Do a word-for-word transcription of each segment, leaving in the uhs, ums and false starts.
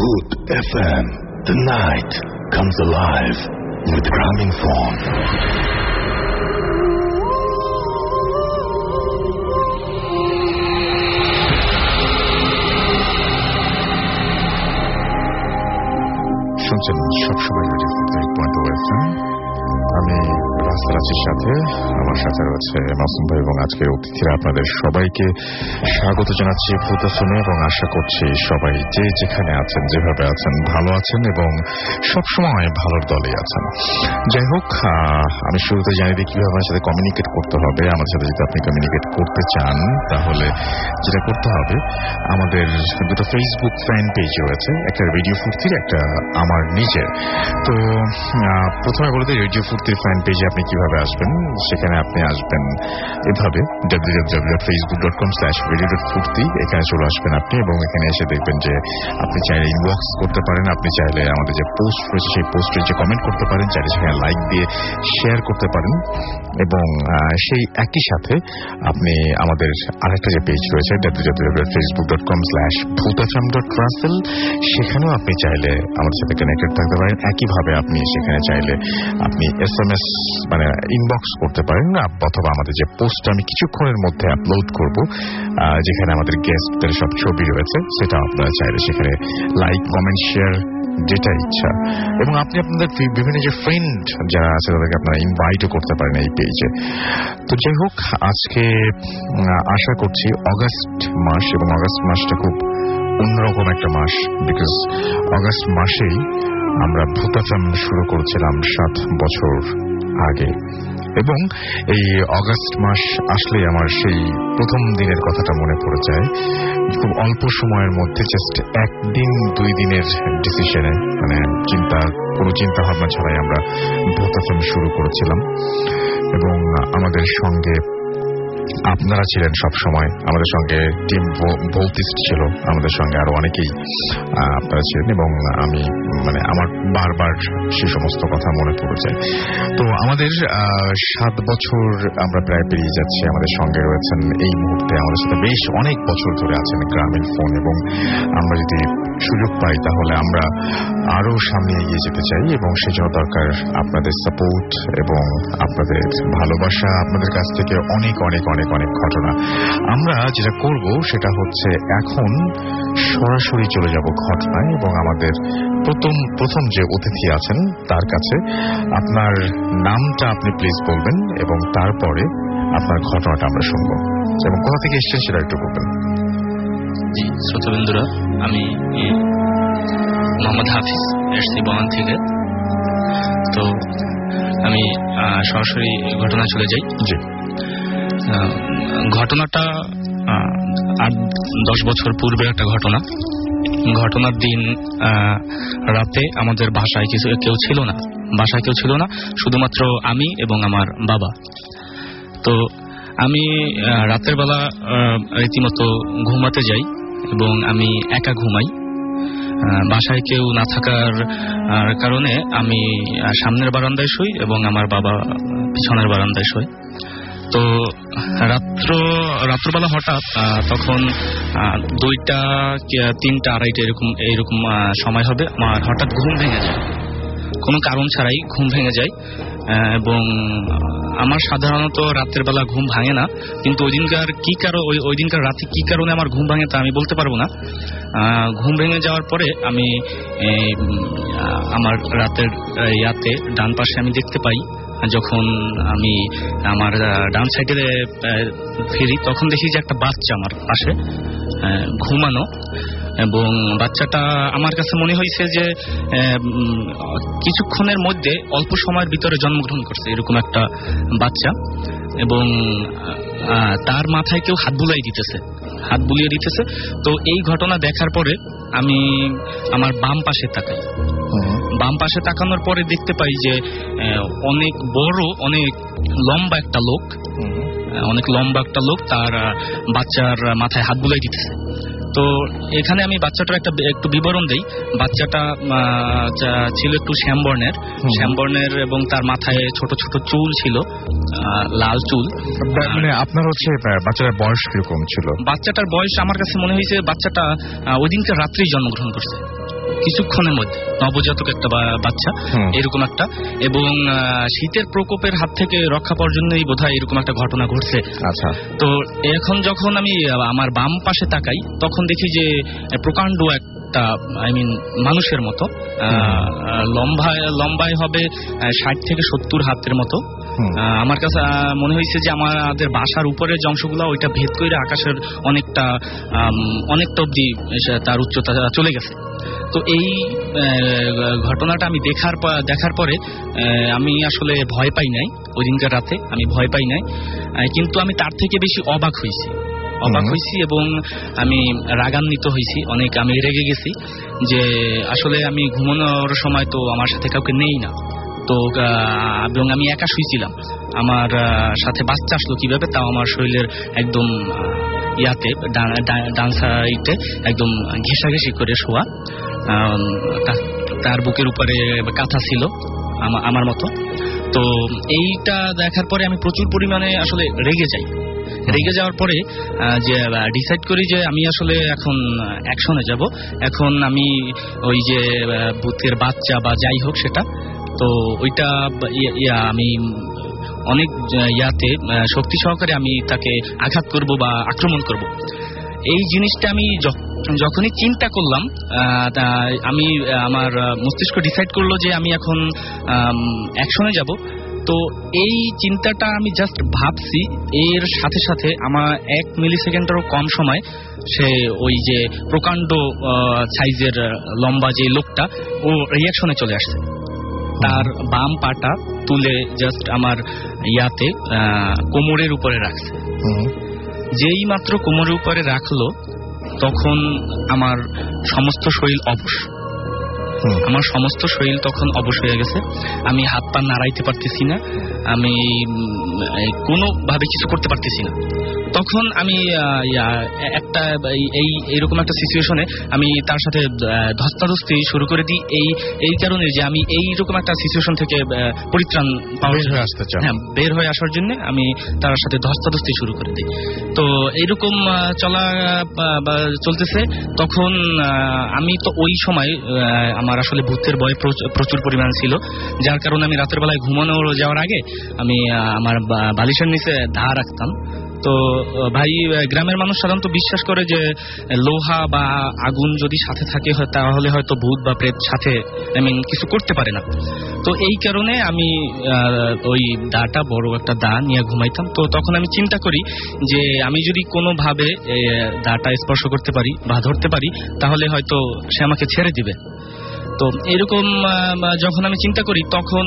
Bhoot F M. The night comes alive with Gramophone. শুনছেন সবসময় radio forty eight point two F M. আমি রাস্তারাচির সাথে, আমার সাথে রয়েছে মাসুম ভাই এবং আজকের অতিথিরা। আপনাদের সবাইকে স্বাগত জানাচ্ছি ভূত এফএমে এবং আশা করছি সবাই যে যেখানে আছেন, যেভাবে আছেন, ভালো আছেন এবং সবসময় ভালোর দলে আছেন। যাই হোক, আমি শুরুতে জানিয়ে দিই কিভাবে আমার সাথে কমিউনিকেট করতে হবে। আমার সাথে যদি আপনি কমিউনিকেট করতে চান তাহলে যেটা করতে হবে, আমাদের দুটো ফেসবুক ফ্যান পেজ রয়েছে, একটা রেডিও ফুর্তির, একটা আমার নিজের। তো প্রথমে বলে দিই রেডিও ফুর্তির ফ্যান পেজে আপনি কিভাবে আসবেন। সেখানে আপনি আসবেন এভাবে W W W dot Facebook dot com slash radio dot Foorti. এখানে চলে আসবেন আপনি এবং এখানে এসে দেখবেন যে আপনি চাইলে ইনবক্স করতে পারেন, আপনি চাইলে আমাদের যে পোস্ট রয়েছে সেই পোস্টে যে কমেন্ট করতে পারেন, চাইলে সেখানে লাইক দিয়ে শেয়ার করতে পারেন এবং সেই একই সাথে আপনি আমাদের আরেকটা যে পেজ রয়েছে W W W dot Facebook dot com slash Bhoot F M dot Russel, সেখানেও আপনি চাইলে আমাদের সাথে কানেক্টেড থাকতে পারেন। একইভাবে আপনি সেখানে চাইলে আপনি এস এম এস মানে ইনবক্স করতে পারেন, অথবা আমাদের যে পোস্ট আমি কিছুক্ষণের মধ্যে আপলোড করব, যেখানে আমাদের গেস্টদের সব ছবি রয়েছে, সেটা আপনারা চাইলে সেখানে লাইক, কমেন্ট, শেয়ার যেটা ইচ্ছা, এবং আপনি আপনাদের বিভিন্ন যে ফ্রেন্ড যারা আছে তাদেরকে আপনারা ইনভাইটও করতে পারেন এই পেজে। তো যাই হোক, আজকে আশা করছি অগাস্ট মাস, এবং অগাস্ট মাসটা খুব অন্যরকম একটা মাস, বিকজ অগাস্ট মাসেই আমরা ভূত এফএম শুরু করেছিলাম সাত বছর আগে, এবং এই অগাস্ট মাস আসলেই আমার সেই প্রথম দিনের কথাটা মনে পড়ে যায়। খুব অল্প সময়ের মধ্যে জাস্ট একদিন দুই দিনের ডিসিশনে, মানে চিন্তা কোনো চিন্তা ভাবনা ছাড়াই আমরা ভূত এফএম শুরু করেছিলাম, এবং আমাদের সঙ্গে আপনারা ছিলেন সব সময়, আমাদের সঙ্গে টিম ভোল্টিস্ট ছিল, আমাদের সঙ্গে আরো অনেকেই আপনারা ছিলেন, এবং আমি মানে আমার বারবার সে সমস্ত কথা মনে পড়ে যায়। তো আমাদের সাত বছর আমরা প্রায় পেরিয়ে যাচ্ছি। আমাদের সঙ্গে রয়েছেন এই মুহূর্তে, আমাদের সাথে বেশ অনেক বছর ধরে আছেন গ্রামীণফোন, এবং আমরা যদি সুযোগ পাই তাহলে আমরা আরো সামনে এগিয়ে যেতে চাই, এবং সেজন্য দরকার আপনাদের সাপোর্ট এবং আপনাদের ভালোবাসা, আপনাদের কাছ থেকে অনেক অনেক অনেক অনেক ঘটনা। আমরা যেটা করব সেটা হচ্ছে এখন সরাসরি চলে যাব ঘটনায়, এবং আমাদের প্রথম প্রথম যে অতিথি আছেন তার কাছে আপনার নামটা আপনি প্লিজ বলবেন, এবং তারপরে আপনার ঘটনাটা আমরা শুনব, এবং কোথা থেকে এসেছেন সেটা একটু বলবেন। জি শ্রোতাবৃন্দরা, আমি মোহাম্মদ হাফিজ, এসছি বনান থেকে। তো আমি সরাসরি ঘটনা চলে যাই। জি, ঘটনাটা আট দশ বছর পূর্বে একটা ঘটনা। ঘটনার দিন রাতে আমাদের বাসায় কিছু কেউ ছিল না, বাসায় কেউ ছিল না, শুধুমাত্র আমি এবং আমার বাবা। তো আমি রাতের বেলা রীতিমতো ঘুমাতে যাই, এবং আমি একা ঘুমাই। বাসায় কেউ না থাকার কারণে আমি সামনের বারান্দায় শুই এবং আমার বাবা পিছনের বারান্দায় শুই। তো রাত্র রাত্রবেলা হঠাৎ তখন দুইটা তিনটা আড়াইটা এরকম এইরকম সময় হবে, আমার হঠাৎ ঘুম ভেঙে যায়, কোনো কারণ ছাড়াই ঘুম ভেঙে যায়। এবং আমার সাধারণত রাতের বেলা ঘুম ভাঙে না, কিন্তু ওই দিনকার কি কারণ ওই ওই দিনকার রাতে কি কারণে আমার ঘুম ভাঙে তা আমি বলতে পারবো না। ঘুম ভেঙে যাওয়ার পরে আমি আমার রাতের ইয়াতে ডান পাশে আমি দেখতে পাই, যখন আমি আমার ডান সাইডে ফিরি তখন দেখি যে একটা বাচ্চা আমার পাশে ঘুমানো, এবং বাচ্চাটা আমার কাছে মনে হয়েছে যে কিছুক্ষণের মধ্যে অল্প সময়ের ভিতরে জন্মগ্রহণ করছে এরকম একটা বাচ্চা, এবং তার মাথায় কেউ হাত বুলাই দিতেছে হাত বুলিয়ে দিতেছে। তো এই ঘটনা দেখার পরে আমি আমার বাম পাশে তাকাই। বাম পাশে তাকানোর পরে দেখতে পাই যে অনেক বড়, অনেক লম্বা একটা লোক, অনেক লম্বা একটা লোক তার বাচ্চার মাথায় হাত বুলাই দিতেছে। তো এখানে আমি বাচ্চাটার একটা একটু বিবরণ দেই। বাচ্চাটা ছিল একটু শ্যামবর্ণের শ্যামবর্ণের এবং তার মাথায় ছোট ছোট চুল ছিল, লাল চুল। মানে আপনার হচ্ছে বাচ্চাটার বয়স কিরকম ছিল? বাচ্চাটার বয়স আমার কাছে মনে হয়েছে বাচ্চাটা ওই দিনকে রাত্রেই জন্মগ্রহণ করছে। কিছুক্ষণের মধ্যে, নবজাতক একটা বাচ্চা এরকম একটা, এবং শীতের প্রকোপের হাত থেকে রক্ষা পাওয়ার জন্যই বোধহয় এরকম একটা ঘটনা ঘটছে। আচ্ছা, তো এখন যখন আমি আমার বাম পাশে তাকাই তখন দেখি যে প্রকাণ্ড এক আই মিন মানুষের মতো, লম্বায় লম্বায় হবে ষাট থেকে সত্তর হাতের মতো। আমার কাছে মনে হয়েছে যে আমাদের বাসার উপরের যে অংশগুলো ওইটা ভেদ করে আকাশের অনেকটা অনেকটা অব্দি তার উচ্চতা চলে গেছে। তো এই ঘটনাটা আমি দেখার দেখার পরে আমি আসলে ভয় পাই নাই, ওই দিনকার রাতে আমি ভয় পাই নাই, কিন্তু আমি তার থেকে বেশি অবাক হয়েছি অবাক হয়েছি এবং আমি রাগান্বিত হয়েছি অনেক। আমি রেগে গেছি যে আসলে আমি ঘুমানোর সময় তো আমার সাথে কাউকে নেই না, তো এবং আমি একা শুয়েছিলাম। আমার সাথে বাচ্চা আসলো কিভাবে, তাও আমার শরীরের একদম ইয়াতে ডান সাইডে একদম ঘেঁষাঘেঁষি করে শোয়া, তার বুকের উপরে কাঁথা ছিল আমার মতো। তো এইটা দেখার পরে আমি প্রচুর পরিমাণে আসলে রেগে যাই। রেগে যাওয়ার পরে যে ডিসাইড করি যে আমি আসলে এখন অ্যাকশনে যাব। এখন আমি ওই যে ভূতের বাচ্চা বা যাই হোক সেটা, তো ওইটা আমি অনেক ইয়াতে শক্তি সহকারে আমি তাকে আঘাত করব বা আক্রমণ করব। এই জিনিসটা আমি যখনই চিন্তা করলাম, আমি আমার মস্তিষ্ক ডিসাইড করলো যে আমি এখন অ্যাকশনে যাব। তো এই চিন্তাটা আমি জাস্ট ভাবছি, এর সাথে সাথে আমার এক মিলি সেকেন্ডেরও কম সময় সে ওই যে প্রকাণ্ড সাইজের লম্বা যে লোকটা ও রিয়াকশনে চলে আসছে। তার বাম পাটা তুলে জাস্ট আমার ইয়াতে কোমরের উপরে রাখছে। যেই মাত্র কোমরের উপরে রাখলো তখন আমার সমস্ত শরীর অবশ, আমার সমস্ত শরীর তখন অবশ হয়ে গেছে। আমি হাত পা নাড়াইতে পারতেছি না, আমি কোনোভাবে কিছু করতে পারতেছি না। তখন আমি একটা এই এইরকম একটা সিচুয়েশনে আমি তার সাথে ধস্তাধস্তি শুরু করে দিই, এই এই কারণে যে আমি এইরকম একটা সিচুয়েশন থেকে পরিত্রাণ পাওয়ার হয়ে আসতে চাই, হ্যাঁ বের হয়ে আসার জন্য আমি তার সাথে ধস্তাধস্তি শুরু করে দিই। তো এইরকম চলা চলতেছে। তখন আমি তো ওই সময় আমার আসলে ভূতের ভয় প্রচুর পরিমাণ ছিল, যার কারণে আমি রাতের বেলায় ঘুমানো যাওয়ার আগে আমি আমার বালিশের নিচে ধা রাখতাম। তো ভাই, গ্রামের মানুষ সাধারণত বিশ্বাস করে যে লোহা বা আগুন যদি সাথে থাকে তাহলে হয়তো ভূত বা প্রেত সাথে আই মিন কিছু করতে পারে না। তো এই কারণে আমি ওই দাটা বড় একটা দা নিয়ে ঘুমাইতাম। তো তখন আমি চিন্তা করি যে আমি যদি কোনোভাবে দাটা স্পর্শ করতে পারি বা ধরতে পারি তাহলে হয়তো সে আমাকে ছেড়ে দিবে। তো এরকম যখন আমি চিন্তা করি তখন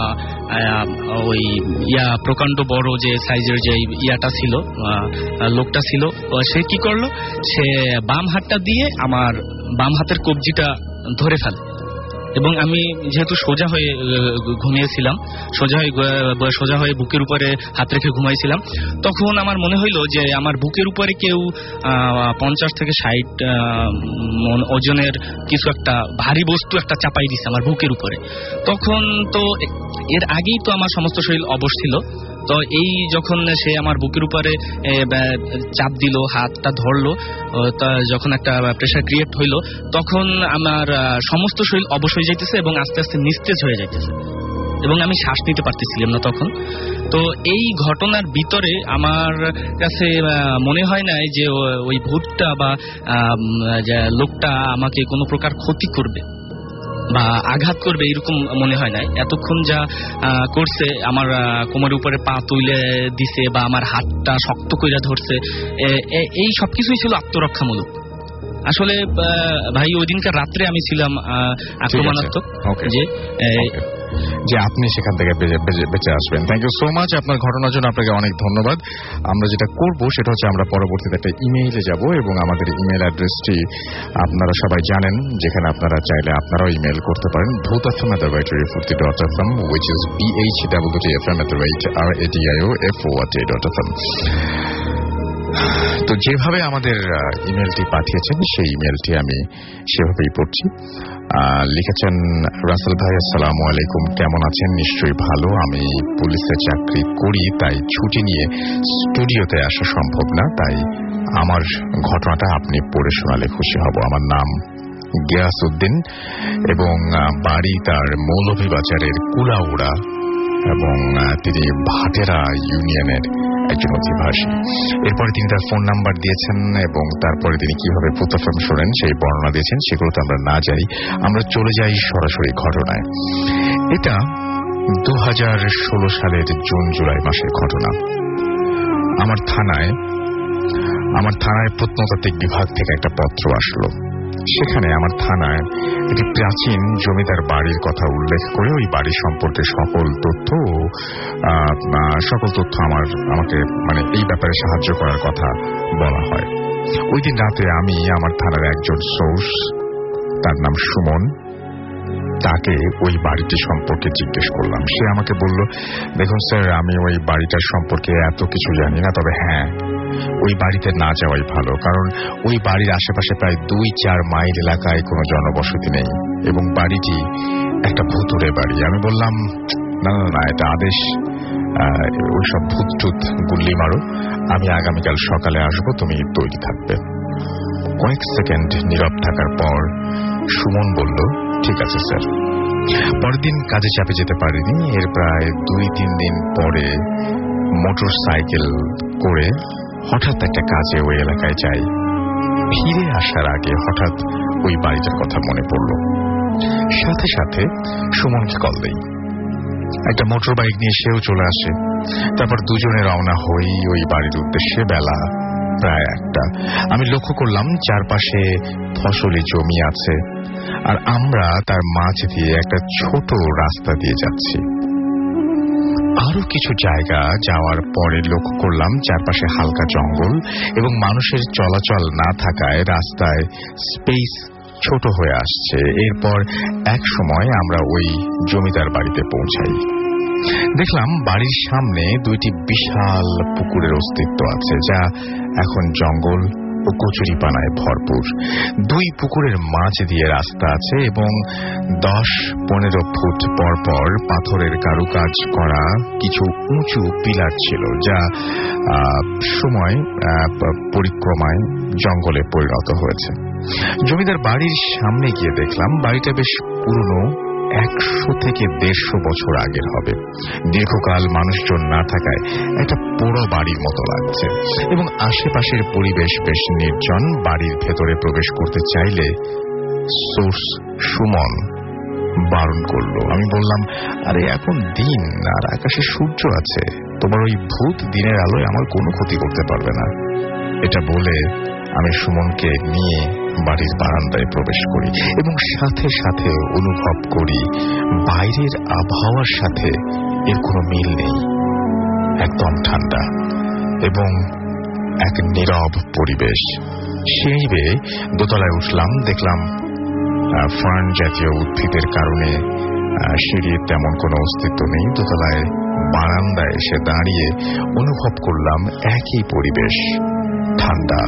ওই ইয়া প্রকাণ্ড বড় যে সাইজের যে ইয়াটা ছিল, লোকটা ছিল, সে কি করলো, সে বাম হাতটা দিয়ে আমার বাম হাতের কবজিটা ধরে ফেলে। এবং আমি যেহেতু সোজা হয়ে ঘুমিয়েছিলাম, সোজা হয়ে সোজা হয়ে বুকের উপরে হাত রেখে ঘুমাইছিলাম, তখন আমার মনে হইলো যে আমার বুকের উপরে কেউ পঞ্চাশ থেকে ষাট মন ওজনের কিছু একটা ভারী বস্তু একটা চাপাই দিছে আমার বুকের উপরে। তখন তো এর আগেই তো আমার সমস্ত শরীর অবশ ছিল। তো এই যখন সে আমার বুকের উপরে চাপ দিল, হাতটা ধরলো, যখন একটা প্রেশার ক্রিয়েট হইলো, তখন আমার সমস্ত শরীর অবশ হয়ে যাইতেছে এবং আস্তে আস্তে নিস্তেজ হয়ে যাইতেছে এবং আমি শ্বাস নিতে পারতেছিলাম না তখন। তো এই ঘটনার ভিতরে আমার কাছে মনে হয় না যে ওই ভূতটা বা লোকটা আমাকে কোনো প্রকার ক্ষতি করবে বা আঘাত করবে, এরকম মনে হয় না। এতক্ষণ যা করছে, আমার কোমরের উপরে পা তুলে দিছে বা আমার হাতটা শক্ত করে ধরছে, এই সবকিছুই ছিল আত্মরক্ষামূলক। আসলে ভাই ওই দিনকার রাত্রে আমি ছিলাম আক্রমণাত্মক, যে যে আপনি সেখান থেকে বেঁচে আসবেন। থ্যাংক ইউ সো মাচ আপনার ঘটনার জন্য, আপনাকে অনেক ধন্যবাদ। আমরা যেটা করব সেটা হচ্ছে আমরা পরবর্তীতে একটা ইমেইলে যাব এবং আমাদের ইমেইল অ্যাড্রেসটি আপনারা সবাই জানেন, যেখানে আপনারা চাইলে আপনারাও ইমেইল করতে পারেন, Bhoot FM at the rate রিফুর্তি dot F M, which is B H double T F M at the rate R A T I O F O R T dot F M. তো যেভাবে আমাদের ইমেলটি পাঠিয়েছেন সেই ইমেলটি আমি সেভাবেই পড়ছি। লিখেছেন রাসেল ভাই, আসসালামু আলাইকুম, কেমন আছেন? নিশ্চয়ই ভালো। আমি পুলিশে চাকরি করি, তাই ছুটি নিয়ে স্টুডিওতে আসা সম্ভব না, তাই আমার ঘটনাটা আপনি পড়ে শোনালে খুশি হব। আমার নাম গিয়াসউদ্দিন এবং বাড়ি তার মৌলভীবাজারের কুলাউড়া এবং তিনি ভাটেরা ইউনিয়নের একজন অধিবাসী। এরপরে তিনি তার ফোন নাম্বার দিয়েছেন এবং তারপরে তিনি কিভাবে প্রথম শোনেন সেই বর্ণনা দিয়েছেন, সেগুলোতে আমরা না যাই, আমরা চলে যাই সরাসরি ঘটনায়। এটা দু হাজার ষোলো সালের জুন জুলাই মাসের ঘটনা। আমার থানায় আমার থানায় প্রত্নতাত্ত্বিক বিভাগ থেকে একটা পত্র আসলো। সেখানে আমার থানায় একটি প্রাচীন জমিদার বাড়ির কথা উল্লেখ করে ওই বাড়ি সম্পর্কে সকল তথ্য সকল তথ্য আমার আমাকে মানে এই ব্যাপারে সাহায্য করার কথা বলা হয়। ওই দিন রাতে আমি আমার থানার একজন সোর্স, তার নাম সুমন, তাকে ওই বাড়িটি সম্পর্কে জিজ্ঞেস করলাম। সে আমাকে বলল, দেখুন স্যার, আমি ওই বাড়িটার সম্পর্কে এত কিছু জানি না, তবে হ্যাঁ, ওই বাড়িতে না যাওয়াই ভালো, কারণ ওই বাড়ির আশেপাশে প্রায় দুই চার মাইল এলাকায় কোনো জনবসতি নেই এবং বাড়িটি একটা ভুতুড়ে বাড়ি। আমি বললাম, না না না এটা আদেশ, ওইসব ভূত টুত গুল্লি মারো, আমি আগামীকাল সকালে আসবো, তুমি তৈরি থাকবে। কয়েক সেকেন্ড নীরব থাকার পর সুমন বলল, ঠিক আছে স্যার। পরের দিন কাজে চাপে যেতে পারিনি। এর প্রায় দুই তিন দিন পরে মোটর সাইকেল করে হঠাৎ একটা কাজে ওই এলাকায় যাই। ফিরে আসার আগে হঠাৎ ওই বাড়িটার কথা মনে পড়ল। সাথে সাথে সুমনকে কল দেই। একটা মোটর বাইক নিয়ে সেও চলে আসে। তারপর দুজনে রওনা হই ওই বাড়ির উদ্দেশ্যে। বেলা প্রায় একটা। আমি লক্ষ্য করলাম চারপাশে ফসলি জমি আছে আর আমরা তার মাঝ দিয়ে একটা ছোট রাস্তা দিয়ে যাচ্ছি। আরো কিছু জায়গা যাওয়ার পরে লক্ষ্য করলাম চারপাশে হালকা জঙ্গল এবং মানুষের চলাচল না থাকায় রাস্তায় স্পেস ছোট হয়ে আসছে। এরপর এক সময় আমরা ওই জমিদার বাড়িতে পৌঁছাই। দেখলাম বাড়ির সামনে দুইটি বিশাল পুকুরের অস্তিত্ব আছে, যা এখন জঙ্গল ও কচুরিপানায় ভরপুর। দুই পুকুরের মাঝ দিয়ে রাস্তা আছে এবং দশ পনেরো ফুট পর পর পাথরের কারুকাজ করা কিছু উঁচু পিলার ছিল, যা সময় পরিক্রমায় জঙ্গলে পরিণত হয়েছে। জমিদার বাড়ির সামনে গিয়ে দেখলাম বাড়িটা বেশ পুরনো, একশো থেকে দেড়শো বছর আগের হবে। দীর্ঘকাল মানুষজন না থাকায় একটা পুরো বাড়ির মতো লাগছে এবং আশেপাশের পরিবেশ বেশ নির্জন। বাড়ির ভেতরে প্রবেশ করতে চাইলে সোর্স সুমন বারণ করলো। আমি বললাম, আরে এখন দিন আর আকাশে সূর্য আছে, তোমার ওই ভূত দিনের আলোয় আমার কোনো ক্ষতি করতে পারবে না। এটা বলে আমি সুমনকে নিয়ে বাড়ির বারান্দায় প্রবেশ করি এবং সাথে সাথে অনুভব করি বাইরের আবহাওয়ার সাথে এর কোনো মিল নেই। একদম ঠান্ডা এবং এক নীরব পরিবেশ। সেই বেয়ে দোতলায় উঠলাম। দেখলাম ফার্ন জাতীয় উদ্ভিদের কারণে সিঁড়ির তেমন কোনো অস্তিত্ব নেই। দোতলায় বারান্দায় এসে দাঁড়িয়ে অনুভব করলাম একই পরিবেশ, ঠান্ডা,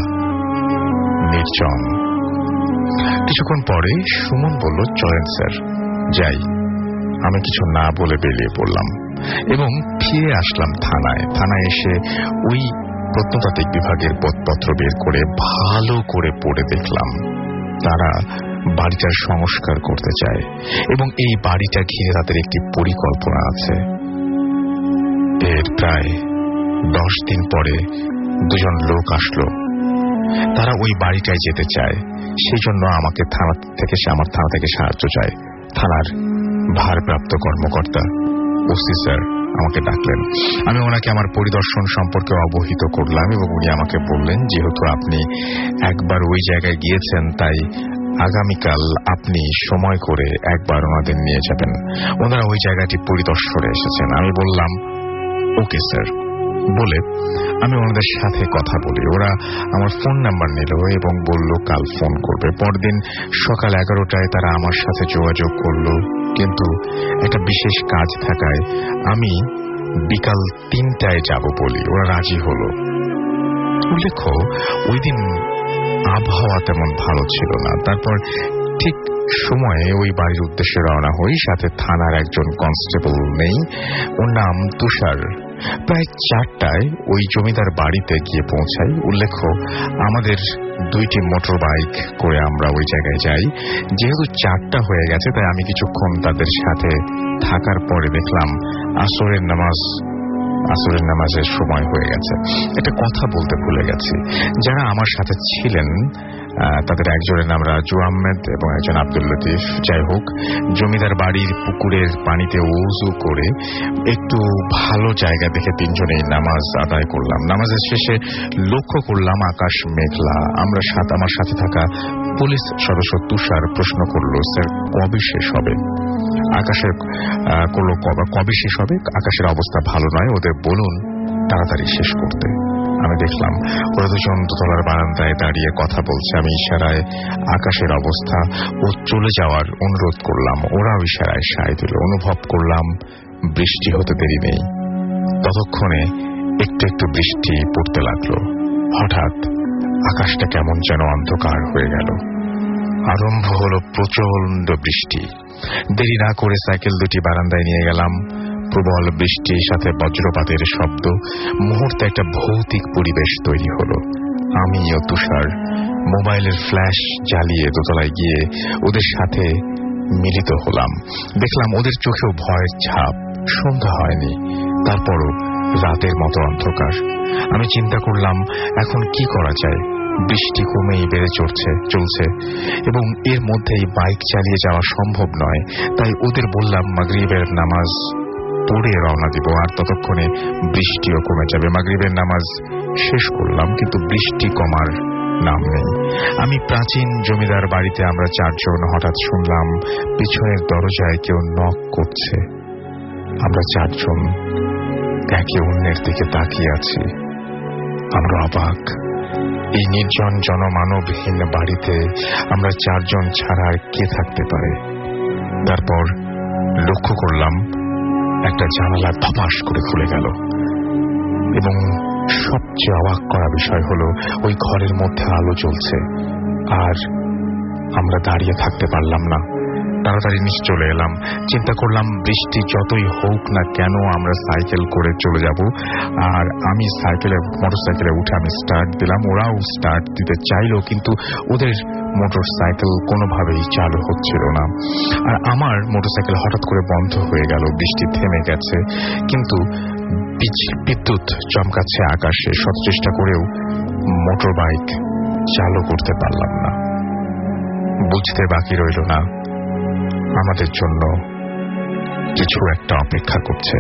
নির্জন। কিছুক্ষণ পরে সুমন বলল, চলেন স্যার যাই। আমি কিছু না বলে বেরিয়ে পড়লাম এবং ফিরে আসলাম থানায়। থানায় এসে ওই প্রত্নতাত্ত্বিক বিভাগের পত্র বের করে ভালো করে পড়ে দেখলাম তারা বাড়িটার সংস্কার করতে চায় এবং এই বাড়িটা ঘিরে তাদের একটি পরিকল্পনা আছে। এর প্রায় দশ দিন পরে দুজন লোক আসলো। তারা ওই বাড়িটায় যেতে চায়, সেই জন্য আমাকে থানা থেকে আমার থানা থেকে সাহায্য চায়। থানার ভারপ্রাপ্ত কর্মকর্তা ওসি স্যার আমাকে ডাকলেন। আমি ওনাকে আমার পরিদর্শন সম্পর্কে অবহিত করলাম এবং উনি আমাকে বললেন, যেহেতু আপনি একবার ওই জায়গায় গিয়েছেন তাই আগামীকাল আপনি সময় করে একবার ওনাদের নিয়ে যাবেন। ওনারা ওই জায়গাটি পরিদর্শনে এসেছেন। আমি বললাম, ওকে স্যার বলে আমি ওনাদের সাথে কথা বলি। ওরা আমার ফোন নাম্বার নিল এবং বলল কাল ফোন করবে। পরদিন সকাল এগারোটায় তারা আমার সাথে যোগাযোগ করলো, কিন্তু একটা বিশেষ কাজ থাকায় আমি বিকাল তিনটায় যাব বলি। ওরা রাজি হলো। উল্লেখ্য, ওই দিন আবহাওয়া তেমন ভালো ছিল না। তারপর ঠিক সময়ে ওই বাড়ির উদ্দেশ্যে রওনা হই। সাথে থানার একজন কনস্টেবল নেই, ওর নাম তুষার প্রায় চারটায় ওই জমিদার বাড়িতে গিয়ে পৌঁছাই। উল্লেখ্য, আমাদের দুইটি মোটর বাইক করে আমরা ওই জায়গায় যাই। যেহেতু চারটা হয়ে গেছে তাই আমি কিছুক্ষণ তাদের সাথে থাকার পরে দেখলাম আসরের নামাজ আসরের নামাজের সময় হয়ে গেছে। একটা কথা বলতে ভুলে গেছি, যারা আমার সাথে ছিলেন তাদের একজনের নাম রাজু আহমেদ এবং একজন আব্দুল লতিফ। যাই হোক, জমিদার বাড়ির পুকুরের পানিতে ওযু করে একটু ভালো জায়গা দেখে তিনজনেই নামাজ আদায় করলাম। নামাজের শেষে লক্ষ্য করলাম আকাশ মেঘলা। আমরা সাথে আমার সাথে থাকা পুলিশ সদস্য তুষার প্রশ্ন করল, স্যার কবে শেষ হবে? আকাশের করলো কবে শেষ হবে? আকাশের অবস্থা ভালো নয়, ওদের বলুন তাড়াতাড়ি শেষ করতে। আমি দেখলাম ওরা দুজন দোতলার বারান্দায় দাঁড়িয়ে কথা বলছে। আমি ইশারায় আকাশের অবস্থা ও চলে যাওয়ার অনুরোধ করলাম। ওরাও ইশারায় সায় দিল। অনুভব করলাম বৃষ্টি হতে দেরি নেই। ততক্ষণে একটু একটু বৃষ্টি পড়তে লাগলো। হঠাৎ আকাশটা কেমন যেন অন্ধকার হয়ে গেল। আরম্ভ হলো প্রচন্ড বৃষ্টি। দেরি না করে সাইকেল দুটি বারান্দায় নিয়ে গেলাম। প্রবল বৃষ্টির সাথে বজ্রপাতের শব্দ। মুহূর্তে একটা ভৌতিক পরিবেশ তৈরি হলো। আমি ও তুষার মোবাইলের ফ্ল্যাশ জ্বালিয়ে দোতলায় গিয়ে ওদের সাথে মিলিত হলাম। দেখলাম ওদের চোখেও ভয়ের ছাপ। সন্ধ্যা হয়নি, তারপরও রাতের মতো অন্ধকার। আমি চিন্তা করলাম এখন কি করা যায়। বৃষ্টি কমেই বেড়ে চড়ছে চলছে এবং এর মধ্যেই বাইক চালিয়ে যাওয়া সম্ভব নয়। তাই ওদের বললাম মাগরিবের নামাজ পড়ে রওনা দিব, আর ততক্ষণে বৃষ্টিও কমে যাবে। মাগরিবের নামাজ শেষ করলাম, কিন্তু বৃষ্টি কমার নাম নেই। আমি প্রাচীন জমিদার বাড়িতে আমরা চারজন হঠাৎ শুনলাম পিছনের দরজায় কেউ নক করছে। আমরা চারজন একে অন্যের দিকে তাকিয়ে আছি। আমরা অবাক। এই নির্জন জনমানবহীন বাড়িতে আমরা চারজন ছাড়া আর কে থাকতে পারে? তারপর লক্ষ্য করলাম একটা জানালা ধপাস করে খুলে গেল এবং সবচেয়ে অবাক করা বিষয় হলো ওই ঘরের মধ্যে আলো জ্বলছে। আর আমরা দাঁড়িয়ে থাকতে পারলাম না, তাড়াতাড়ি নিচে চলে এলাম। চিন্তা করলাম বৃষ্টি যতই হোক না কেন আমরা সাইকেল করে চলে যাব। আর আমি সাইকেলে মোটর সাইকেলে উঠে আমি স্টার্ট দিলাম। ওরাও স্টার্ট দিতে চাইল, কিন্তু ওদের মোটর সাইকেল কোনোভাবেই চালু হচ্ছিল না। আর আমার মোটর সাইকেল হঠাৎ করে বন্ধ হয়ে গেল। বৃষ্টি থেমে গেছে, কিন্তু বিদ্যুৎ চমকাচ্ছে আকাশে। শত চেষ্টা করেও মোটর বাইক চালু করতে পারলাম না। বুঝতে বাকি রইল না আমাদের জন্য কিছু একটা অপেক্ষা করছে।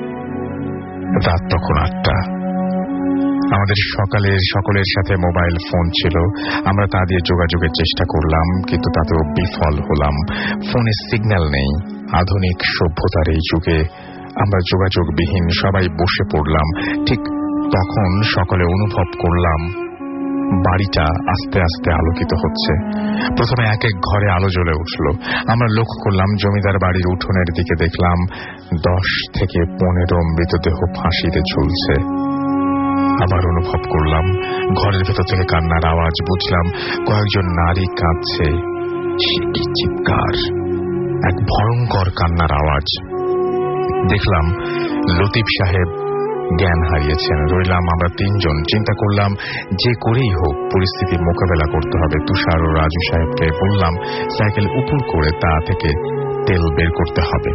রাত তখন আটটা। আমাদের সকালের সকলের সাথে মোবাইল ফোন ছিল। আমরা তা দিয়ে যোগাযোগের চেষ্টা করলাম, কিন্তু তাতেও বিফল হলাম। ফোনে সিগন্যাল নেই। আধুনিক সভ্যতার এই যুগে আমরা যোগাযোগবিহীন সবাই বসে পড়লাম। ঠিক তখন সকলে অনুভব করলাম বাড়িটা আস্তে আস্তে আলোকিত হচ্ছে। প্রথমে এক এক ঘরে আলো জ্বলে উঠল। আমরা লক্ষ্য করলাম জমিদার বাড়ির উঠোনের দিকে। দেখলাম দশ থেকে পনেরো মৃতদেহ ফাঁসিতে ঝুলছে। আবার অনুভব করলাম ঘরের ভেতর থেকে কান্নার আওয়াজ। বুঝলাম কয়েকজন নারী কাঁদছে। সে কি চিৎকার! এক ভয়ঙ্কর কান্নার আওয়াজ। দেখলাম লতিফ সাহেব জ্ঞান হারিয়েছেন। রইলাম আমরা তিনজন। চিন্তা করলাম যে করেই হোক পরিস্থিতি মোকাবেলা করতে হবে। তুষার ও রাজু সাহেবকে বললাম সাইকেল উপর করে তা থেকে তেল বের করতে হবে।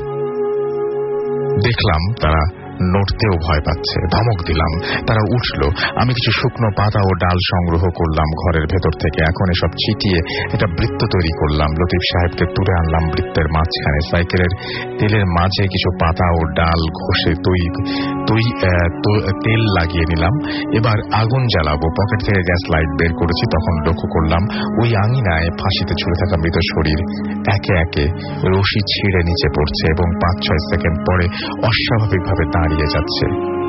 দেখলাম তারা নড়তেও ভয় পাচ্ছে। ধমক দিলাম, তারা উঠল। আমি কিছু শুকনো পাতা ও ডাল সংগ্রহ করলাম ঘরের ভেতর থেকে। এখন এসব ছিটিয়ে একটা বৃত্ত তৈরি করলাম। লতিফ সাহেবকে তুলে আনলাম বৃত্তের মাঝখানে। সাইকেলের তেলের মাঝে কিছু পাতা ও ডাল ঘষে তেল লাগিয়ে নিলাম। এবার আগুন জ্বালাবো। পকেট থেকে গ্যাস লাইট বের করেছি। তখন লক্ষ্য করলাম ওই আঙিনায় ফাঁসিতে ঝুলে থাকা মৃত শরীর একে একে রশি ছিঁড়ে নিচে পড়ছে এবং পাঁচ ছয় সেকেন্ড পরে অস্বাভাবিকভাবে দাঁড়িয়ে যাচ্ছে।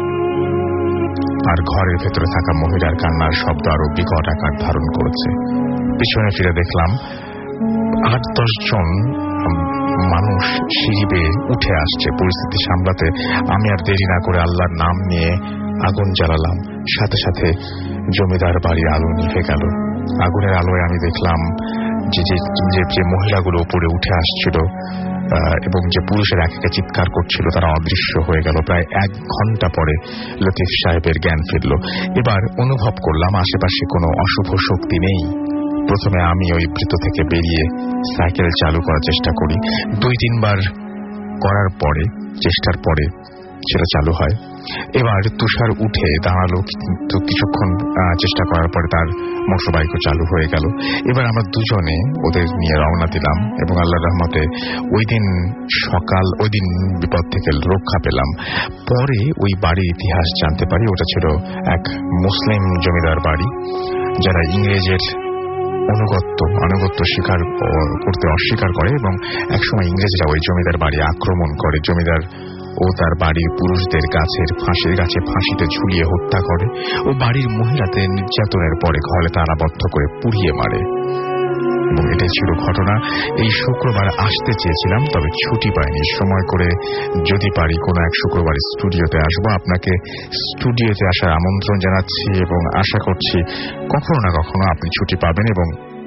আর ঘরের ভেতরে থাকা মহিলার কান্নার শব্দ আরো বিকট আকার ধারণ করেছে। পিছনে ফিরে দেখলাম আট দশ জন মানুষ সিঁড়ি বেয়ে উঠে আসছে। পরিস্থিতি সামলাতে আমি আর দেরি না করে আল্লাহর নাম নিয়ে আগুন জ্বালালাম। সাথে সাথে জমিদার বাড়ির আলো নিভে গেল। আগুনের আলোয় আমি দেখলাম যে যে মহিলাগুলো উপরে উঠে আসছিল এবং যে পুরুষের একে চিৎকার করছিল তারা অদৃশ্য হয়ে গেল। প্রায় এক ঘন্টা পরে লতিফ সাহেবের জ্ঞান ফিরল। এবার অনুভব করলাম আশেপাশে কোনো অশুভ শক্তি নেই। প্রথমে আমি ওই বৃত্ত থেকে বেরিয়ে সাইকেল চালু করার চেষ্টা করি। দুই তিনবার করার পরে চেষ্টার পরে সেটা চালু হয়। এবার তুষার উঠে দাঁড়ালো, কিন্তু কিছুক্ষণ চেষ্টা করার পরে তার মোটরবাইকও চালু হয়ে গেল। এবার আমরা দুজনে ওদের নিয়ে রওনা দিলাম এবং আল্লাহর রহমতে ওই দিন সকাল ওই দিন বিপদ থেকে রক্ষা পেলাম। পরে ওই বাড়ির ইতিহাস জানতে পারি। ওটা ছিল এক মুসলিম জমিদার বাড়ি, যারা ইংরেজের অনুগত্য আনুগত্য স্বীকার করতে অস্বীকার করে এবং একসময় ইংরেজরা ওই জমিদার বাড়ি আক্রমণ করে। জমিদার ও তার বাড়ির পুরুষদের গাছের ফাঁসির গাছে ফাঁসিতে ঝুলিয়ে হত্যা করে ও বাড়ির মহিলাদের নির্যাতনের পরে ঘরে তালাবদ্ধ করে পুড়িয়ে মারে। এবং এটাই ছিল ঘটনা। এই শুক্রবার আসতে চেয়েছিলাম, তবে ছুটি পাইনি। সময় করে যদি পারি কোনো এক শুক্রবার স্টুডিওতে আসবো। আপনাকে স্টুডিওতে আসার আমন্ত্রণ জানাচ্ছি এবং আশা করছি কখনো না কখনো আপনি ছুটি পাবেন এবং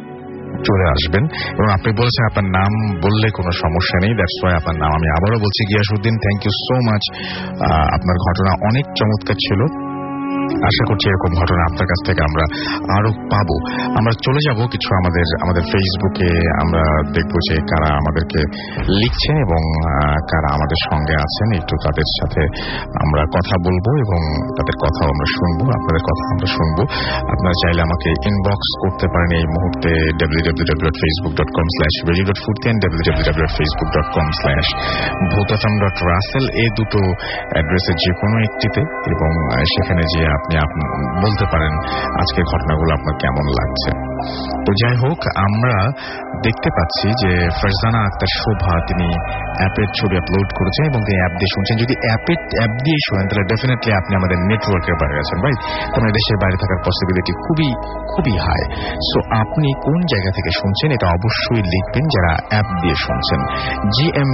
চলে আসবেন। এবং আপনি বলেছেন আপনার নাম বললে কোনো সমস্যা নেই, দ্যাটস ওয়াই আপনার নাম আমি আবারও বলছি Giasuddin. Thank you so much. আপনার ঘটনা অনেক চমৎকার ছিল। আশা করছি এরকম ঘটনা আপনার কাছ থেকে আমরা আরো পাবো। আমরা চলে যাব কিছু আমাদের আমাদের ফেসবুকে। আমরা দেখবো যে কারা আমাদেরকে লিখছেন এবং কারা আমাদের সঙ্গে আছেন। একটু তাদের সাথে আমরা কথা বলবো এবং তাদের কথাও আমরা শুনবো, আপনাদের কথা আমরা শুনবো। আপনারা চাইলে আমাকে ইনবক্স করতে পারেন এই মুহূর্তে W W W dot Facebook dot com slash radio dot Foorti, W W W dot Facebook dot com slash Bhoot FM dot Rasel, এই দুটো অ্যাড্রেসের যে কোনো একটিতে, এবং সেখানে যে আপনি বলতে পারেন আজকের ঘটনাগুলো আপনার কেমন লাগছে। তো যাই হোক, আমরা দেখতে পাচ্ছি যে ফারজানা আক্তার শোভা তিনি অ্যাপের ছবি আপলোড করেছেন এবং তিনি অ্যাপ দিয়ে শুনছেন। যদি অ্যাপের অ্যাপ দিয়ে শোনেন তাহলে ডেফিনেটলি আপনি আমাদের নেটওয়ার্কের বাইরে আছেন, রাইট? আপনার দেশের বাইরে থাকার পসিবিলিটি খুবই খুবই হাই। সো আপনি কোন জায়গা থেকে শুনছেন এটা অবশ্যই লিখবেন যারা অ্যাপ দিয়ে শুনছেন। জি এম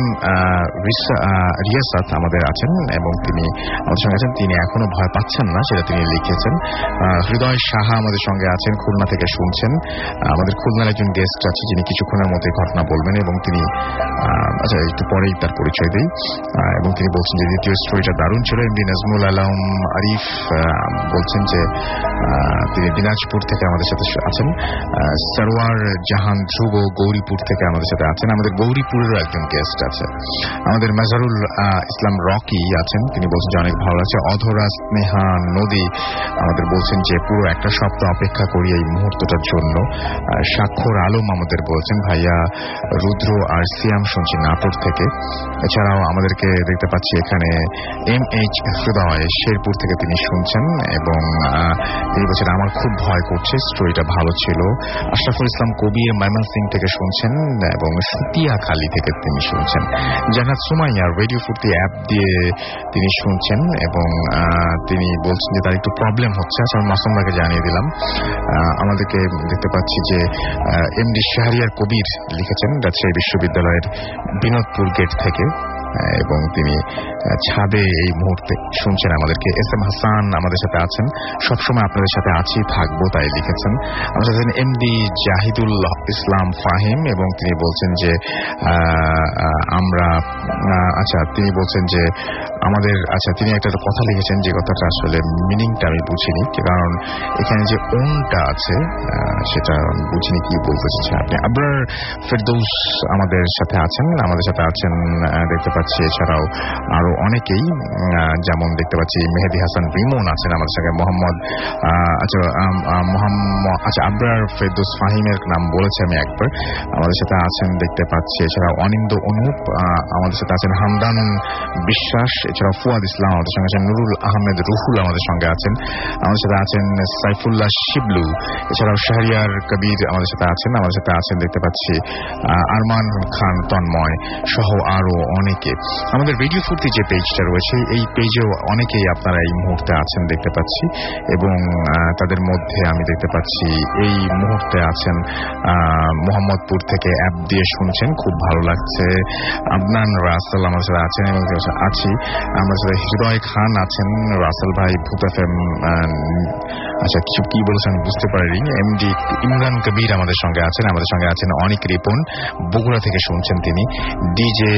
রিয়াসাত আমাদের আছেন এবং তিনি আমাদের সঙ্গে আছেন। তিনি এখনো ভয় পাচ্ছেন না, সেটা তিনি লিখেছেন। হৃদয় সাহা আমাদের সঙ্গে আছেন, খুলনা থেকে শুনছেন। আমাদের খুলনার একজন গেস্ট আছে যিনি কিছুক্ষণের মধ্যে ঘটনা বলবেন এবং তিনি আচ্ছা একটু পরেই তার পরিচয় দেই। এবং তিনি বলছেন যে দ্বিতীয় স্টোরিটা দারুণ ছিল। এমডি নাজমুল আলম আরিফ বলছেন যে তিনি দিনাজপুর থেকে আমাদের সাথে আছেন। সরওয়ার জাহান ধ্রুব গৌরীপুর থেকে আমাদের সাথে আছেন। আমাদের গৌরীপুরেরও একজন গেস্ট আছে। আমাদের মেজারুল ইসলাম রকি আছেন, তিনি বলছেন যে অনেক ভালো আছে। অধরা স্নেহা নদী আমাদের বলছেন যে পুরো একটা সপ্তাহ অপেক্ষা করি এই মুহূর্তটার জন্য। স্বাক্ষর আলম আমাদের বলছেন ভাইয়া রুদ্র আর সিয়াম শুনছি নাটোর থেকে। এছাড়াও আমাদেরকে দেখতে পাচ্ছি এখানে এম এইচ হৃদয় শেরপুর থেকে তিনি শুনছেন এবং তিনি বলছেন আমার খুব ভয় করছে, স্টোরিটা ভালো ছিল। আশরাফুল ইসলাম কবির ময়মনসিংহ থেকে শুনছেন এবং সুতিয়াখালী থেকে তিনি শুনছেন। জান্নাত সুমাইয়া রেডিও ফুর্তি অ্যাপ দিয়ে তিনি শুনছেন এবং তিনি বলছেন যে তার একটু প্রবলেম হচ্ছে। আচ্ছা, আমি মাসুম ভাইকে জানিয়ে দিলাম। আমাদেরকে দেখতে পাচ্ছি যে এমডি শাহরিয়ার কবির লিখেছেন রাজশাহী বিশ্ববিদ্যালয়ের বিনোদপুর গেট থেকে এবং তিনি ছাদে এই মুহূর্তে শুনছেন আমাদেরকে। এস এম হাসান আমাদের সাথে আছেন, সবসময় আপনাদের সাথে আছি থাকবো তাই লিখেছেন। আমাদের সাথে এমডি জাহিদুল ইসলাম ফাহিম এবং তিনি বলছেন যে আমরা আচ্ছা তিনি বলছেন যে আমাদের আচ্ছা তিনি একটা কথা লিখেছেন যে কথাটা আসলে মিনিংটা আমি বুঝিনি, কারণ এখানে যে ওনটা আছে সেটা বুঝিনি কি বলতে চাচ্ছেন আপনি। আবরার ফেরদৌস আমাদের সাথে আছেন আমাদের সাথে আছেন দেখতে পাচ্ছি। এছাড়াও আরো অনেকেই, যেমন দেখতে পাচ্ছি মেহেদি হাসান রিমন আছেন আমাদের সঙ্গে। মোহাম্মদ আচ্ছা মোহাম্মদ আচ্ছা আবরার ফেরদৌস ফাহিমের নাম বলেছি আমি একবার, আমাদের সাথে আছেন দেখতে পাচ্ছি। এছাড়াও অনিন্দ অনুপ আমাদের সাথে আছেন। হামদান বিশ্বাস, এছাড়াও ফুয়াদ ইসলাম আমাদের সঙ্গে আছেন। নুরুল আহমেদ রুহুল আমাদের সঙ্গে আছেন। আমাদের সাথে আছেন সাইফুল্লাহ শিবলু। এছাড়াও শাহরিয়ার কবির আমাদের সাথে আছেন। আমাদের সাথে আছেন দেখতে পাচ্ছি আরমান খান তন্ময় সহ আরো অনেকে। পেজে। আমাদের রেডিও ফুর্তি যে পেজটা রয়েছে এই পেজেও অনেকেই আপনারা এই মুহূর্তে আছেন দেখতে পাচ্ছি, এবং তাদের মধ্যে আমি দেখতে পাচ্ছি এই মুহূর্তে আছেন মোহাম্মদপুর থেকে অ্যাপ দিয়ে শুনছেন, খুব ভালো লাগছে। আদনান রাসেল আমার সাথে আছেন এবং আছি আমার সাথে হৃদয় খান আছেন। রাসেল ভাই ভূত এফএম, আচ্ছা কিছু কি বলছেন বুঝতে পারিনি। এমডি ইমরান কবির আমাদের সঙ্গে আছেন, আমাদের সঙ্গে আছেন অনিক রিপন, বগুড়া থেকে শুনছেন তিনি। ডিজে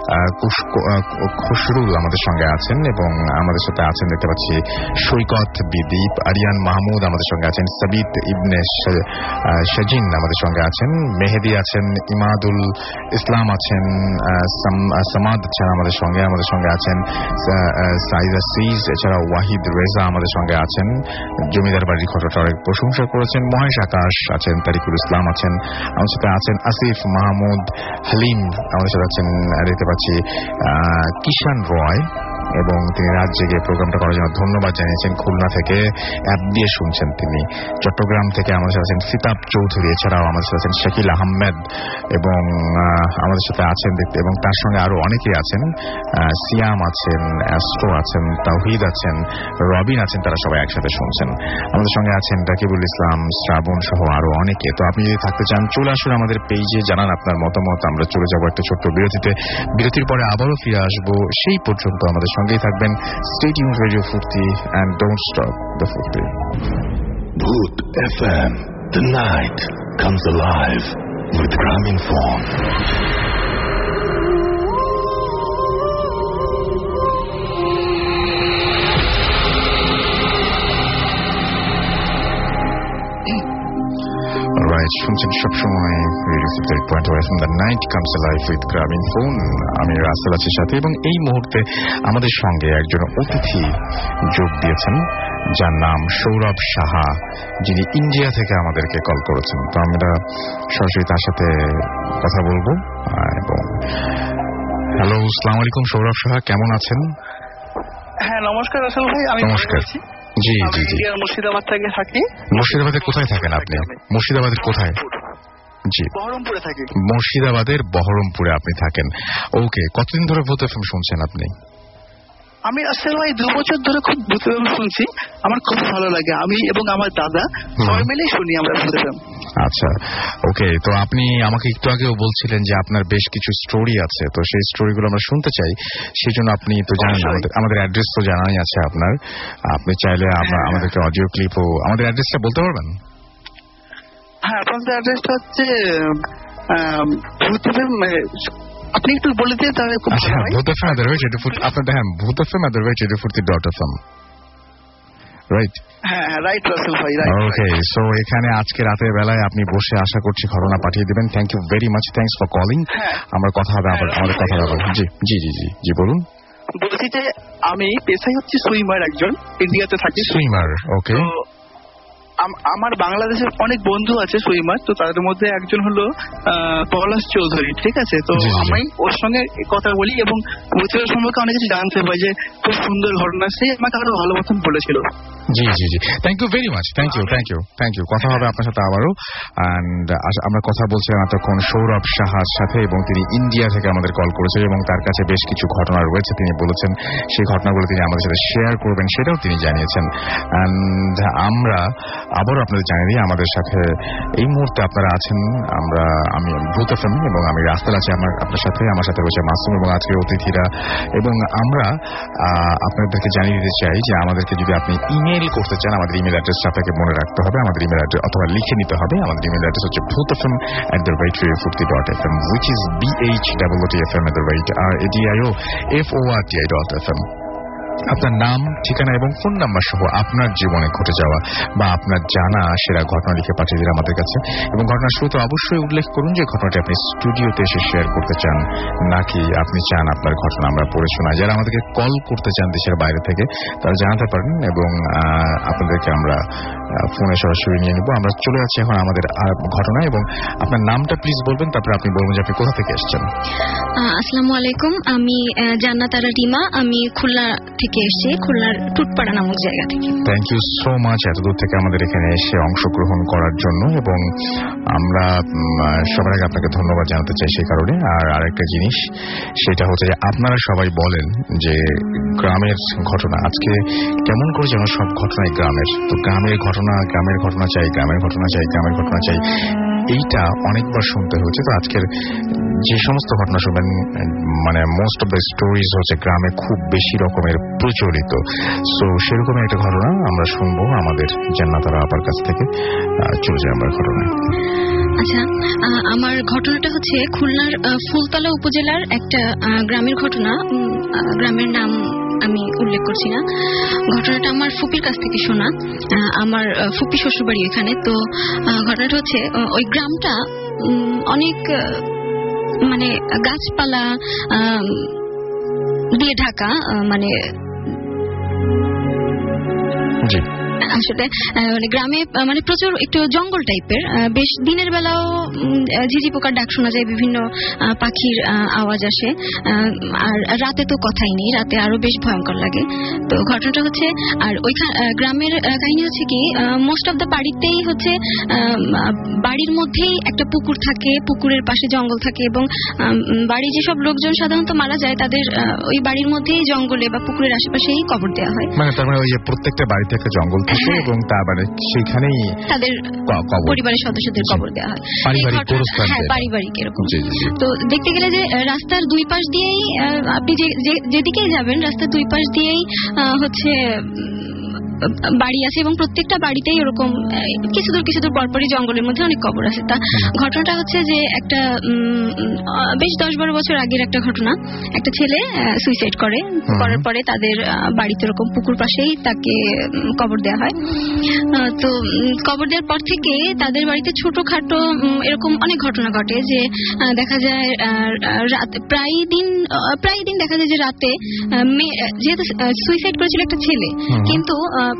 খুশরুল আমাদের সঙ্গে আছেন এবং আমাদের সাথে আছেন দেখতে পাচ্ছি সৈকত বিদীপ, আরিয়ান মাহমুদ আমাদের সঙ্গে আছেন, সাবিত ইবনে শাজিন আমাদের সঙ্গে আছেন, মেহেদি আছেন, ইমাদুল ইসলাম আছেন, সামাদ ছাড়া আমাদের সঙ্গে আমাদের সঙ্গে আছেন সাইদা সিজ, এছাড়া ওয়াহিদ রেজা আমাদের সঙ্গে আছেন, জমিদার বাড়ির ঘটনাটা অনেক প্রশংসা করেছেন, মহেশ আকাশ আছেন, তারিকুল ইসলাম আছেন, আমাদের সাথে আছেন আসিফ মাহমুদ হালিম, আমাদের সাথে আছেন দেখতে পাচ্ছি কিষান রয়, এবং তিনি রাত জেগে প্রোগ্রামটা করার জন্য ধন্যবাদ জানিয়েছেন। খুলনা থেকে অ্যাপ দিয়ে শুনছেন তিনি। চট্টগ্রাম থেকে আমাদের সাথে আছেন ফিতাব চৌধুরী, এছাড়াও আমাদের সাথে আছেন শাকিল আহমেদ, এবং আমাদের সাথে আছেন দেখতে, এবং তার সঙ্গে আরো অনেকেই আছেন, সিয়াম আছেন, অ্যাস্ট্রো আছেন, তাওহিদ আছেন, রবিন আছেন, তারা সবাই একসাথে শুনছেন। আমাদের সঙ্গে আছেন রাকিবুল ইসলাম, শ্রাবণ সহ আরো অনেকে। তো আপনি যদি থাকতে চান চলে আসুন আমাদের পেজে, জানান আপনার মতামত। আমরা চলে যাবো একটা ছোট্ট বিরতিতে, বিরতির পরে আবারও ফিরে আসবো। সেই পর্যন্ত আমাদের সঙ্গেই থাকবেন। Stay tuned Radio Furti and don't stop the Furti. Bhoot F M, the night comes alive with Graminphone. শুনছেন সবসময় রেডিও ফুর্তি পয়েন্ট ওয়াই F M, the night comes alive with Grameenphone. আমি রাসেল আছি সাথে, এবং এই মুহূর্তে আমাদের সঙ্গে একজন অতিথি যোগ দিয়েছেন যার নাম সৌরভ সাহা, যিনি ইন্ডিয়া থেকে আমাদেরকে কল করেছেন। তো আমরা সরাসরি তার সাথে কথা বলবো। এবং হ্যালো, আসসালামু আলাইকুম সৌরভ সাহা, কেমন আছেন? হ্যাঁ নমস্কার রাসেল ভাই, আমি নমস্কার। জি জি জি মুর্শিদাবাদ থেকে থাকি। মুর্শিদাবাদের কোথায় থাকেন আপনি? মুর্শিদাবাদের কোথায়? জি বহরমপুরে থাকি। মুর্শিদাবাদের বহরমপুরে আপনি থাকেন। ওকে, কতদিন ধরে ভূত এফএম শুনছেন আপনি? আমি আসলে ভাই দু বছর ধরে খুব ভূত এফএম শুনছি, আমার খুব ভালো লাগে। আমি এবং আমার দাদা সবাই মিলে শুনি আমরা ভূত এফএম। আচ্ছা, ওকে। তো আপনি আমাকে একটু আগেও বলছিলেন যে আপনার বেশ কিছু স্টোরি আছে, তো সেই স্টোরিগুলো আমরা শুনতে চাই। সেই জন্য আপনি তো জানেন আমাদের আমাদের অ্যাড্রেস তো জানাই আছে আপনার। আপনি চাইলে আমাদেরকে অডিও ক্লিপও, আমাদের অ্যাড্রেসটা বলতে পারবেন? হ্যাঁ, আপনাদের অ্যাড্রেসটা হচ্ছে ভূত এফএম, আপনি একটু বলে দিয়ে তাহলে খুব ভালো হয়। Bhoot FM at the rate radio Foorti, আপনার দেখেন Bhoot FM at the rate radio ফুর্তি ডট এফএম, রাইট? হ্যাঁ রাইট রাসেল ভাই, রাইট। ওকে, সো এখানে আজকে রাতের বেলায় আপনি বসে আশা করছি ঘটনা পাঠিয়ে দিবেন। Thank you very much, thanks for calling. আমার কথা হবে আবার, আমাদের কথা হবে। জি জি জি জি জি বলুন। বলছি যে আমি পেশায় হচ্ছে সুইমার, একজন ইন্ডিয়াতে থাকি। Swimmer, okay. আমার বাংলাদেশের অনেক বন্ধু আছে সুইমার, তো তাদের মধ্যে একজন হলো পলাশ চৌধুরী, ঠিক আছে? তো আমি ওর সঙ্গে কথা বলি এবং ভূতের সম্পর্কে অনেক কিছু জানতে পাই, যে খুব সুন্দর ঘটনা, সে আমাকে আরো ভালো মতন বলেছিল। জি জি জি thank you very much, thank you thank you thank you কথা হবে আপনার সাথে আবারও। অ্যান্ড আমরা কথা বলছিলাম এতক্ষণ সৌরভ সাহার সাথে, এবং তিনি ইন্ডিয়া থেকে আমাদের কল করেছেন এবং তার কাছে বেশ কিছু ঘটনা রয়েছে, তিনি বলেছেন সেই ঘটনাগুলো তিনি আমাদের সাথে শেয়ার করবেন, সেটাও তিনি জানিয়েছেন। অ্যান্ড আমরা আবারও আপনাদের জানিয়ে দিই আমাদের সাথে এই মুহূর্তে আপনারা আছেন, আমরা আমি ভূত এফএম এবং আমি রাস্তাল আছি আমার আপনার সাথে, আমার সাথে রয়েছে মাসুম এবং আজকের অতিথিরা। এবং আমরা আপনাদেরকে জানিয়ে দিতে চাই যে আমাদেরকে যদি আপনি ইমেল করতে চান, আমাদের ইমেল অ্যাড্রেসটা আপনাকে মনে রাখতে হবে। আমাদের ইমেল অ্যাড্রেস অথবা লিখে নিতে হবে। আমাদের ইমেল অ্যাড্রেস হচ্ছে Bhoot FM at the rate radio ফুর্তি dot F M, which is B H double T F M at the rate R A D I O F O R T I dot F M. আপনার নাম, ঠিকানা এবং phone number সহ আপনার জীবনে ঘটে যাওয়া বা আপনার জানা সেরা ঘটনা লিখে পাঠিয়ে দিন আমাদের কাছে। এবং ঘটনার শুরুতে অবশ্যই উল্লেখ করুন যে ঘটনাটি আপনি স্টুডিওতে এসে শেয়ার করতে চান, নাকি আপনি চান আপনার ঘটনা আমরা পড়ে শোনাই। যারা আমাদেরকে কল করতে চান দেশের বাইরে থেকে, তারা জানাতে পারেন এবং আপনাদেরকে আমরা ফোনে সরাসরি নিয়ে নেব। আমরা চলে যাচ্ছি এখন আমাদের ঘটনা, এবং আপনার নামটা প্লিজ বলবেন, তারপরে আপনি বলবেন যে আপনি কোথা থেকে এসেছেন। আসসালামু আলাইকুম, আমি জান্নাত আরা রিমা, আমি খুলনা থেকে থেকে এসেছি, খুলনার টুটপাড়া নামক জায়গা থেকে। থ্যাংক ইউ সো মাচ এতদূর থেকে আমাদের এখানে এসে অংশগ্রহণ করার জন্য, এবং আমরা সবার আগে আপনাকে ধন্যবাদ জানাতে চাই সেই কারণে। আর আরেকটা জিনিস সেটা হচ্ছে যে আপনারা সবাই বলেন যে গ্রামের ঘটনা, আজকে কেমন করে যেন সব ঘটনাই গ্রামের, তো গ্রামের ঘটনা গ্রামের ঘটনা চাই গ্রামের ঘটনা চাই গ্রামের ঘটনা চাই এইটা অনেকবার শুনতে হচ্ছে। তো আজকের যে সমস্ত ঘটনা শুনবেন, মানে মোস্ট অফ দ্য স্টোরিজ হচ্ছে গ্রামে খুব বেশি রকমের প্রচলিত। সো সেরকমই একটা ঘটনা আমরা শুনবো আমাদের জান্নাতুরা আপার কাছ থেকে। চলে যাই আমরা ঘটনায়। আচ্ছা, আমার ঘটনাটা হচ্ছে খুলনার ফুলতলা উপজেলার একটা গ্রামের ঘটনা। গ্রামের নাম আমি উল্লেখ করছি না। ঘটনাটা আমার ফুপির কাছ থেকে শোনা। আমার ফুপি শ্বশুরবাড়ি এখানে। তো ঘটনাটা হচ্ছে ওই গ্রামটা অনেক মানে গাছপালা দিয়ে ঢাকা, মানে আসলে মানে গ্রামে মানে প্রচুর একটু জঙ্গল টাইপের। বেশ দিনের বেলাও ঝিঝি পোকার ডাক শোনা যায়, বিভিন্ন পাখির আওয়াজ আসে, আর রাতে তো কথাই নেই, রাতে আরো বেশ ভয়ঙ্কর লাগে। তো ঘটনাটা হচ্ছে, আর ওইখানে গ্রামের কাহিনী হচ্ছে কি, মোস্ট অফ দ্য বাড়িতেই হচ্ছে বাড়ির মধ্যেই একটা পুকুর থাকে, পুকুরের পাশে জঙ্গল থাকে, এবং বাড়ির যেসব লোকজন সাধারণত মারা যায় তাদের ওই বাড়ির মধ্যেই জঙ্গলে বা পুকুরের আশেপাশেই কবর দেওয়া হয়। মানে তার মানে ওই প্রত্যেকটা বাড়িতে একটা জঙ্গল থাকে এবং তার মানে সেখানেই তাদের পরিবারের সদস্যদের কবর দেওয়া হয়, হ্যাঁ পারিবারিক এরকম। তো দেখতে গেলে যে রাস্তার দুই পাশ দিয়েই আপনি যেদিকেই যাবেন রাস্তার দুই পাশ দিয়েই হচ্ছে বাড়ি আছে, এবং প্রত্যেকটা বাড়িতেই ওরকম কিছু দূর কিছু দূর পরপরই জঙ্গলের মধ্যে অনেক কবর আছে। তা ঘটনাটা হচ্ছে যে একটা বেশ দশ বারো বছর আগের একটা ঘটনা। একটা ছেলে সুইসাইড করে, করার পরে তাদের বাড়িতে এরকম পুকুর পাশেই তাকে কবর দেওয়া হয়। তো কবর দেওয়ার পর থেকে তাদের বাড়িতে ছোটখাটো এরকম অনেক ঘটনা ঘটে, যে দেখা যায় রাত প্রায় দিন প্রায় দিন দেখা যায় যে রাতে, যেহেতু সুইসাইড করেছিল একটা ছেলে, কিন্তু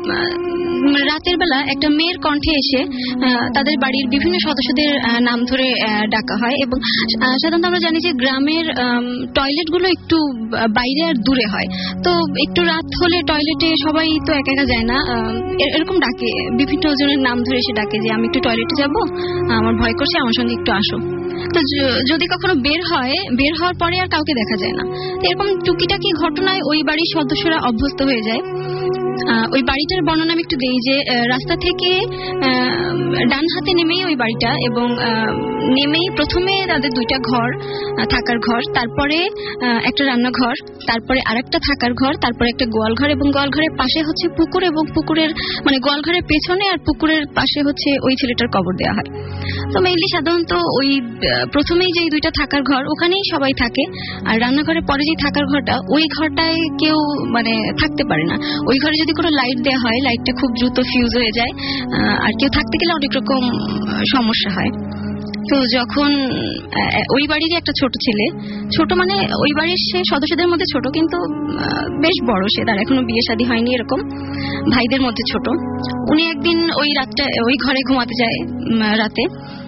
রাতের বেলা একটা মেয়ের কণ্ঠে এসে তাদের বাড়ির বিভিন্ন সদস্যদের নাম ধরে ডাকা হয়। এবং সাধারণত আমরা জানি যে গ্রামের টয়লেটগুলো একটু বাইরে আর দূরে হয়, তো একটু রাত হলে টয়লেটে সবাই তো একা একা যায় না, এরকম ডাকে, বিভিন্ন জনের নাম ধরে এসে ডাকে যে আমি একটু টয়লেটে যাব, আমার ভয় করছে, আমার সঙ্গে একটু আসো। তো যদি কখনো বের হয়, বের হওয়ার পরে আর কাউকে দেখা যায় না। এরকম টুকিটাকি ঘটনায় ওই বাড়ির সদস্যরা অভ্যস্ত হয়ে যায়। ওই বাড়িটার বর্ণনা আমি একটু দিই, যে রাস্তা থেকে ডান হাতে নেমেই ওই বাড়িটা, এবং নেমেই প্রথমে তাদের দুইটা ঘর, থাকার ঘর, তারপরে একটা রান্নাঘর, তারপরে আরেকটা থাকার ঘর, তারপরে একটা গোয়াল ঘর, এবং গোয়াল ঘরের পাশে হচ্ছে পুকুর, এবং পুকুরের মানে গোয়াল ঘরের পেছনে আর পুকুরের পাশে হচ্ছে ওই ছেলেটার কবর দেওয়া হয়। তো মেইনলি সাধারণত ওই প্রথমেই যে দুইটা থাকার ঘর ওখানেই সবাই থাকে, আর রান্নাঘরের পরে যে থাকার ঘরটা, ওই ঘরটায় কেউ মানে থাকতে পারে না। ওই ঘরে যদি কোনো লাইট দেওয়া হয়, লাইটটা খুব দ্রুত ফিউজ হয়ে যায়, আর কেউ থাকতে গেলে অনেক রকম সমস্যা হয়। তো যখন ওই বাড়িরই একটা ছোট ছেলে, ছোট মানে ওই বাড়ির সে সদস্যদের মধ্যে ছোট, কিন্তু বেশ বড়, সে তার এখনো বিয়ে শাদী হয়নি, এরকম ভাইদের মধ্যে ছোট। উনি একদিন ওই রাতটা ওই ঘরে ঘুমাতে যায়, রাতে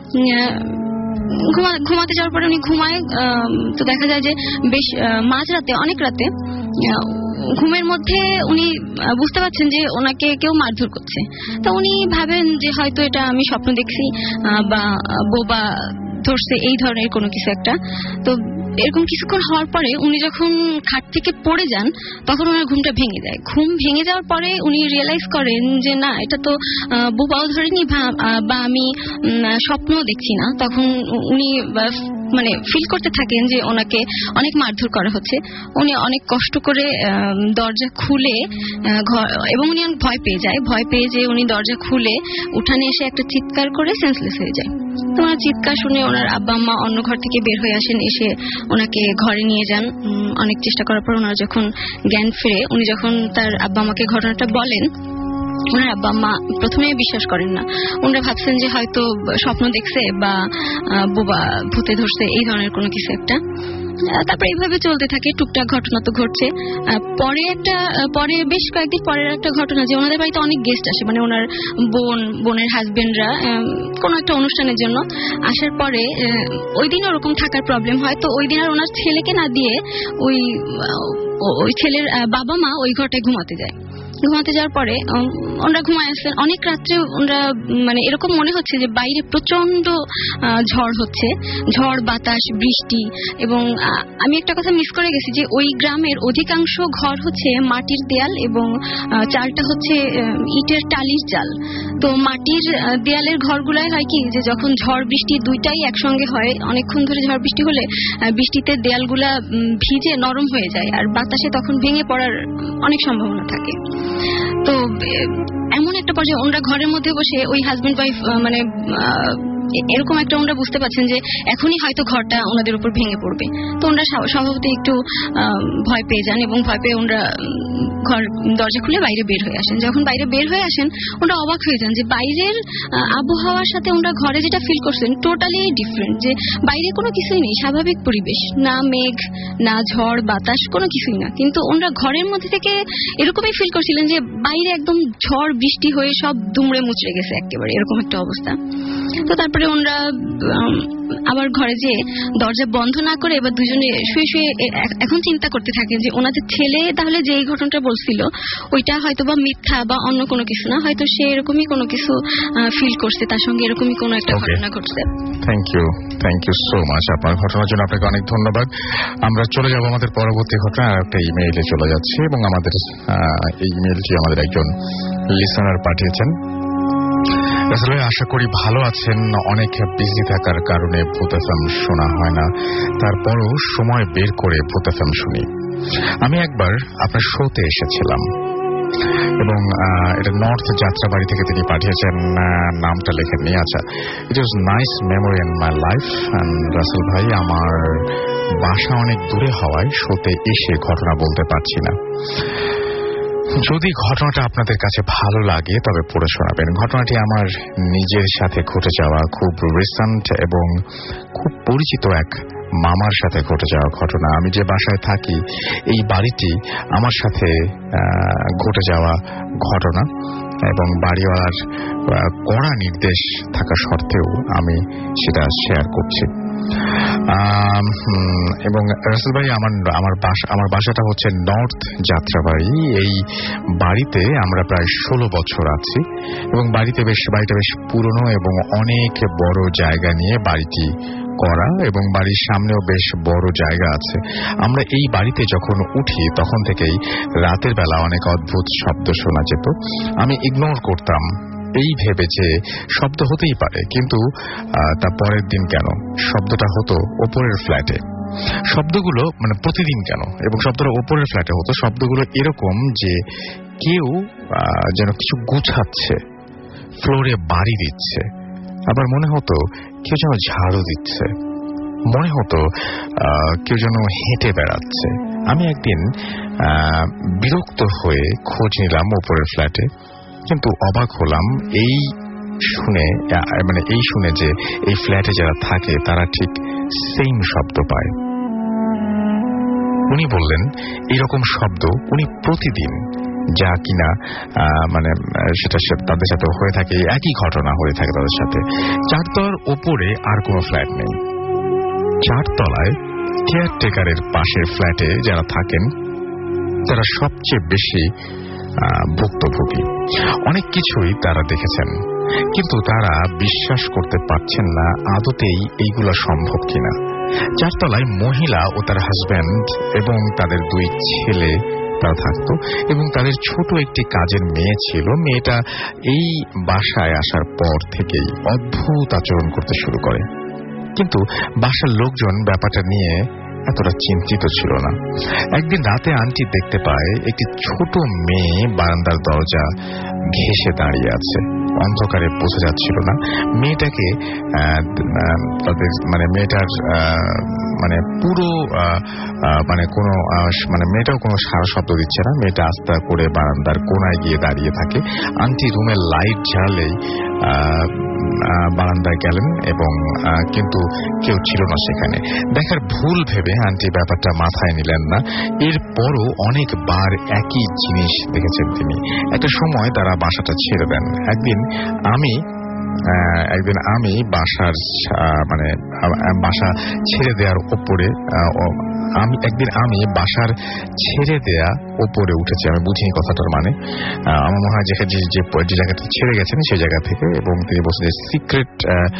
ঘুমাতে যাওয়ার পরে উনি ঘুমায়। তো দেখা যায় যে বেশ মাঝ রাতে, অনেক রাতে ঘুমের মধ্যে উনি বুঝতে পারছেন যে ওনাকে কেউ মারধর করছে। তো উনি ভাবেন যে হয়তো এটা আমি স্বপ্ন দেখছি, বা বোবা ধরছে, এই ধরনের কোনো কিছু একটা। তো এরকম কিছুক্ষণ হওয়ার পরে উনি যখন খাট থেকে পড়ে যান, তখন ওনার ঘুমটা ভেঙে যায়। ঘুম ভেঙে যাওয়ার পরে উনি রিয়েলাইজ করেন যে না, এটা তো বোবাও ধরেনি, বা আমি স্বপ্নও দেখছি না। তখন উনি মানে ফিল করতে থাকেন যে ওনাকে অনেক মারধর করা হচ্ছে। উনি অনেক কষ্ট করে দরজা খুলে, এবং উনি অনেক ভয় পেয়ে যায়, ভয় পেয়ে যে উনি দরজা খুলে উঠানে এসে একটা চিৎকার করে সেন্সলেস হয়ে যায়। তো ওনার চিৎকার শুনে ওনার আব্বা আম্মা অন্য ঘর থেকে বের হয়ে আসেন, এসে ওনাকে ঘরে নিয়ে যান। অনেক চেষ্টা করার পর ওনার যখন জ্ঞান ফিরে, উনি যখন তার আব্বা আম্মাকে ঘটনাটা বলেন, ওনার আব্বা আম্মা প্রথমে বিশ্বাস করেন না। ওনারা ভাবছেন যে হয়তো স্বপ্ন দেখছে বা বোবা ভূতে ধরছে, এই ধরনের কোনো কিছু একটা। তারপরে এইভাবে চলতে থাকে, টুকটাক ঘটনা তো ঘটছে। পরে একটা পরে বেশ কয়েকদিন পরের একটা ঘটনা যে ওনাদের বাড়িতে অনেক গেস্ট আসে, মানে ওনার বোন বোনের হাজবেন্ডরা কোনো একটা অনুষ্ঠানের জন্য আসার পরে ওই দিন ওরকম থাকার প্রবলেম হয়। তো ওই দিন আর ওনার ছেলেকে না দিয়ে ওই ওই ছেলের বাবা মা ওই ঘরটায় ঘুমাতে যায়। ঘুমাতে যাওয়ার পরে ওনারা ঘুমায় আসছেন, অনেক রাত্রে ওনারা মানে এরকম মনে হচ্ছে যে বাইরে প্রচন্ড ঝড় হচ্ছে, ঝড় বাতাস বৃষ্টি। এবং আমি একটা কথা মিস করে গেছি যে ওই গ্রামের অধিকাংশ ঘর হচ্ছে মাটির দেয়াল এবং চালটা হচ্ছে ইটের টালির চাল। তো মাটির দেয়ালের ঘরগুলাই হয় কি যে যখন ঝড় বৃষ্টি দুইটাই একসঙ্গে হয়, অনেকক্ষণ ধরে ঝড় বৃষ্টি হলে বৃষ্টিতে দেয়ালগুলা ভিজে নরম হয়ে যায় আর বাতাসে তখন ভেঙে পড়ার অনেক সম্ভাবনা থাকে। তো এমন একটা পর্যায়ে ওনারা ঘরের মধ্যে বসে ওই হাজবেন্ড ওয়াইফ মানে এরকম একটা ওনারা বুঝতে পারছেন যে এখনই হয়তো ঘরটা ওনাদের উপর ভেঙে পড়বে। তো ওনারা স্বভাবতই একটু ভয় পেয়ে যান এবং ভয় পেয়ে ওনারা ঘর দরজা খুলে বাইরে বের হয়ে আসেন। যখন বাইরে বের হয়ে আসেন ওনারা অবাক হয়ে যান যে বাইরের আবহাওয়ার সাথে ওনারা ঘরে যেটা ফিল করছেন টোটালি ডিফারেন্ট। যে বাইরে কোনো কিছুই নেই, স্বাভাবিক পরিবেশ, না মেঘ না ঝড় বাতাস, কোনো কিছুই না। কিন্তু ওনারা ঘরের মধ্যে থেকে এরকমই ফিল করছিলেন যে বাইরে একদম ঝড় বৃষ্টি হয়ে সব দুমড়ে মুচড়ে গেছে একেবারে, এরকম একটা অবস্থা। তো তারপরে ওনারা আবার ঘরে যেয়ে দরজা বন্ধ না করে এবার দুজনে শুয়ে শুয়ে এখন চিন্তা করতে থাকেন যে ওনাদের ছেলে তাহলে যে এই ঘটনাটা বলছিল ওইটা হয়তো বা মিথ্যা বা অন্য কোনো কিছু না, হয়তো সে এরকমই কোনো কিছু ফিল করছে, তার সঙ্গে এরকমই কোনো একটা ঘটনা ঘটছে। Thank you thank you so much আপনার ঘটনার জন্য, আপনাকে অনেক ধন্যবাদ। আমরা চলে যাব আমাদের পরবর্তী ঘটনা, আর একটা ইমেইলে চলে যাচ্ছে এবং আমাদের এই ইমেইলটি আমাদের একজন লিসনার পাঠিয়েছেন। আসলে আশা করি ভালো আছেন। অনেক বিজি থাকার কারণে ভূত এফএম শোনা হয় না, তারপরও সময় বের করে ভূত এফএম শুনি। আমি একবার আপনার শোতে এসেছিলাম এবং এটা নর্থ যাত্রাবাড়ি থেকে তিনি পাঠিয়েছেন, নামটা লেখেননি। আচ্ছা, it was nice memory in my life. Rasel ভাই, আমার বাসা অনেক দূরে হওয়ায় শোতে এসে ঘটনা বলতে পারছি না। যদি ঘটনাটা আপনাদের কাছে ভালো লাগে তবে পড়ে শোনাবেন। ঘটনাটি আমার নিজের সাথে ঘটে যাওয়া খুব রিসেন্ট এবং খুব পরিচিত এক মামার সাথে ঘটে যাওয়া ঘটনা। আমি যে বাসায় থাকি এই বাড়িটি আমার সাথে ঘটে যাওয়া ঘটনা এবং বাড়িওয়ালার কড়া নির্দেশ থাকা সত্ত্বেও আমি সেটা শেয়ার করছি। এবং রাসেল ভাই, আমার আমার বাসা আমার বাসাটা হচ্ছে নর্থ যাত্রাবাড়ি। এই বাড়িতে আমরা প্রায় ষোলো বছর আছি এবং বাড়িতে বেশ বাড়িটা বেশ পুরনো এবং অনেক বড় জায়গা নিয়ে বাড়িটি করা এবং বাড়ির সামনেও বেশ বড় জায়গা আছে। আমরা এই বাড়িতে যখন উঠি তখন থেকেই রাতের বেলা অনেক অদ্ভুত শব্দ শোনা যেত। আমি ইগনোর করতাম এই ভেবে যে শব্দ হতেই পারে, কিন্তু তা পরের দিন কেন শব্দটা হতো ওপরের ফ্ল্যাটে। শব্দগুলো মানে প্রতিদিন কেন, এবং শব্দটা ওপরের ফ্ল্যাটে হতো। শব্দগুলো এরকম যে কেউ যেন কিছু গুছাচ্ছে, ফ্লোরে বাড়ি দিচ্ছে, আবার মনে হতো কেউ যেন ঝাড়ু দিচ্ছে, মনে হতো কেউ যেন হেঁটে বেড়াচ্ছে। আমি একদিন বিরক্ত হয়ে খোঁজ নিলাম ওপরের ফ্ল্যাটে, কিন্তু অবাক হলাম এই শুনে মানে এই শুনে যে এই ফ্ল্যাটে যারা থাকে তারা ঠিক সেম শব্দ পায়। উনি বললেন এইরকম শব্দ উনি প্রতিদিন, যা কিনা মানে সেটা তাদের সাথে হয়ে থাকে, একই ঘটনা হয়ে থাকে তাদের সাথে। চারতলার ওপরে আর কোনো ফ্ল্যাট নেই। চারতলায় কেয়ারটেকারের পাশের ফ্ল্যাটে যারা থাকেন তারা সবচেয়ে বেশি ভুক্তভোগী। অনেক কিছুই তারা দেখেছেন, কিন্তু তারা বিশ্বাস করতে পারছেন না আদতেই এইগুলো সম্ভব কিনা। চারতলায় মহিলা ও তার হাজব্যান্ড এবং তাদের দুই ছেলে তারা থাকত এবং তাদের ছোট একটি কাজের মেয়ে ছিল। মেয়েটা এই বাসায় আসার পর থেকেই অদ্ভুত আচরণ করতে শুরু করে, কিন্তু বাসার লোকজন ব্যাপারটা নিয়ে এতটা চিন্তিত ছিল না। একদিন রাতে আন্টি দেখতে পায় একটি ছোট মেয়ে বারান্দার দরজা ঘেঁষে দাঁড়িয়ে আছে। অন্ধকারে বোঝা যাচ্ছিল না মেয়েটাকে, তাদের মানে মেয়েটার মানে পুরো মানে কোনো মানে মেয়েটাও কোনো সারা শব্দ দিচ্ছে না। মেয়েটা আস্তে করে বারান্দার কোনায় গিয়ে দাঁড়িয়ে থাকে। আন্টি রুমের লাইট জ্বালেই বারান্দায় গেলেন এবং কিন্তু কেউ ছিল না সেখানে। দেখার ভুল ভেবে আন্টি ব্যাপারটা মাথায় নিলেন না। এরপরও অনেকবার একই জিনিস দেখেছেন তিনি। একটা সময় তারা বাসাটা ছেড়ে দেন। একদিন আমি একদিন আমি বাসার মানে বাসা ছেড়ে দেওয়ার ওপরে আমি একদিন আমি বাসার ছেড়ে দেয়া ওপরে উঠেছি। আমি বুঝিনি কথাটার মানে। আমার মনে হয় যে যে জায়গাটা ছেড়ে গেছেন সেই জায়গা থেকে, এবং তিনি বলছেন যে সিক্রেট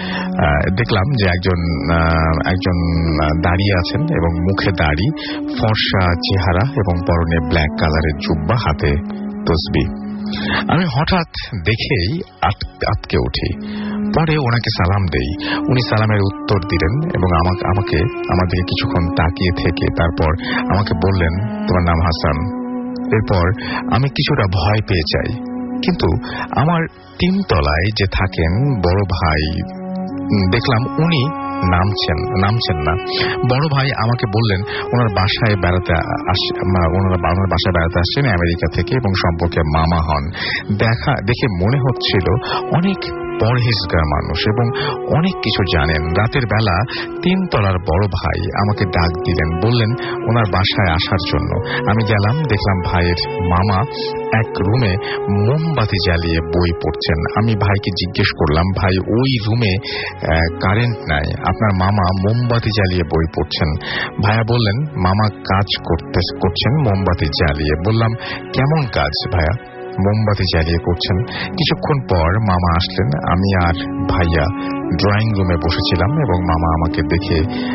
দেখলাম যে একজন একজন দাঁড়িয়ে আছেন এবং মুখে দাড়ি, ফর্সা চেহারা এবং পরনে ব্ল্যাক কালারের জুব্বা, হাতে তসবিহ। আমি হঠাৎ দেখেই আটকে উঠি। পরে ওনাকে সালাম দেই। উনি সালামের উত্তর দিলেন এবং আমাকে আমাকে আমার দিকে কিছুক্ষণ তাকিয়ে থেকে তারপর আমাকে বললেন, তোমার নাম হাসান। এরপর আমি কিছুটা ভয় পেয়ে যাই, কিন্তু আমার তিনতলায় যে থাকেন বড় ভাই দেখলাম উনি নামছেন নামছেন না। বড় ভাই আমাকে বললেন ওনার বাসায় বেড়াতে ওনার বাসায় বেড়াতে আসছেন আমেরিকা থেকে এবং সম্পর্কে মামা হন। দেখা দেখে মনে হচ্ছিল অনেক পরহেজগার মানুষ এবং অনেক কিছু জানেন। রাতের বেলা তিনতলার বড় ভাই আমাকে ডাক দিলেন, বললেন ওনার বাসায় আসার জন্য। আমি গেলাম, দেখলাম ভাইয়ের মামা এক রুমে মোমবাতি জ্বালিয়ে বই পড়ছেন। আমি ভাইকে জিজ্ঞেস করলাম, ভাই ওই রুমে কারেন্ট নাই, আপনার মামা মোমবাতি জ্বালিয়ে বই পড়ছেন। ভাইয়া বললেন মামা কাজ করতে করছেন মোমবাতি জ্বালিয়ে। বললাম কেমন কাজ ভাইয়া? মোমবাতি জ্বালিয়ে করছেন। কিছুক্ষণ পর মামা আসলেন। আমি আর ভাইয়া ড্রয়িং রুমে বসেছিলাম এবং মামা আমাকে দেখে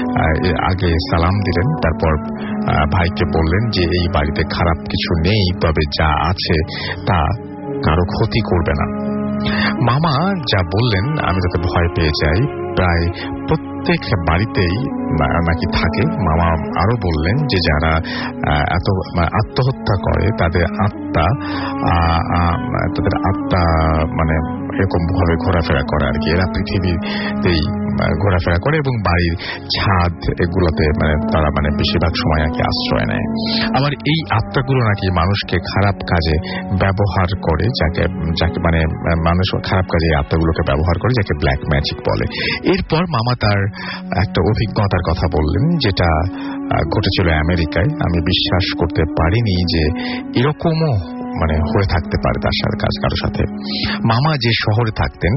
আগে সালাম দিলেন। তারপর ভাইকে বললেন যে এই বাড়িতে খারাপ কিছু নেই, তবে যা আছে তা কারো ক্ষতি করবে না। মামা যা বললেন আমি তাতে ভয় পেয়ে যাই। প্রায় প্রত্যেক বাড়িতেই নাকি থাকে। মামা আরো বললেন যে যারা এত আত্মহত্যা করে তাদের আত্মা তাদের আত্মা মানে এরকম ভাবে ঘোরাফেরা করে আর কি। এরা পৃথিবীতেই ঘোরাফেরা করে এবং বাড়ির ছাদ এগুলোতে মানে তারা মানে বেশিরভাগ সময় নাকি আশ্রয় নেয়। আবার এই আত্মাগুলো নাকি মানুষকে খারাপ কাজে ব্যবহার করে, যাকে যাকে মানে মানুষ খারাপ কাজে এই আত্মাগুলোকে ব্যবহার করে, যাকে ব্ল্যাক ম্যাজিক বলে। এরপর মামা তার একটা অভিজ্ঞতার কথা বললেন যেটা ঘটেছিল আমেরিকায়। আমি বিশ্বাস করতে পারিনি যে এরকমও মানে হয়ে থাকতে পারে তার সাথে কাজ কারোর সাথে। মামা যে শহরে থাকতেন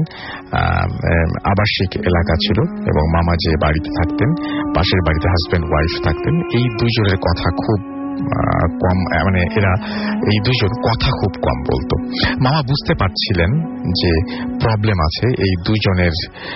আবাসিক এলাকা ছিল এবং মামা যে বাড়িতে থাকতেন পাশের বাড়িতে হাজব্যান্ড ওয়াইফ থাকতেন। এই দুইজনের কথা খুব কম, মানে এরা এই দুইজন কথা খুব কম বলতো। মামা বুঝতে পারছিলেন যে প্রবলেম আছে এই দুইজনের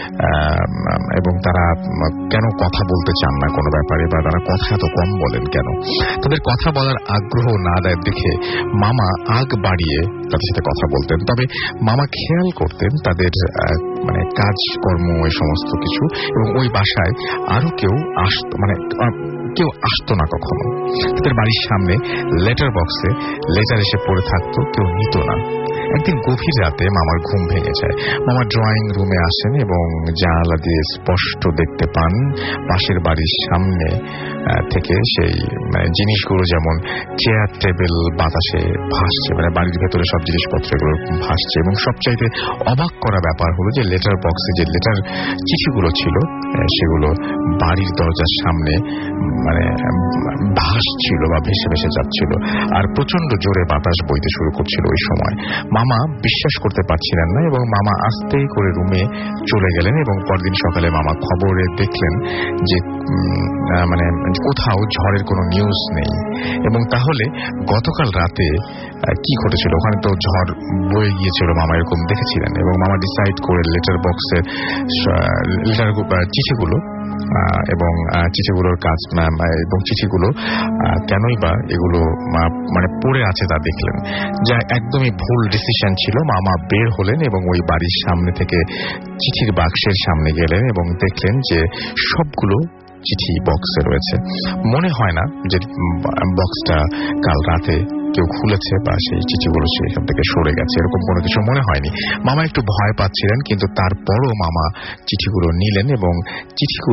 এবং তারা কেন কথা বলতে চান না কোনো ব্যাপারে, বা তারা কথা এত কম বলেন কেন। তাদের কথা বলার আগ্রহ না দেয় দেখে মামা আগ বাড়িয়ে তাদের সাথে কথা বলতেন। তবে মামা খেয়াল করতেন তাদের মানে কাজকর্ম এই সমস্ত কিছু, এবং ওই বাসায় আরো কেউ আসত মানে কেউ আসতো না কখনো। তাদের বাড়ির সামনে লেটার বক্সে লেটার এসে পড়ে থাকতো, কেউ নিত না। একদিন গভীর রাতে মামার ঘুম ভেঙে যায়। মামা ড্রয়িং রুমে আসেন এবং জানালা দিয়ে স্পষ্ট দেখতে পান পাশের বাড়ির সামনে থেকে সেই জিনিসগুলো, যেমন চেয়ার টেবিল বাতাসে ভাসছে, মানে বাড়ির ভেতরে সব জিনিসপত্রগুলো ভাসছে। এবং সবচাইতে অবাক করা ব্যাপার হলো যে লেটার বক্সে যে লেটার চিঠিগুলো ছিল সেগুলো বাড়ির দরজার সামনে মানে ভাসছিল বা ভেসে ভেসে যাচ্ছিল, আর প্রচন্ড জোরে বাতাস বইতে শুরু করছিল ওই সময়। মামা বিশ্বাস করতে পারছিলেন না এবং মামা আস্তেই করে রুমে চলে গেলেন। এবং পরদিন সকালে মামা খবরে দেখলেন যে মানে কোথাও ঝড়ের কোনো নিউজ নেই। এবং তাহলে গতকাল রাতে কি ঘটেছিল? ওখানে তো ঝড় বয়ে গিয়েছিল, মামা এরকম দেখেছিলেন। এবং মামা ডিসাইড করে লেটার বক্সের লেটার চিঠিগুলো এবং চিঠিগুলোর কাজ এবং চিঠিগুলো কেনই বা এগুলো মানে পড়ে আছে তা দেখলেন, যা একদমই ভুল ডিসিশন ছিল। মামা বের হলেন এবং ওই বাড়ির সামনে থেকে চিঠির বাক্সের সামনে গেলেন এবং দেখলেন যে সবগুলো চিঠি বক্সে রয়েছে। মনে হয় না যে বক্সটা কাল রাতে কেউ খুলেছে বা সেই চিঠিগুলো সেখান থেকে সরে গেছে, এরকম কোনো কিছু মনে হয়নি। মামা একটু ভয় পাচ্ছিলেন, কিন্তু তারপরও মামা চিঠিগুলো নিলেন এবং চিঠিগুলো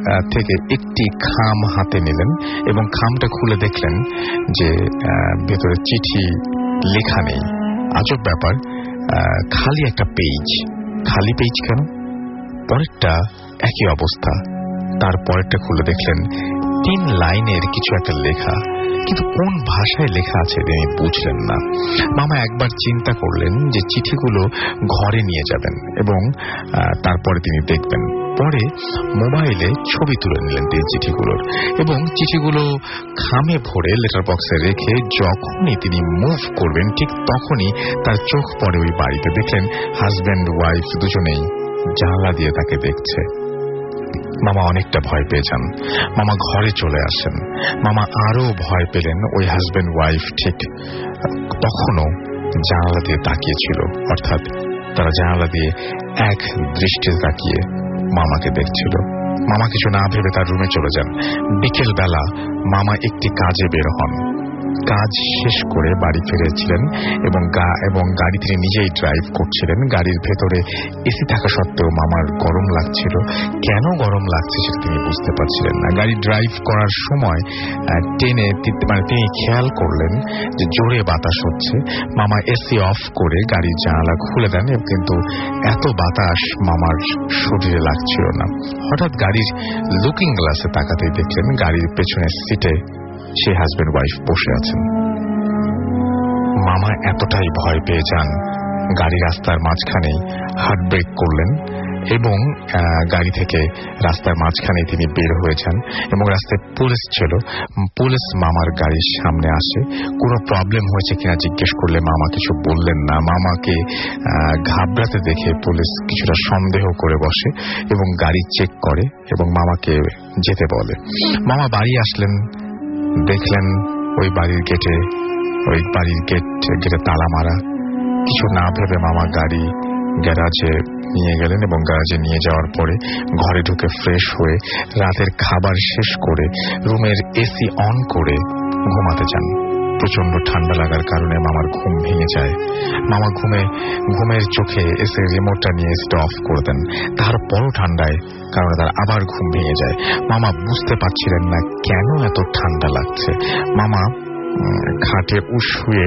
থেকে একটি খাম হাতে নিলেন এবং খামটা খুলে দেখলেন যে ভেতরে চিঠি লেখা নেই। আজব ব্যাপার, খালি একটা পেজ। খালি পেজ কেন? পরেরটা একই অবস্থা। তার পরেরটা খুলে দেখলেন তিন লাইনের কিছু একটা লেখা, কিন্তু কোন ভাষায় লেখা আছে তিনি বুঝলেন না। মামা একবার চিন্তা করলেন যে চিঠিগুলো ঘরে নিয়ে যাবেন এবং তারপরে তিনি দেখবেন। পরে মোবাইলে ছবি তুলে নিলেন তিনি চিঠিগুলোর এবং চিঠিগুলো খামে ভরে লেটার বক্সে রেখে যখনই তিনি মুভ করবেন ঠিক তখনই তার চোখ পড়ে ওই বাড়িতে। দেখলেন হাজব্যান্ড ওয়াইফ দুজনেই জানলা দিয়ে তাকে দেখছে। মামা অনেকটা ভয় পেয়ে যান। মামা ঘরে চলে আসেন। মামা আরো ভয় পেলেন। ওই হাজব্যান্ড ওয়াইফ ঠিক তখনও জানালা দিয়ে তাকিয়েছিল, অর্থাৎ তারা জানালা দিয়ে এক দৃষ্টিতে তাকিয়ে মামাকে দেখছিল। মামা কিছু না ভেবে তার রুমে চলে যান। বিকেল বেলা মামা একটি কাজে বের হন। কাজ শেষ করে বাড়ি ফিরেছিলেন এবং এবং গাড়ি তিনি নিজেই ড্রাইভ করছিলেন। গাড়ির ভেতরে এসি থাকা সত্ত্বেও মামার গরম লাগছিল। কেন গরম লাগছে সেটা তিনি বুঝতে পারছিলেন না। গাড়ি ড্রাইভ করার সময় টেনে মানে তিনি খেয়াল করলেন যে জোরে বাতাস হচ্ছে। মামা এসি অফ করে গাড়ির জানালা খুলে দেন, কিন্তু এত বাতাস মামার শরীরে লাগছিল না। হঠাৎ গাড়ির লুকিং গ্লাসে তাকাতেই দেখলেন গাড়ির পেছনের সিটে সে হাজব্যান্ড ওয়াইফ বসে আছেন। মামা এতটাই ভয় পেয়ে যান, গাড়ি রাস্তার মাঝখানেই হার্ট ব্রেক করলেন এবং গাড়ি থেকে রাস্তার মাঝখানেই তিনি বের হয়ে যান এবং রাস্তায় পুলিশ ছিল। পুলিশ মামার গাড়ির সামনে আসে। কোনো প্রবলেম হয়েছে কিনা জিজ্ঞেস করলে মামা কিছু বললেন না। মামাকে ঘাবড়াতে দেখে পুলিশ কিছুটা সন্দেহ করে বসে এবং গাড়ি চেক করে এবং মামাকে যেতে বলে। মামা বাড়ি আসলেন, দেখলেন ওই বাড়ির গেটে ওই বাড়ির গেট গেটে তালা মারা। কিছু না ভেবে মামা গাড়ি গ্যারাজে নিয়ে গেলেন এবং গ্যারাজে নিয়ে যাওয়ার পরে ঘরে ঢুকে ফ্রেশ হয়ে রাতের খাবার শেষ করে রুমের এসি অন করে ঘুমাতে যান। প্রচন্ড ঠান্ডা লাগার কারণে মামার ঘুম ভেঙে যায়। মামা ঘুমে ঘুমের চোখে এসে রিমোটটা নিয়ে এসিটা অফ করে দেন। তারপরও ঠান্ডায় কারণে তার আবার ঘুম ভেঙে যায়। মামা বুঝতে পারছিলেন না কেন এত ঠান্ডা লাগছে। মামা খাটে শুয়ে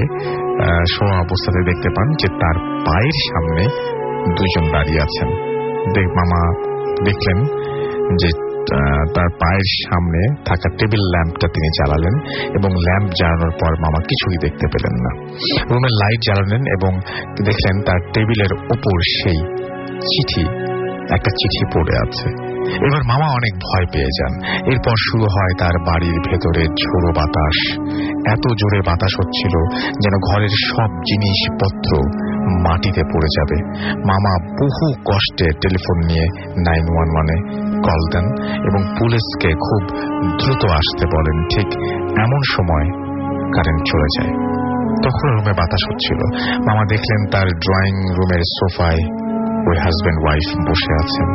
শোয়া অবস্থাতে দেখতে পান যে তার পায়ের সামনে দুইজন দাঁড়িয়ে আছেন। দেখ মামা দেখলেন যে তার পায়ের সামনে থাকা টেবিল ল্যাম্পটা তিনি জ্বালালেন এবং ল্যাম্প জ্বালানোর পর মামা কিছুই দেখতে পেলেন না। রুমের লাইট জ্বালালেন এবং দেখলেন তার টেবিলের উপর সেই চিঠি, একটা চিঠি পড়ে আছে। এবার মামা অনেক ভয় পেয়ে যান। এরপর শুরু হয় তার বাড়ির ভেতরে ঝোড়ো বাতাস। এত জোরে বাতাস হচ্ছিল যেন ঘরের সব জিনিসপত্র মাটিতে পড়ে যাবে। মামা বহু কষ্টে টেলিফোন নিয়ে নাইন ওয়ান ওয়ানে কল দেন এবং পুলিশকে খুব দ্রুত আসতে বলেন। ঠিক এমন সময় কারেন্ট চলে যায়। তখন রুমে বাতাস হচ্ছিল। মামা দেখলেন তার ড্রয়িং রুমের সোফায় ওই হাজব্যান্ড ওয়াইফ বসে আছেন।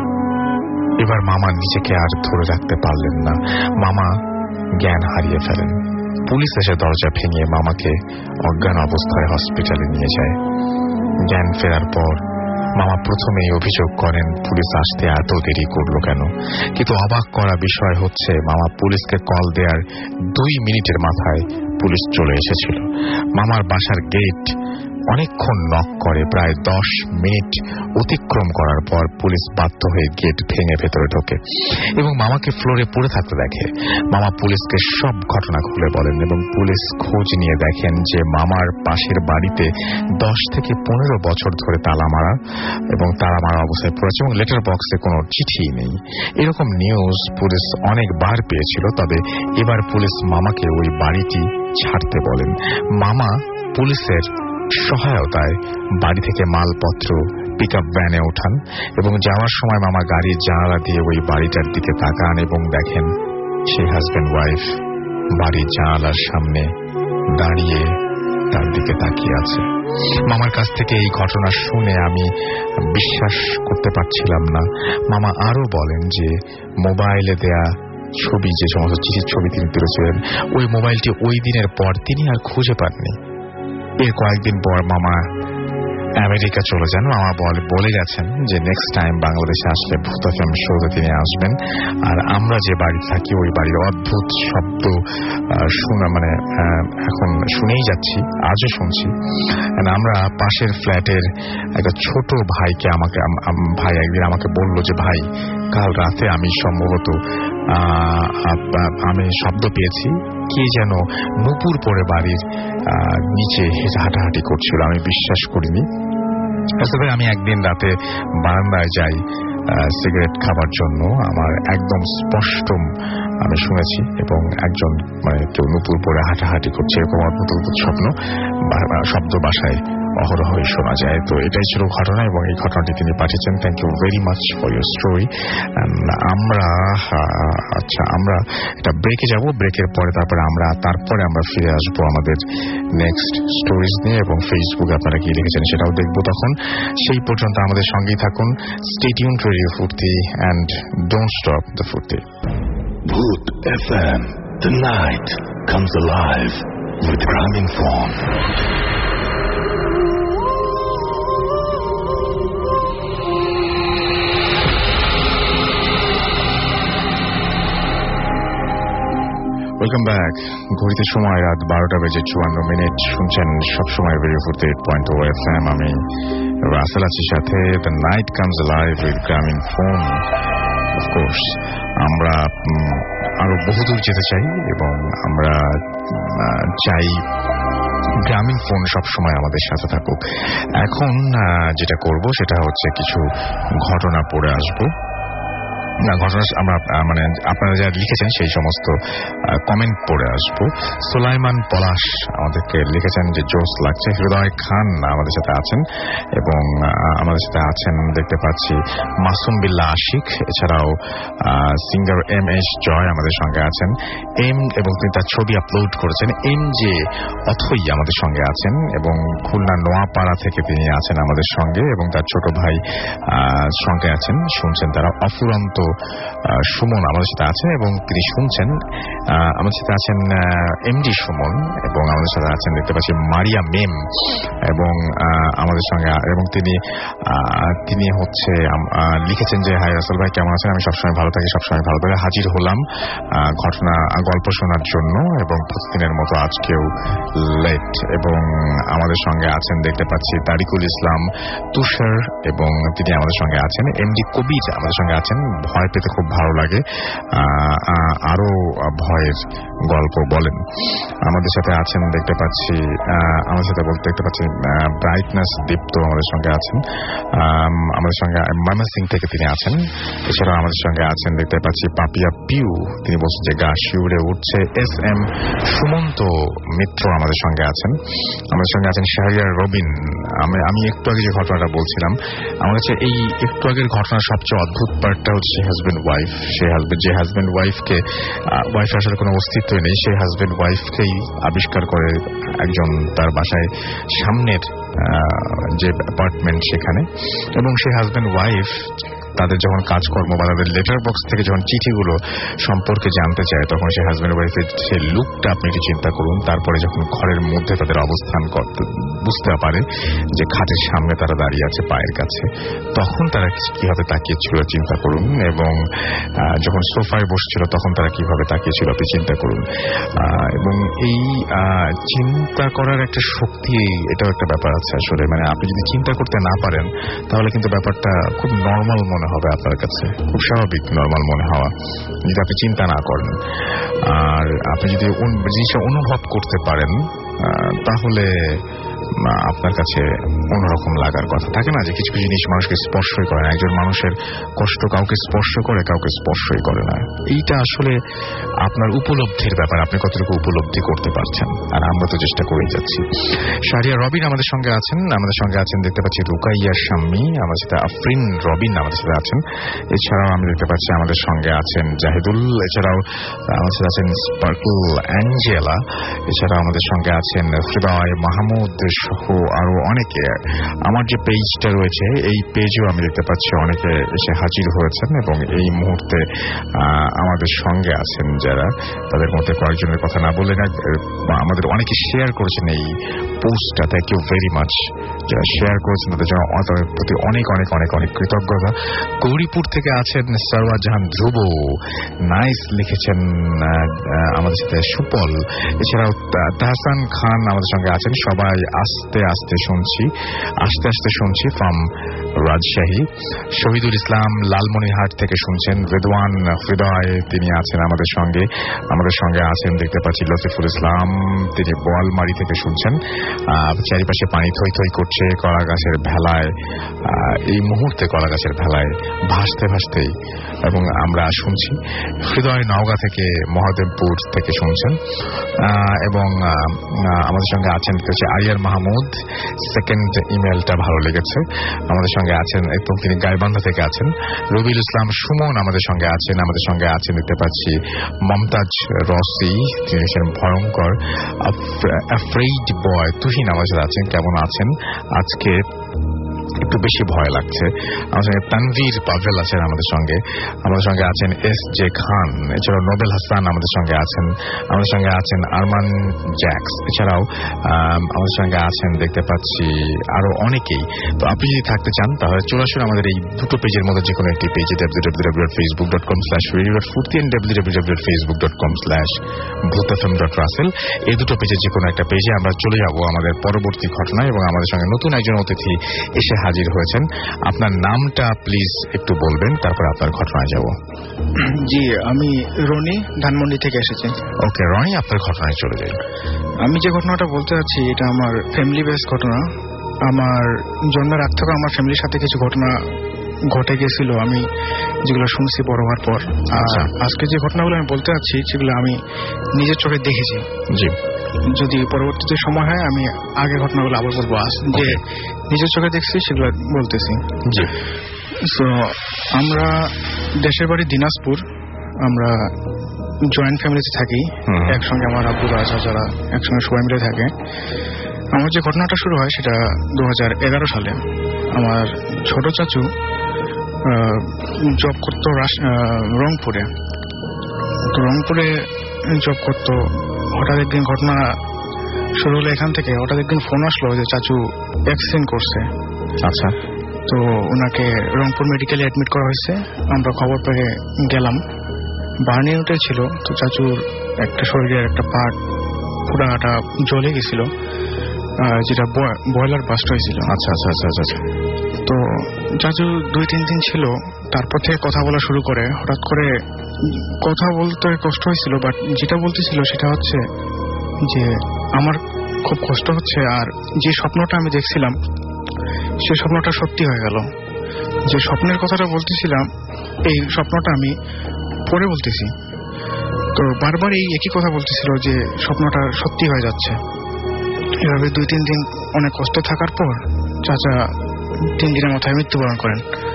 এবার মামা নিজেকে আর ধরে রাখতে পারলেন না। মামা জ্ঞান হারিয়ে ফেলেন। পুলিশ এসে দরজা ভেঙে মামাকে অজ্ঞান অবস্থায় হসপিটালে নিয়ে যায়। জ্ঞান ফেরার পর মামা প্রথমেই অভিযোগ করেন পুলিশ আসতে এত দেরি করলো কেন। কিন্তু অবাক করা বিষয় হচ্ছে মামা পুলিশকে কল দেওয়ার দুই মিনিটের মাথায় পুলিশ চলে এসেছিল। মামার বাসার গেট অনেকক্ষণ নক করে। প্রায় দশ মিনিট অতিক্রম করার পর পুলিশ বাধ্য হয়ে গেট ভেঙে ভেতরে ঢোকে এবং মামাকে ফ্লোরে পড়ে থাকতে দেখে। মামা পুলিশকে সব ঘটনা খুলে বলেন এবং পুলিশ খোঁজ নিয়ে দেখেন যে মামার পাশের বাড়িতে দশ থেকে পনেরো বছর ধরে তালা মারা এবং তালা মারা অবস্থায় পড়েছে এবং লেটার বক্সে কোনো চিঠি নেই। এরকম নিউজ পুলিশ অনেকবার পেয়েছিল। তবে এবার পুলিশ মামাকে ওই বাড়িটি ছাড়তে বলেন। মামা পুলিশের সহায়তায় বাড়ি থেকে মালপত্র পিক আপ ভ্যানে ওঠান এবং যাওয়ার সময় মামা গাড়ির জানালা দিয়ে ওই বাড়িটার দিকে তাকান এবং দেখেন সেই হাজব্যান্ড ওয়াইফ বাড়ির জানালার সামনে দাঁড়িয়ে তার দিকে তাকিয়ে আছে। মামার কাছ থেকে এই ঘটনা শুনে আমি বিশ্বাস করতে পারছিলাম না। মামা আরো বলেন যে মোবাইলে দেয়া ছবি, যে সমস্ত চিঠির ছবি তিনি তুলেছিলেন, ওই মোবাইলটি ওই দিনের পর তিনি আর খুঁজে পাননি। এর কয়েকদিন পর মামা আমেরিকা চলে যান। মামা বলে গেছেন যে নেক্সট টাইম বাংলাদেশে আসলে ভূত এফএম শোতে তিনি আসবেন। আর আমরা যে বাড়ি থাকি ওই বাড়ির অদ্ভুত শব্দ শোনা মানে এখন শুনেই যাচ্ছি, আজও শুনছি। আমরা পাশের ফ্ল্যাটের একটা ছোট ভাইকে আমাকে ভাই একদিন আমাকে বলল যে ভাই কাল রাতে আমি সম্ভবত আমি শব্দ পেয়েছি, কে যেন নুপুর পরে বাড়ির নিচে হাঁটাহাঁটি করছিল। আমি বিশ্বাস করিনি। আসলে আমি একদিন রাতে বারান্দায় যাই সিগারেট খাবার জন্য, আমার একদম স্পষ্ট আমি শুনেছি এবং একজন মানে কেউ নুপুর পরে হাঁটাহাঁটি করছে, এরকম অদ্ভুত অদ্ভুত স্বপ্ন শব্দ বাসায় অহরহই শোনা যায়। তো এটাই ছিল ঘটনা এবং এই ঘটনাটি তিনি পাঠিয়েছেন। Thank you very much for your story. আমরা আচ্ছা আমরা এটা ব্রেকে যাব, ব্রেকের পরে তারপরে আমরা তারপরে আমরা ফিরে আসবো আমাদের নেক্সট স্টোরিজ নিয়ে এবং ফেসবুকে আপনারা কি লিখেছেন সেটাও দেখবো তখন। সেই পর্যন্ত আমাদের সঙ্গেই থাকুন। Stay tuned to radio Foorti and don't stop the Foorti. Bhoot F M, the night comes alive with Graminphone. Welcome back. ঘড়িতে সময় রাত বারোটা বেজে চুয়ান্ন মিনিট। শুনছেন সবসময় radio Foorti eight point O F M. আমি রাসেল আছি সাথে। The night comes alive with Grameenphone. Of course আমরা আরো বহুদূর যেতে চাই এবং আমরা চাই গ্রামীণফোন সবসময় আমাদের সাথে থাকুক। এখন যেটা করব সেটা হচ্ছে কিছু ঘটনা পড়ে আসবো। না ঘটনা আমরা মানে আপনারা যা লিখেছেন সেই সমস্ত কমেন্ট পড়ে আসবো। সুলাইমান পলাশ আমাদেরকে লিখেছেন যে জোস লাগছে। হৃদয় খান আমাদের সাথে আছেন এবং আমাদের সাথে আছেন দেখতে পাচ্ছি মাসুম বিল্লাহ আশিক, এছাড়াও সিঙ্গার এম এস জয় আমাদের সঙ্গে আছেন। এম এবং তিনি তার ছবি আপলোড করেছেন। এম যে অথই আমাদের সঙ্গে আছেন এবং খুলনা নোয়াপাড়া থেকে তিনি আছেন আমাদের সঙ্গে এবং তার ছোট ভাই সঙ্গে আছেন, শুনছেন তারা। অফুরন্ত সুমন আমাদের সাথে আছেন এবং তিনি শুনছেন। আমাদের সাথে আছেন এমডি সুমন এবং আমাদের সাথে আছেন দেখতে পাচ্ছি মারিয়া মেম এবং আমাদের সঙ্গে এবং তিনি তিনি হচ্ছে লিখেছেন যে হাই রাসেল ভাই কেমন আছেন? আমি সবসময় ভালো থাকি, সবসময় ভালো থাকি। হাজির হলাম ঘটনা গল্প শোনার জন্য এবং প্রতিদিনের মতো আজকেও লেট। এবং আমাদের সঙ্গে আছেন দেখতে পাচ্ছি তারিকুল ইসলাম তুষার এবং তিনি আমাদের সঙ্গে আছেন। এমডি কবির আমাদের সঙ্গে আছেন। ভয় পেতে খুব ভালো লাগে, আরো ভয়ের গল্প বলেন। আমাদের সাথে আছেন দেখতে পাচ্ছি আমাদের সাথে বলতে দেখতে পাচ্ছি ব্রাইটনেস দীপ্ত আমাদের সঙ্গে আছেন। আমাদের সঙ্গে ময়মনসিংহ থেকে তিনি আছেন। এছাড়াও আমাদের সঙ্গে আছেন দেখতে পাচ্ছি পাপিয়া পিউ, তিনি বলছেন যে গা শিউরে উঠছে। এস এম সুমন্ত মিত্র আমাদের সঙ্গে আছেন। আমাদের সঙ্গে আছেন শাহরিয়ার রবিন। আমি আমি একটু আগে যে ঘটনাটা বলছিলাম, আমার কাছে এই একটু আগের ঘটনার সবচেয়ে অদ্ভুত পার্টটা হচ্ছে হাজব্যান্ড ওয়াইফ। সে হাজব্যান্ড যে হাজব্যান্ড ওয়াইফকে ওয়াইফ আসলে কোনো অস্তিত্ব নেই, সেই হাজব্যান্ড ওয়াইফকেই আবিষ্কার করে একজন তার বাসায় সামনের যে অ্যাপার্টমেন্ট সেখানে। এবং সেই হাজব্যান্ড ওয়াইফ তাদের যখন কাজকর্ম বা তাদের লেটার বক্স থেকে যখন চিঠিগুলো সম্পর্কে জানতে চায় তখন সেই হাজব্যান্ড ওয়াইফের সে লুকটা আপনি একটু চিন্তা করুন। তারপরে যখন ঘরের মধ্যে তাদের অবস্থান করতে বুঝতে পারে যে খাটের সামনে তারা দাঁড়িয়ে আছে পায়ের কাছে, তখন তারা কিভাবে তাকিয়েছিল চিন্তা করুন। এবং যখন সোফায় বসছিল তখন তারা কিভাবে তাকিয়েছিল আপনি চিন্তা করুন। এবং এই চিন্তা করার একটা শক্তি, এটাও একটা ব্যাপার আছে আসলে। মানে আপনি যদি চিন্তা করতে না পারেন তাহলে কিন্তু ব্যাপারটা খুব নর্মাল মনে হবে আপনার কাছে, খুব স্বাভাবিক নর্মাল মনে হওয়া, যদি আপনি চিন্তা না করেন। আর আপনি যদি জিনিসটা অনুভব করতে পারেন তাহলে আপনার কাছে অন্যরকম লাগার কথা। থাকে না যে কিছু কিছু জিনিস মানুষকে স্পর্শই করে না। একজন মানুষের কষ্ট কাউকে স্পর্শ করে, কাউকে স্পর্শই করে না। এইটা আসলে আপনার উপলব্ধির ব্যাপার, আপনি কতটুকু উপলব্ধি করতে পারছেন। আর আমরা তো চেষ্টা করেই যাচ্ছি। শাহরিয়া রবিন আমাদের সঙ্গে আছেন। আমাদের সঙ্গে আছেন দেখতে পাচ্ছি রুকাইয়া শাম্মী, আমাদের সাথে আফরিন রবিন আমাদের সাথে আছেন। এছাড়াও আমি দেখতে পাচ্ছি আমাদের সঙ্গে আছেন জাহিদুল। এছাড়াও আমাদের সাথে আছেন স্পার্কল অ্যাঞ্জেলা। এছাড়াও আমাদের সঙ্গে আছেন হৃদয় মাহমুদ সহ আরো অনেকে, আমার যে পেজটা রয়েছে এই পেজেও আমি দেখতে পাচ্ছি অনেকে এসে হাজির হয়েছেন এবং এই মুহূর্তে আমাদের সঙ্গে আছেন যারা, তাদের মধ্যে কয়েকজনের কথা না বলে না, আমাদের অনেকে শেয়ার করেছেন এই পোস্টটা। থ্যাংক ইউ ভেরি মাচ যারা শেয়ার করেছেন, তাদের জন্য তাদের প্রতি অনেক অনেক অনেক অনেক কৃতজ্ঞতা। গৌরীপুর থেকে আছেন সরওয়ার জাহান ধ্রুব, নাইস লিখেছেন আমাদের সাথে সুপল, এছাড়াও তাহসান খান আমাদের সঙ্গে আছেন। সবাই আস্তে আস্তে শুনছি আস্তে আস্তে শুনছি ফ্রম রাজশাহী। শহীদুল ইসলাম লালমনিরহাট থেকে শুনছেন। রেদওয়ান হৃদয় তিনি আছেন আমাদের সঙ্গে আমাদের সঙ্গে আছেন দেখতে পাচ্ছি। লতিফুল ইসলাম তিনি বোয়ালমারি থেকে শুনছেন। চারিপাশে পানি থই থই করছে কলা গাছের ভেলায়, এই মুহূর্তে কলা গাছের ভেলায় ভাসতে ভাসতেই, এবং আমরা শুনছি। হৃদয় নওগাঁ থেকে মহাদেবপুর থেকে শুনছেন এবং আমাদের সঙ্গে আছেন হচ্ছে আরিয়ার মাহমুদ। সেকেন্ড ইমেলটা ভালো লেগেছে। আমাদের সঙ্গে আছেন এবং তিনি গাইবান্ধা থেকে আছেন। রবিউল ইসলাম সুমন আমাদের সঙ্গে আছেন আমাদের সঙ্গে আছেন দেখতে পাচ্ছি। মমতাজ রসি তিনি ভয়ঙ্কর অ্যাফ্রেইড বয়। তুহিন আমাদের সাথে আছেন। কেমন আছেন? আজকে একটু বেশি ভয় লাগছে। আমার সঙ্গে তানভীর পাভেল আছেন আমাদের সঙ্গে আমাদের সঙ্গে আছেন এস জে খান, এছাড়াও নোবেল হাসান আমাদের সঙ্গে আছেন আমাদের সঙ্গে আছেন আরমান জ্যাক্স, এছাড়াও আমাদের সঙ্গে আছেন দেখতে পাচ্ছি আরো অনেকেই। তো আপনি যদি থাকতে চান তাহলে চলে আসুন আমাদের এই দুটো পেজের মধ্যে যে কোনো একটি পেজে W W W dot Facebook dot com slash radio dot ফুর্তি and W W W dot Facebook dot com slash Bhoot FM dot Rasel. এই দুটো পেজের যে কোনো একটা পেজে আমরা চলে যাব আমাদের পরবর্তী ঘটনায়, এবং আমাদের সঙ্গে নতুন একজন অতিথি এসে হাজির হয়েছেন। আপনার নামটা প্লিজ একটু বলবেন, তারপর আপনার ঘটনায় যাব। জি, আমি রনি ধানমন্ডি থেকে এসেছি। ওকে রনি, আপনার ঘটনায় চলে যাই। আমি যে ঘটনাটা বলতে যাচ্ছি এটা আমার ফ্যামিলি বেস ঘটনা। আমার জন্মের আগ থেকে আমার ফ্যামিলির সাথে কিছু ঘটনা ঘটে গেছিল, আমি যেগুলো শুনছি বড় হওয়ার পর। আজকে যে ঘটনাগুলো আমি বলতে যাচ্ছি সেগুলো আমি নিজের চোখে দেখেছি। জি, যদি পরবর্তীতে সময় হয় আমি আগে ঘটনাগুলো আবার বলবো, যে নিজের চোখে দেখছি সেগুলো বলতেছি। জি, সো আমরা দেশের বাড়ি দিনাজপুর, আমরা জয়েন্ট ফ্যামিলিতে থাকি, একসঙ্গে আমার আব্বুরা চাচারা একসঙ্গে সবাই মিলে থাকে। আমার যে ঘটনাটা শুরু হয় সেটা দু হাজার এগারো সালে। আমার ছোট চাচু জব করতো রংপুরে, তো রংপুরে জব করতো। হঠাৎ একদিন ঘটনা শুরু হলো এখান থেকে। হঠাৎ একদিন ফোন আসলো যে চাচু অ্যাক্সিডেন্ট করছে। আচ্ছা, তো ওনাকে রংপুর মেডিকেলে অ্যাডমিট করা হয়েছে। আমরা খবর পেয়ে গেলাম। বার্ন ইউনিটে ছিল, তো চাচুর একটা শরীরের একটা পার্ট পুরাটা জ্বলে গেছিল, যেটা বয়লার বাস্ট হয়েছিল। আচ্ছা আচ্ছা আচ্ছা আচ্ছা। তো চাচু দুই তিন দিন ছিল, তারপর থেকে কথা বলা শুরু করে। হঠাৎ করে কথা বলতে কষ্ট হয়েছিল, বাট যেটা বলতেছিল সেটা হচ্ছে যে আমার খুব কষ্ট হচ্ছে, আর যে স্বপ্নটা আমি দেখছিলাম সে স্বপ্নটা সত্যি হয়ে গেল। যে স্বপ্নের কথাটা বলতেছিলাম এই স্বপ্নটা আমি পরে বলতেছি। তো বারবার এই একই কথা বলতেছিল যে স্বপ্নটা সত্যি হয়ে যাচ্ছে। এভাবে দুই তিন দিন অনেক কষ্ট থাকার পর চাচা তিন দিনের মাথায় মৃত্যুবরণ করেন।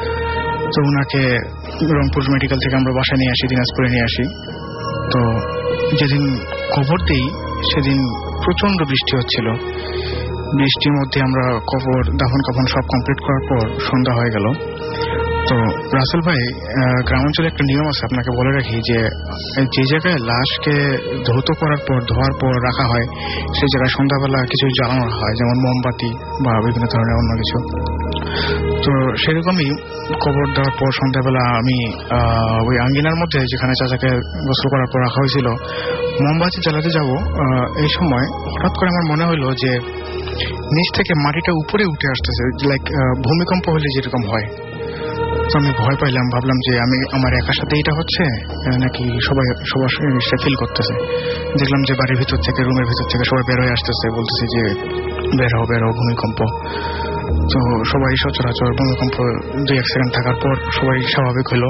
তো ওনাকে রংপুর মেডিকেল থেকে আমরা বাসায় নিয়ে আসি, দিনাজপুরে নিয়ে আসি। তো যেদিন খবর দিই সেদিন প্রচন্ড বৃষ্টি হচ্ছিল। বৃষ্টির মধ্যে আমরা কবর দাফন কাফন সব কমপ্লিট করার পর সন্ধ্যা হয়ে গেল। তো রাসেল ভাই, গ্রামাঞ্চলে একটা নিয়ম আছে, আপনাকে বলে রাখি, যে যে জায়গায় লাশকে ধৌত করার পর ধোয়ার পর রাখা হয় সেই জায়গায় সন্ধ্যাবেলা কিছু জ্বালানো হয়, যেমন মোমবাতি বা বিভিন্ন ধরনের অন্য কিছু। তো সেরকমই কবর দেওয়ার পর সন্ধ্যাবেলা আমি ওই আঙ্গিনার মধ্যে যেখানে চাচাকে গোসল করার পর রাখা হয়েছিল মোমবাতি জ্বালাতে যাব। এই সময় হঠাৎ করে আমার মনে হলো যে নিচ থেকে মাটিটা উপরে উঠে আসতেছে, লাইক ভূমিকম্প হলে যেরকম হয়। তো আমি ভয় পাইলাম, ভাবলাম যে আমি আমার একার সাথে এটা হচ্ছে নাকি সবাই সবার সে ফিল করতেছে। দেখলাম যে বাড়ির ভিতর থেকে রুমের ভিতর থেকে সবাই বের হয়ে আসতেছে, বলতেছে যে বের হও বের হও ভূমিকম্প। তো সবাই সচরাচর ভূমিকম্প দুই এক সেকেন্ড থাকার পর সবাই স্বাভাবিক হলো।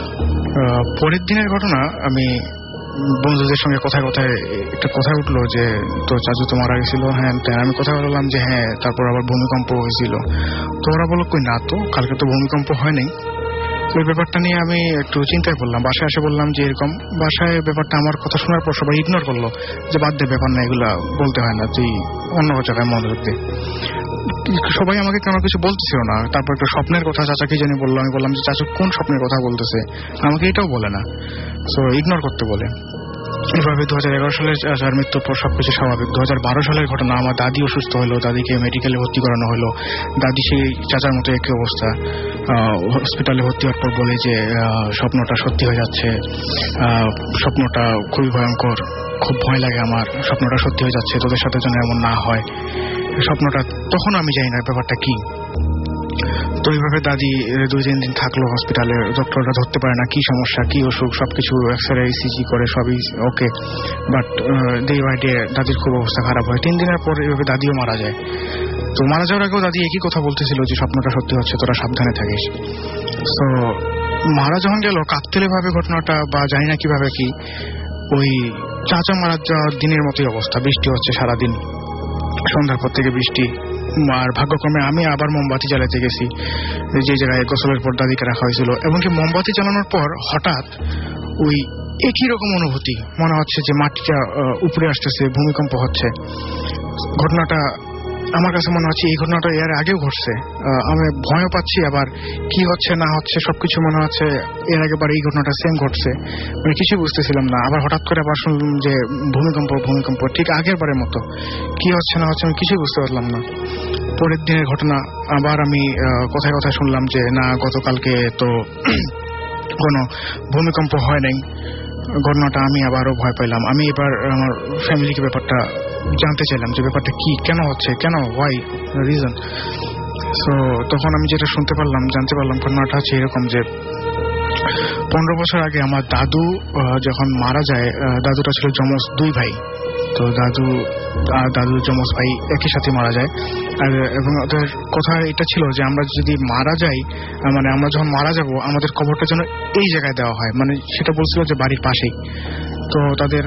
পরের দিনের ঘটনা, আমি বন্ধুদের সঙ্গে কথায় কথায় একটা কথা উঠলো যে তো চাচু তো মারা গেছিল। হ্যাঁ, আমি কথা বললাম যে হ্যাঁ, তারপর আবার ভূমিকম্প হয়েছিল। তো ওরা বললো কই না তো, কালকে তো ভূমিকম্প হয়নি। ওই ব্যাপারটা নিয়ে আমি একটু চিন্তায় পড়লাম। বাসায় এসে বললাম যে এরকম, বাসায় ব্যাপারটা আমার কথা শোনার পর সবাই ইগনোর করলো যে বাদ দে, ব্যাপার না, এগুলা বলতে হয় না, তুই অন্য জায়গায় মনোযোগ দে। সবাই আমাকে কেন কিছু বলতেছিল না। তারপর একটা স্বপ্নের কথা চাচাকে জানি বললো, আমি বললাম যে চাচা কোন স্বপ্নের কথা বলতেছে, আমাকে এটাও বলে না, সো ইগনোর করতে বলে। এভাবে দু হাজার এগারো সালের চাচার মৃত্যুর পর সবকিছু স্বাভাবিক। দু হাজার বারো সালের ঘটনা, আমার দাদি অসুস্থ হলো, দাদিকে মেডিকেলে ভর্তি করানো হলো। দাদি সেই চাচার মতো একই অবস্থা, হসপিটালে ভর্তি হওয়ার পর বলে যে স্বপ্নটা সত্যি হয়ে যাচ্ছে, স্বপ্নটা খুবই ভয়ঙ্কর, খুব ভয় লাগে আমার, স্বপ্নটা সত্যি হয়ে যাচ্ছে, তোদের সাথে যেন এমন না হয়। স্বপ্নটা তখন আমি জানি না ব্যাপারটা কি। তো এইভাবে দাদি দুই তিন দিন থাকলো হসপিটালে, ডক্টররা ধরতে পারে না কি সমস্যা, কি অসুখ, সবকিছু এক্সরে ইসিজি করে সবই okay, but day by day দাদির খুব অবস্থা খারাপ হয়। তিন দিনের পর এইভাবে দাদিও মারা যায়। তো মারা যাওয়ার আগেও দাদি একই কথা বলতেছিল যে স্বপ্নটা সত্যি হচ্ছে, তোরা সাবধানে থাকিস। তো মারা যখন গেল কাকতালীয় ভাবে ঘটনাটা, বা জানি না কিভাবে কি, ওই চাচা মারা যাওয়ার দিনের মতোই অবস্থা, বৃষ্টি হচ্ছে সারাদিন, সন্ধ্যার পর থেকে বৃষ্টি। আর ভাগ্যক্রমে আমি আবার মোমবাতি জ্বালাতে গেছি যে জায়গায় গোসলের পর দাদিকে রাখা হয়েছিল, এবং কি মোমবাতি জ্বালানোর পর হঠাৎ ওই একই রকম অনুভূতি, মনে হচ্ছে যে মাটিটা উপরে আসতেছে, ভূমিকম্প হচ্ছে। ঘটনাটা আমার কাছে মনে হচ্ছে এই ঘটনাটা এর আগেও ঘটছে, আমি ভয়ও পাচ্ছি, আবার কি হচ্ছে না হচ্ছে সবকিছু মনে হচ্ছে এর আগেবার এই ঘটনাটা সেম ঘটছে, মানে কিছু বুঝতেছিলাম না। আবার হঠাৎ করে আবার শুনলাম যে ভূমিকম্প ভূমিকম্প ঠিক আগের বারের মতো, কি হচ্ছে না হচ্ছে আমি কিছু বুঝতে পারলাম না। পরের দিনের ঘটনা আবার আমি কোথায় কোথায় শুনলাম যে না গতকালকে তো কোনো ভূমিকম্প হয় নাই। ঘটনাটা আমি আবারও ভয় পাইলাম। আমি এবার আমার ফ্যামিলিকে ব্যাপারটা জানতে চাইলাম যে ব্যাপারটা কি, কেন হচ্ছে, কেন, ওয়াই, রিজন। সো তখন আমি যেটা শুনতে পারলাম, জানতে পারলাম, ঘটনাটা হচ্ছে এরকম যে পনেরো বছর আগে আমার দাদু যখন মারা যায়, দাদুটা ছিল যমজ দুই ভাই, তো দাদু আর দাদু যমজ ভাই একই সাথে মারা যায়। আর এবং ওদের কথা এটা ছিল যে আমরা যদি মারা যাই, মানে আমরা যখন মারা যাব আমাদের কবরটা যেন এই জায়গায় দেওয়া হয়, মানে সেটা বলছিল যে বাড়ির পাশেই। তো তাদের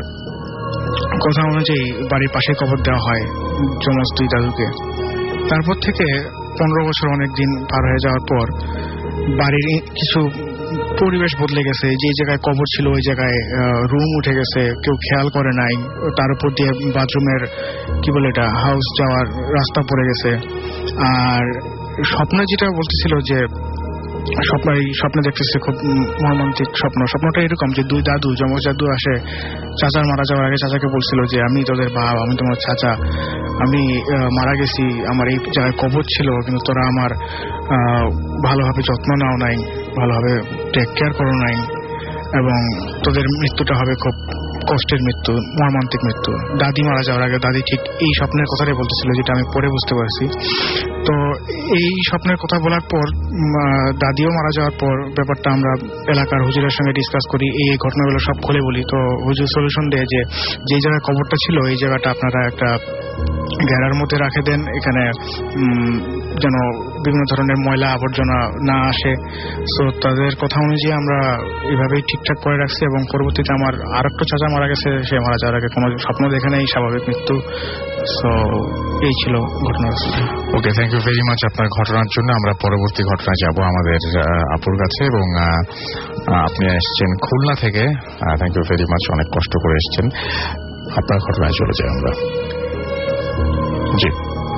কথা অনুযায়ী বাড়ির পাশে কবর দেওয়া হয় যমজ দুই দাদুকে। তারপর থেকে পনেরো বছর অনেক দিন পার হয়ে যাওয়ার পর বাড়ির কিছু পরিবেশ বদলে গেছে। যে জায়গায় কবর ছিল ওই জায়গায় রুম উঠে গেছে, কেউ খেয়াল করে নাই। তার উপর দিয়ে বাথরুমের কি বলে এটা হাউস যাওয়ার রাস্তা পড়ে গেছে। আর স্বপ্নে যেটা বলতেছিল যে স্বপ্ন, এই স্বপ্নে দেখতেছে খুব মর্মান্তিক স্বপ্ন। স্বপ্নটা এরকম যে দুই দাদু, যমজ দাদু আসে চাচার মারা যাওয়ার আগে চাচাকে বলছিল যে আমি তোদের বাপ, আমি তোমার চাচা, আমি মারা গেছি, আমার এই জায়গায় কবর ছিল, কিন্তু তোরা আমার ভালোভাবে যত্ন নাও নাই, ভালোভাবে টেক কেয়ার করো নাই, এবং তোদের মৃত্যুটা হবে খুব কষ্টের মৃত্যু, মর্মান্তিক মৃত্যু। দাদি মারা যাওয়ার আগে দাদি ঠিক এই স্বপ্নের কথাটাই বলতেছিল, যেটা আমি পরে বুঝতে পারছি। তো এই স্বপ্নের কথা বলার পর দাদিও মারা যাওয়ার পর ব্যাপারটা আমরা এলাকার হুজুরের সঙ্গে ডিসকাস করি, এই ঘটনাগুলো সব খুলে বলি। তো হুজুর সলিউশন দেয় যে যে জায়গায় কবরটা ছিল এই জায়গাটা আপনারা একটা ঘেরার মধ্যে রাখে দেন, এখানে যেন বিভিন্ন ধরনের ময়লা আবর্জনা না আসে। সো তাদের কথা অনুযায়ী আমরা এভাবেই ঠিকঠাক করে রাখছি। এবং পরবর্তীতে আমার আর একটা চাচা মারা গেছে, সে মারা যাওয়ার আগে কোনো স্বপ্ন দেখে নেই, স্বাভাবিক মৃত্যু। সো এই ছিল ঘটনা। Okay, thank you very much আপনার ঘটনার জন্য। আমরা পরবর্তী ঘটনায় যাব আমাদের আপুর কাছে। এবং আপনি এসছেন খুলনা থেকে, থ্যাংক ইউ ভেরি মাচ, অনেক কষ্ট করে এসছেন। আপনার ঘটনায় চলে যাই আমরা। জি,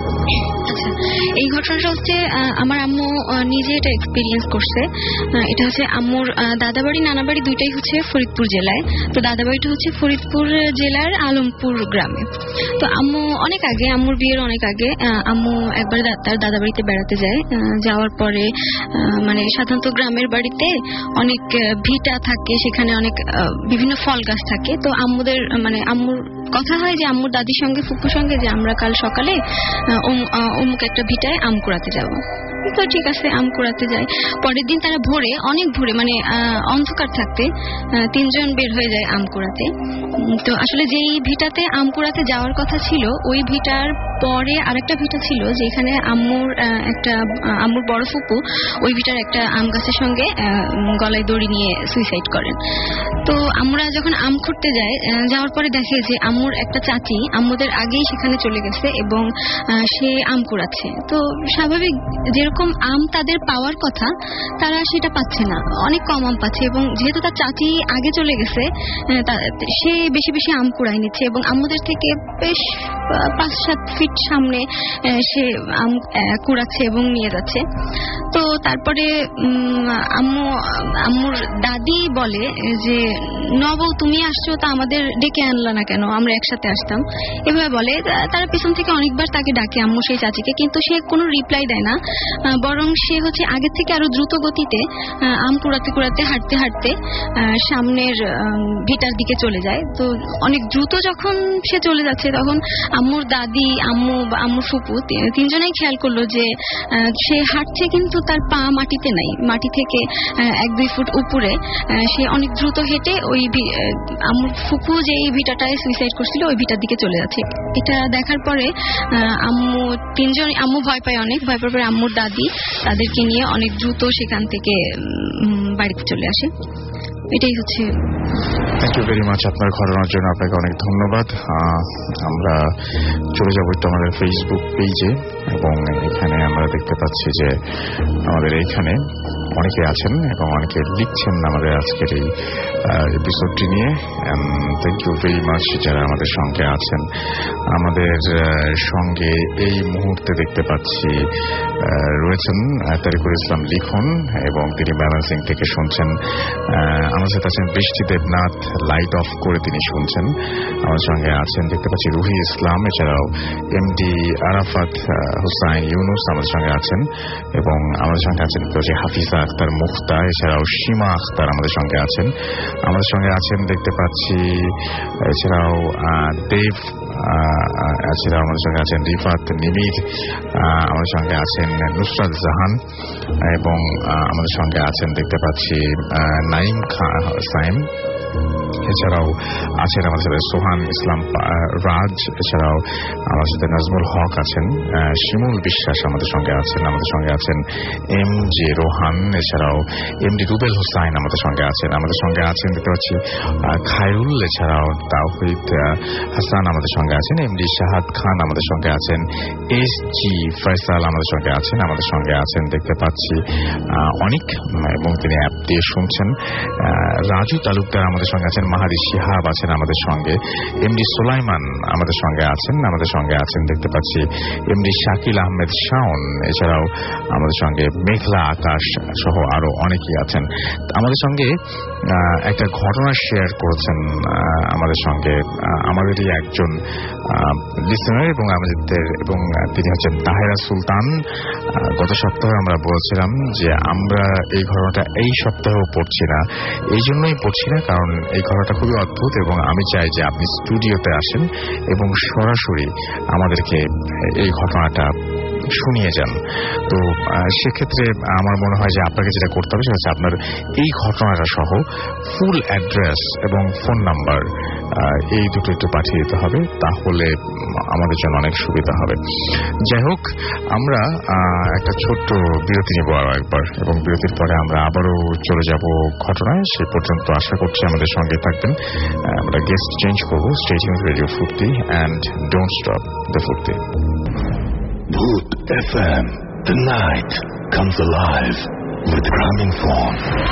এই ঘটনাটা হচ্ছে আমার আম্মু নিজে এটা এক্সপিরিয়েন্স করছে। এটা হচ্ছে আম্মুর দাদাবাড়ি নানাবাড়ি দুইটাই হচ্ছে ফরিদপুর জেলায়। তো দাদাবাড়িটা হচ্ছে ফরিদপুর জেলার আলমপুর গ্রামে। তো আম্মু অনেক আগে, আম্মুর বিয়ের অনেক আগে, আম্মু একবার তার দাদাবাড়িতে বেড়াতে যায়। যাওয়ার পরে মানে সাধারণত গ্রামের বাড়িতে অনেক ভিটা থাকে, সেখানে অনেক বিভিন্ন ফল গাছ থাকে। তো আম্মুদের মানে আম্মুর কথা হয় যে আম্মুর দাদির সঙ্গে ফুপুর সঙ্গে যে আমরা কাল সকালে অমুক একটা ভিটায় আম কুড়াতে যাব। তো ঠিক আছে, আম কুড়াতে যায়। পরের দিন তারা ভোরে, অনেক ভোরে, মানে অন্ধকার থাকতে তিনজন বের হয়ে যায় আম কুড়াতে। তো আসলে যেই ভিটাতে আম কুড়াতে যাওয়ার কথা ছিল ওই ভিটার পরে আরেকটা ভিটা ছিল যেখানে আম্মুর একটা আম্মুর বড় ফুপু ওই ভিটার একটা আম গাছের সঙ্গে গলায় দড়ি নিয়ে সুইসাইড করেন। তো আমরা যখন আম খুঁড়তে যাই, যাওয়ার পরে দেখে যে আম্মুর একটা চাচি আম্মুদের আগেই সেখানে চলে গেছে এবং সে আম কুড়াচ্ছে। তো স্বাভাবিক যেরকম আম তাদের পাওয়ার কথা তারা সেটা পাচ্ছে না, অনেক কম আম পাচ্ছে, এবং যেহেতু তার চাচি আগে চলে গেছে সে বেশি বেশি আম কুড়াই নিচ্ছে এবং আম্মুদের থেকে বেশ পাঁচ সাত ফিট সামনে সে আম কুড়াচ্ছে এবং নিয়ে যাচ্ছে। তো তারপরে আম্মু আম্মুর দাদি বলে যে নবৌ তুমি আসছো তা আমাদের ডেকে আনলা না কেন, আমরা একসাথে আসতাম, এভাবে বলে। তারা পিছন থেকে অনেকবার তাকে ডাকে আম্মু সেই চাচিকে, কিন্তু সে কোনো রিপ্লাই দেয় না, বরং সে হচ্ছে আগের থেকে আরো দ্রুত গতিতে আম কুড়াতে কুড়াতে হাঁটতে হাঁটতে সামনের ভিটার দিকে চলে যায়। তো অনেক দ্রুত যখন সে চলে যাচ্ছে তখন আম্মুর দাদি, আম্মু বা আম্মুর ফুপু তিনজনেই খেয়াল করলো যে সে হাঁটছে কিন্তু তার পা মাটিতে নাই, মাটি থেকে এক দুই ফুট উপরে সে অনেক দ্রুত হেঁটে ওই আম্মুর ফুপু যে এই ভিটাটায় সুইসাইড করছিল ওই ভিটার দিকে চলে যাচ্ছে। এটা দেখার পরে আম্মু তিনজন আম্মু ভয় পায়, অনেক ভয় পাওয়ার পরে আম্মুর দাদি তাদেরকে নিয়ে অনেক দ্রুত সেখান থেকে বাড়িতে চলে আসে। এটাই হচ্ছে। থ্যাংক ইউ ভেরি মাচ আপনার ঘটনার জন্য, আপনাকে অনেক ধন্যবাদ। আমরা চলে যাব তো আমাদের ফেসবুক পেজে, এবং এখানে আমরা দেখতে পাচ্ছি যে আমাদের এইখানে অনেকে আছেন এবং অনেকে লিখছেন আমাদের আজকের এই এপিসোডটি নিয়ে। থ্যাংক ইউ ভেরি মাচ যারা আমাদের সঙ্গে আছেন। আমাদের সঙ্গে এই মুহূর্তে দেখতে পাচ্ছি রয়েছেন তারিকুল ইসলাম লিখন, এবং তিনি ব্যালেন্সিং থেকে শুনছেন। আমার সাথে আছেন বৃষ্টি দেবনাথ, লাইট অফ করে তিনি শুনছেন। আমার সঙ্গে আছেন দেখতে পাচ্ছি রুহি ইসলাম, এছাড়াও এমডি আরাফাত হুসাইন ইউনুস আমাদের সঙ্গে আছেন, এবং আমাদের সঙ্গে আছেন হাফিজা আখতার মুক্তা, এছাড়াও সীমা আখতার আমাদের সঙ্গে আছেন। আমাদের সঙ্গে আছেন দেখতে পাচ্ছি এছাড়াও দেব, এছাড়াও আমাদের সঙ্গে আছেন রিফাত নিমির, আমাদের সঙ্গে আছেন নুসরাত জাহান, এবং আমাদের সঙ্গে আছেন দেখতে পাচ্ছি নাইম খান সাইম, এছাড়াও আছেন আমাদের সাথে সোহান ইসলাম রাজ, এছাড়াও আমাদের সাথে নাজমুল হক আছেন, শিমুল বিশ্বাস আমাদের সঙ্গে আছেন, আমাদের সঙ্গে আছেন এম জে রোহান, এছাড়াও এম ডি রুবেল হুসাইন আমাদের সঙ্গে আছেন। আমাদের সঙ্গে আছেন দেখতে পাচ্ছি খায়রুল, এছাড়াও তাওহিদ হাসান আমাদের সঙ্গে আছেন, এম ডি শাহাদ খান আমাদের সঙ্গে আছেন, এস জি ফয়সাল আমাদের সঙ্গে আছেন। আমাদের সঙ্গে আছেন দেখতে পাচ্ছি অনেক, এবং তিনি অ্যাপ দিয়ে শুনছেন। রাজু তালুকদার আমাদের সঙ্গে আছেন, মাহাদি শিহাব আছেন আমাদের সঙ্গে, এমডি সুলাইমান আমাদের সঙ্গে আছেন। আমাদের সঙ্গে আছেন দেখতে পাচ্ছি এমডি শাকিল আহমেদ শাওন, এছাড়াও আমাদের সঙ্গে মেঘলা আকাশ সহ আরো অনেকেই আছেন। আমাদের সঙ্গে একটা ঘটনা শেয়ার করেছেন আমাদের সঙ্গে আমাদেরই একজন লিসেনার, এবং আমাদের এবং তিনি হচ্ছেন তাহেরা সুলতান। গত সপ্তাহে আমরা বলছিলাম যে আমরা এই ঘটনাটা এই সপ্তাহেও পড়ছি না, এই জন্যই পড়ছি না কারণ এই ঘটনাটা খুবই অদ্ভুত, এবং আমি চাই যে আপনি স্টুডিওতে আসেন এবং সরাসরি আমাদেরকে এই ঘটনাটা শুনিয়ে যান। তো সেক্ষেত্রে আমার মনে হয় যে আপনাকে যেটা করতে হবে সেটা হচ্ছে আপনার এই ঘটনাটা সহ ফুল অ্যাড্রেস এবং ফোন নাম্বার এই দুটো একটু পাঠিয়ে দিতে হবে, তাহলে আমাদের জন্য অনেক সুবিধা হবে। যাই হোক, আমরা একটা ছোট্ট বিরতি নেব আরো একবার, এবং বিরতির পরে আমরা আবারও চলে যাব ঘটনায়। সে পর্যন্ত আশা করছি আমাদের সঙ্গে থাকবেন। আমরা গেস্ট চেঞ্জ করবো। Stay tuned radio Foorti and don't stop the Foorti. Bhoot F M, the night comes alive with Gramophone.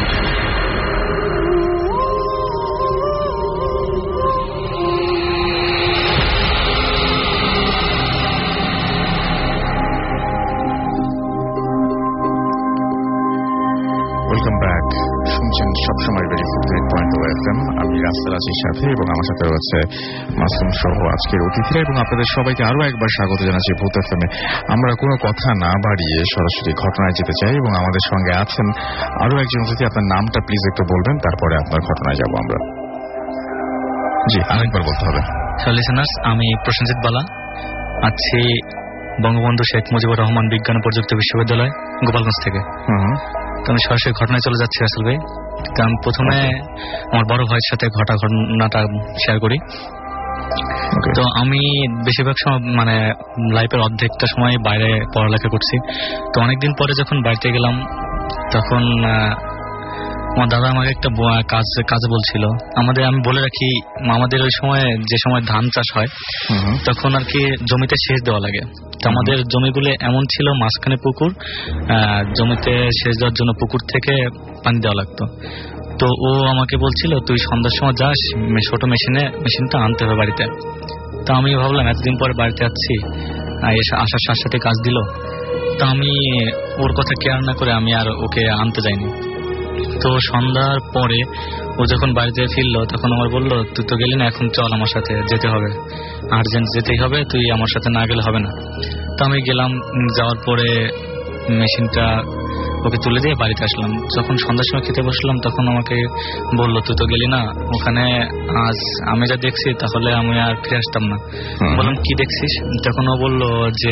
Welcome back. শুনছেন সবসময় radio Foorti eight point two F M. আমি রাস্তার আছির সাথে, এবং আমার সাথে রয়েছে মাসুম সহ আজকের অতিথিরা, এবং আপনাদের সবাইকে আরো একবার স্বাগত জানাচ্ছি ভূত এফ এম এ। আমরা কোনো কথা না বাড়িয়ে সরাসরি ঘটনায় যেতে চাই, এবং আমাদের সঙ্গে আছেন আরো একজন অতিথি। আপনার নামটা প্লিজ একটু বলবেন, তারপরে আপনার ঘটনায় যাব আমরা। জি, আরেকবার বলতে হবে। লিসেনার্স, আমি প্রসেনজিৎ বালা আছি বঙ্গবন্ধু শেখ মুজিবুর রহমান বিজ্ঞান ও প্রযুক্তি বিশ্ববিদ্যালয়, গোপালগঞ্জ থেকে। তো আমি সরাসরি ঘটনায় চলে যাচ্ছি রাসেল ভাই। কারণ প্রথমে আমার বড় ভাইয়ের সাথে ঘটা ঘটনাটা শেয়ার করি। তো আমি বেশিরভাগ সময় মানে লাইফের অর্ধেকটা সময় বাইরে পড়ালেখা করছি। তো অনেকদিন পরে যখন বাড়িতে গেলাম তখন আমার দাদা আমাকে একটা কাজ কাজে বলছিল। আমাদের আমি বলে রাখি, আমাদের ওই সময় যে সময় ধান চাষ হয় তখন আর কি জমিতে সেচ দেওয়া লাগে। তো আমাদের জমিগুলো এমন ছিল, মাঝখানে পুকুর, জমিতে সেচ দেওয়ার জন্য পুকুর থেকে পানি দেওয়া লাগতো। তো ও আমাকে বলছিল তুই সন্ধ্যার সময় যাস, ছোট মেশিনে মেশিনটা আনতে হবে বাড়িতে। তো আমি ভাবলাম এতদিন পরে বাড়িতে আসছি, আসার সাথে সাথে কাজ দিল। তো আমি ওর কথা কেয়ার না করে আমি আর ওকে আনতে যাইনি। তো সন্ধ্যার পরে ও যখন বাড়িতে ফিরলো তখন আমার বললো তুই তো গেলি না, এখন চল আমার সাথে, যেতে হবে, আর্জেন্ট যেতেই হবে, তুই আমার সাথে না গেলে হবে না। তো আমি গেলাম, যাওয়ার পরে মেশিনটা ওকে তুলে দিয়ে বাড়িতে আসলাম। যখন সন্ধ্যার সময় খেতে বসলাম তখন আমাকে বললো তুই তো গেলি না ওখানে, আজ আমি যা দেখছি তাহলে আমি আর ফিরে আসতাম না। বললাম কি দেখছিস? তখন ও বললো যে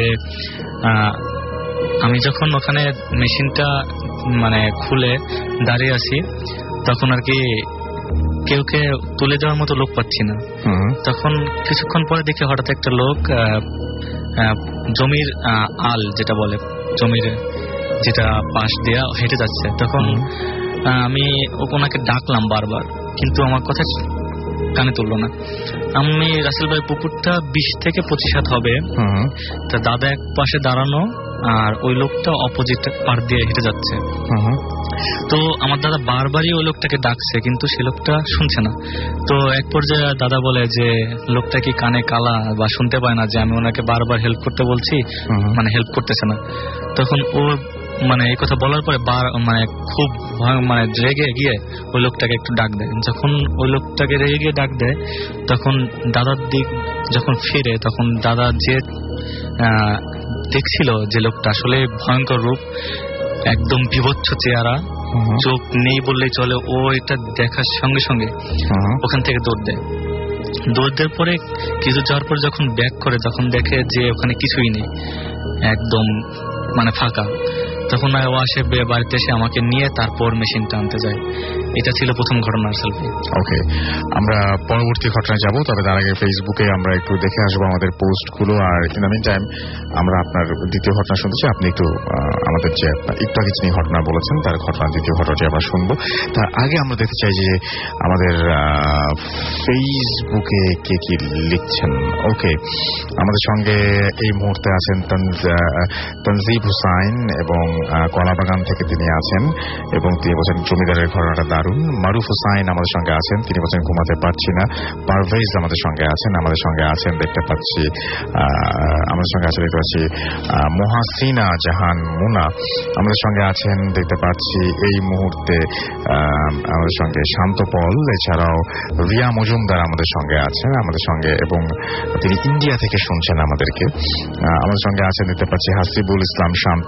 আমি যখন ওখানে মেশিনটা মানে খুলে দাঁড়িয়ে আছি তখন আর কি কেউ কে তুলে দেওয়ার মতো লোক পাচ্ছি না। তখন কিছুক্ষণ পরে দেখি হঠাৎ একটা লোক জমির আল যেটা বলে, জমির যেটা পাশ দেয়া হেঁটে যাচ্ছে। তখন আমি ওনাকে ডাকলাম বারবার, কিন্তু আমার কথা কানে তুললো না। আমি রাসেল ভাই পুকুরটা বিশ থেকে পঁচিশ হাত হবে। তা দাদা এক পাশে দাঁড়ানো আর ওই লোকটা অপোজিট পার দিয়ে হেঁটে যাচ্ছে। তো আমার দাদা বারবারই ওই লোকটাকে ডাকছে, কিন্তু সে লোকটা শুনছে না। তো এক পর্যায়ে দাদা বলে যে লোকটা কি কানে কালা বা শুনতে পায় না যে আমি ওনাকে বারবার হেল্প করতে বলছি, মানে হেল্প করতেছে না। তখন ও মানে এই কথা বলার পরে বার মানে খুব মানে রেগে গিয়ে ওই লোকটাকে একটু ডাক দেয়। যখন ওই লোকটাকে রেগে গিয়ে ডাক দেয় তখন দাদার দিক যখন ফিরে তখন দাদা যে দেখছিল যে লোকটা আসলে ভয়ঙ্কর রূপ, একদম বিভৎস চেহারা, চোখ নেই বললেই চলে। ও এটা দেখার সঙ্গে সঙ্গে ওখান থেকে দৌড় দেয়। দৌড় দেওয়ার পরে কিছু যাওয়ার পরে যখন ব্যাক করে তখন দেখে যে ওখানে কিছুই নেই, একদম মানে ফাঁকা। তখন ও আসে বাড়িতে এসে আমাকে নিয়ে তারপর মেশিনটা আনতে যায়। এটা ছিল প্রথম ঘটনা। সেলফি ওকে, আমরা পরবর্তী ঘটনায় যাব, তবে তার আগে ফেসবুকে আমরা একটু দেখে আসবো আমাদের পোস্টগুলো। আর ইন দ্য মিন টাইম আমরা আপনার দ্বিতীয় ঘটনা শুনতেছি। আপনি একটু আমাদের যে একটু আগে যিনি ঘটনা বলেছেন তার ঘটনা দ্বিতীয় ঘটনাটি আমরা শুনবো। তার আগে আমরা দেখতে চাই যে আমাদের ফেসবুকে কে কি লিখছেন। ওকে, আমাদের সঙ্গে এই মুহূর্তে আছেন তনজিব হুসাইন এবং কলাবাগান থেকে তিনি আছেন এবং তিনি বলছেন জমিদারের ঘটনাটা দারুণ। মারুফ হুসাইন আমাদের সঙ্গে আছেন, তিনি বলছেন ঘুমাতে পারছি না। পারভেজ আমাদের সঙ্গে আছেন, আমাদের সঙ্গে আছেন দেখতে পাচ্ছি আমাদের সঙ্গে আছে দেখতে পাচ্ছি মোহাসিনা জাহান মুনা আমাদের সঙ্গে আছেন দেখতে পাচ্ছি এই মুহূর্তে আমাদের সঙ্গে শান্তপল, এছাড়াও রিয়া মজুমদার আমাদের সঙ্গে আছেন আমাদের সঙ্গে এবং তিনি ইন্ডিয়া থেকে শুনছেন আমাদেরকে। আমাদের সঙ্গে আছেন দেখতে পাচ্ছি হাসিবুল ইসলাম শান্ত,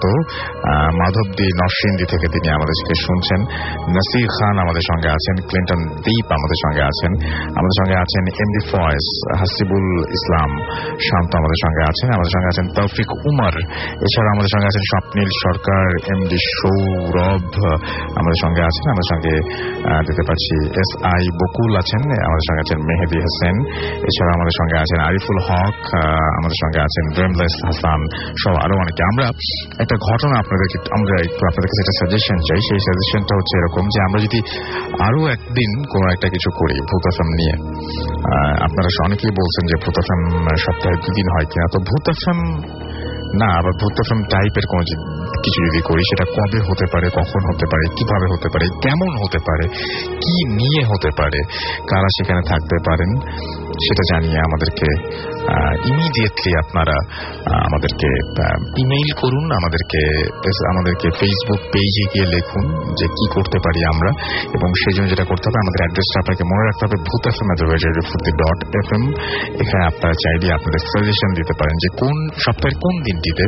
মাধবদী নরসিংদী থেকে তিনি আমাদেরকে শুনছেন। নাসির খান আমাদের সঙ্গে আছেন, ক্লিন্টন দীপ আমাদের সঙ্গে আছেন, আমাদের সঙ্গে আছেন এমডি ফয়েজ, হাসিবুল ইসলাম শান্ত আমাদের সঙ্গে আছেন, আমাদের সঙ্গে আছেন তৌফিক উমর, এছাড়া আমাদের সঙ্গে আছেন স্বপ্নীল সরকার, এমডি সৌরভ আমাদের সঙ্গে আছেন, আমাদের সঙ্গে দেখতে পাচ্ছি এস আই বকুল আছেন, আমাদের সঙ্গে আছেন মেহেদি হোসেন, এছাড়া আমাদের সঙ্গে আছেন আরিফুল হক, আমাদের সঙ্গে আছেন ড্রেমলেস হাসান সহ আরো অনেকে। আমরা একটা ঘটনা আপনাদেরকে আমরা একটু আপনাদের কাছে একটা সাজেশন চাই। সেই সাজেশনটা হচ্ছে এরকম যে আমরা যদি আরো একদিন কোনো একটা কিছু করি ভূত এফএম নিয়ে, আপনারা অনেকেই বলছেন যে ভূত এফএম সপ্তাহে দুদিন হয় কিনা, তো ভূত এফএম না আবার ভূত এফএম টাইপের কোনো কিছু যদি করি সেটা কবে হতে পারে, কখন হতে পারে, কিভাবে হতে পারে, কেমন হতে পারে, কি নিয়ে হতে পারে, কারা সেখানে থাকতে পারেন সেটা জানিয়ে আমাদেরকে ইমিডিয়েটলি আপনারা আমাদেরকে ইমেইল করুন, আমাদেরকে আমাদেরকে ফেসবুক পেজে গিয়ে লিখুন যে কি করতে পারি আমরা, এবং সেই জন্য যেটা করতে হবে আমাদের অ্যাড্রেসটা আপনাকে মনে রাখতে হবে ভূত এফএম এট রেডিও ফুর্তি ডট এফ এম। এখানে আপনারা চাইলে আপনাদের সাজেশন দিতে পারেন যে কোন সপ্তাহের কোন দিনটিতে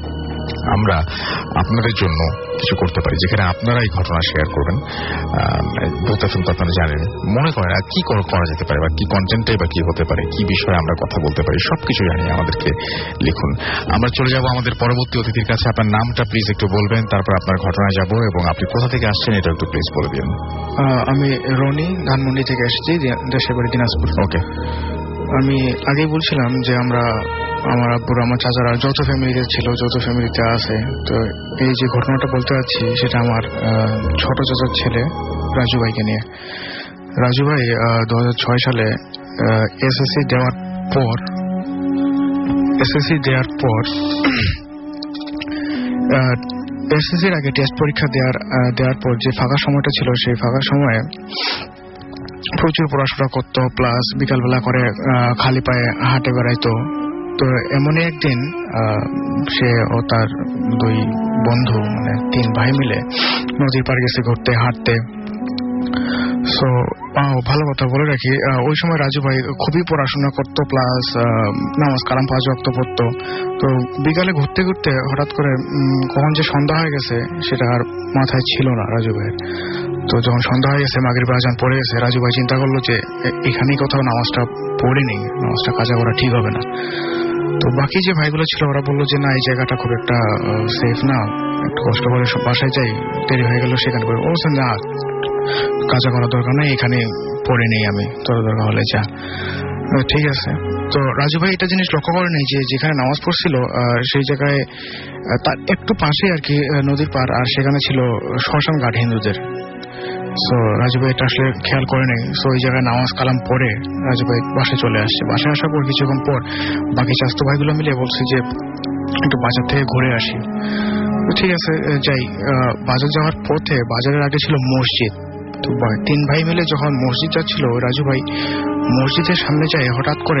আমরা আপনাদের জন্য কিছু করতে পারি, যেখানে আপনারা এই ঘটনা শেয়ার করবেন। ভূত এফএম তো আপনারা জানেন, মনে করেন আর কি করা যেতে পারে বা কি কন্টেন্টে বা কি হতে পারে, কি বিষয়ে আমরা কথা বলতে পারি, সবকিছু জানিয়ে আমাদেরকে লিখুন। আমরা চলে যাব আমাদের পরবর্তী অতিথির কাছে। আপনার নামটা প্লিজ একটু বলবেন, তারপর আপনার ঘটনায় যাব এবং আপনি কোথা থেকে আসছেন এটা একটু প্লিজ বলে দিন। আমি রনি ধানমন্ডি থেকে এসেছি, দেশের বাড়ি দিনাজপুর। ওকে, আমি আগেই বলছিলাম যে আমরা আমার আব্বুর আমার চাচারা যৌথ ফ্যামিলিতে ছিল, যৌথ ফ্যামিলিতে আছে। তো এই যে ঘটনাটা বলতে যাচ্ছি সেটা আমার ছোট চাচার ছেলে রাজু ভাইকে নিয়ে। রাজু ভাই দু হাজার ছয় সালে এসএসসি দেওয়ার পর এসএসসি দেওয়ার পর এসএসসির আগে টেস্ট পরীক্ষা দেওয়ার দেওয়ার পর যে ফাঁকা সময়টা ছিল, সেই ফাঁকা সময়ে প্রচুর পড়াশোনা করতো, প্লাস বিকালবেলা করে খালি পায়ে হাঁটে বেড়াইতো। তো এমনই একদিন সে ও তার দুই বন্ধু মানে তিন ভাই মিলে নদীর পাড়ে গেছে ঘুরতে, হাঁটতে। সো ভালো কথা বলে রাখি, ওই সময় রাজু ভাই খুবই পড়াশোনা করতো, প্লাস নামাজ কালাম পাঁচ ওয়াক্ত পড়তো। তো বিকালে ঘুরতে ঘুরতে হঠাৎ করে কখন যে সন্ধ্যা হয়ে গেছে সেটা আর মাথায় ছিল না রাজু ভাইয়ের। তো যখন সন্ধ্যা হয়ে গেছে, মাগরিব আজান পড়ে গেছে, রাজু ভাই চিন্তা করলো যে এখানেই কোথাও নামাজটা পড়ে নেই, নামাজটা কাজা করা ঠিক হবে না। তো বাকি যে ভাইগুলো ছিল ওরা বললো যে না, এই জায়গাটা খুব একটা সেফ না, একটু কষ্ট করে বাসায় যাই, দেরি হয়ে গেল সেখানে করে। ও না, কাজা করার দরকার নেই, এখানে পড়ে নেই আমি, তোর দরকার হলে যা। ঠিক আছে। তো রাজু ভাই এটা জিনিস লক্ষ্য করে নেই যে যেখানে নামাজ পড়ছিল সেই জায়গায় তার একটু পাশে আর কি নদীর পার, আর সেখানে ছিল শ্মশান ঘাট হিন্দুদের। সো রাজু ভাই এটা আসলে খেয়াল করে নেই। সো ওই জায়গায় নামাজ কালাম পড়ে রাজু ভাই বাসায় চলে আসছে। বাসায় আসার পর কিছুক্ষণ পর বাকি স্বাস্থ্য ভাইগুলো মিলে বলছে যে একটু বাজার থেকে ঘুরে আসি। ঠিক আছে যাই। বাজার যাওয়ার পথে বাজারের আগে ছিল মসজিদ। তো তিন ভাই মিলে যখন মসজিদ যাচ্ছিল, রাজু ভাই মসজিদের সামনে যায় হঠাৎ করে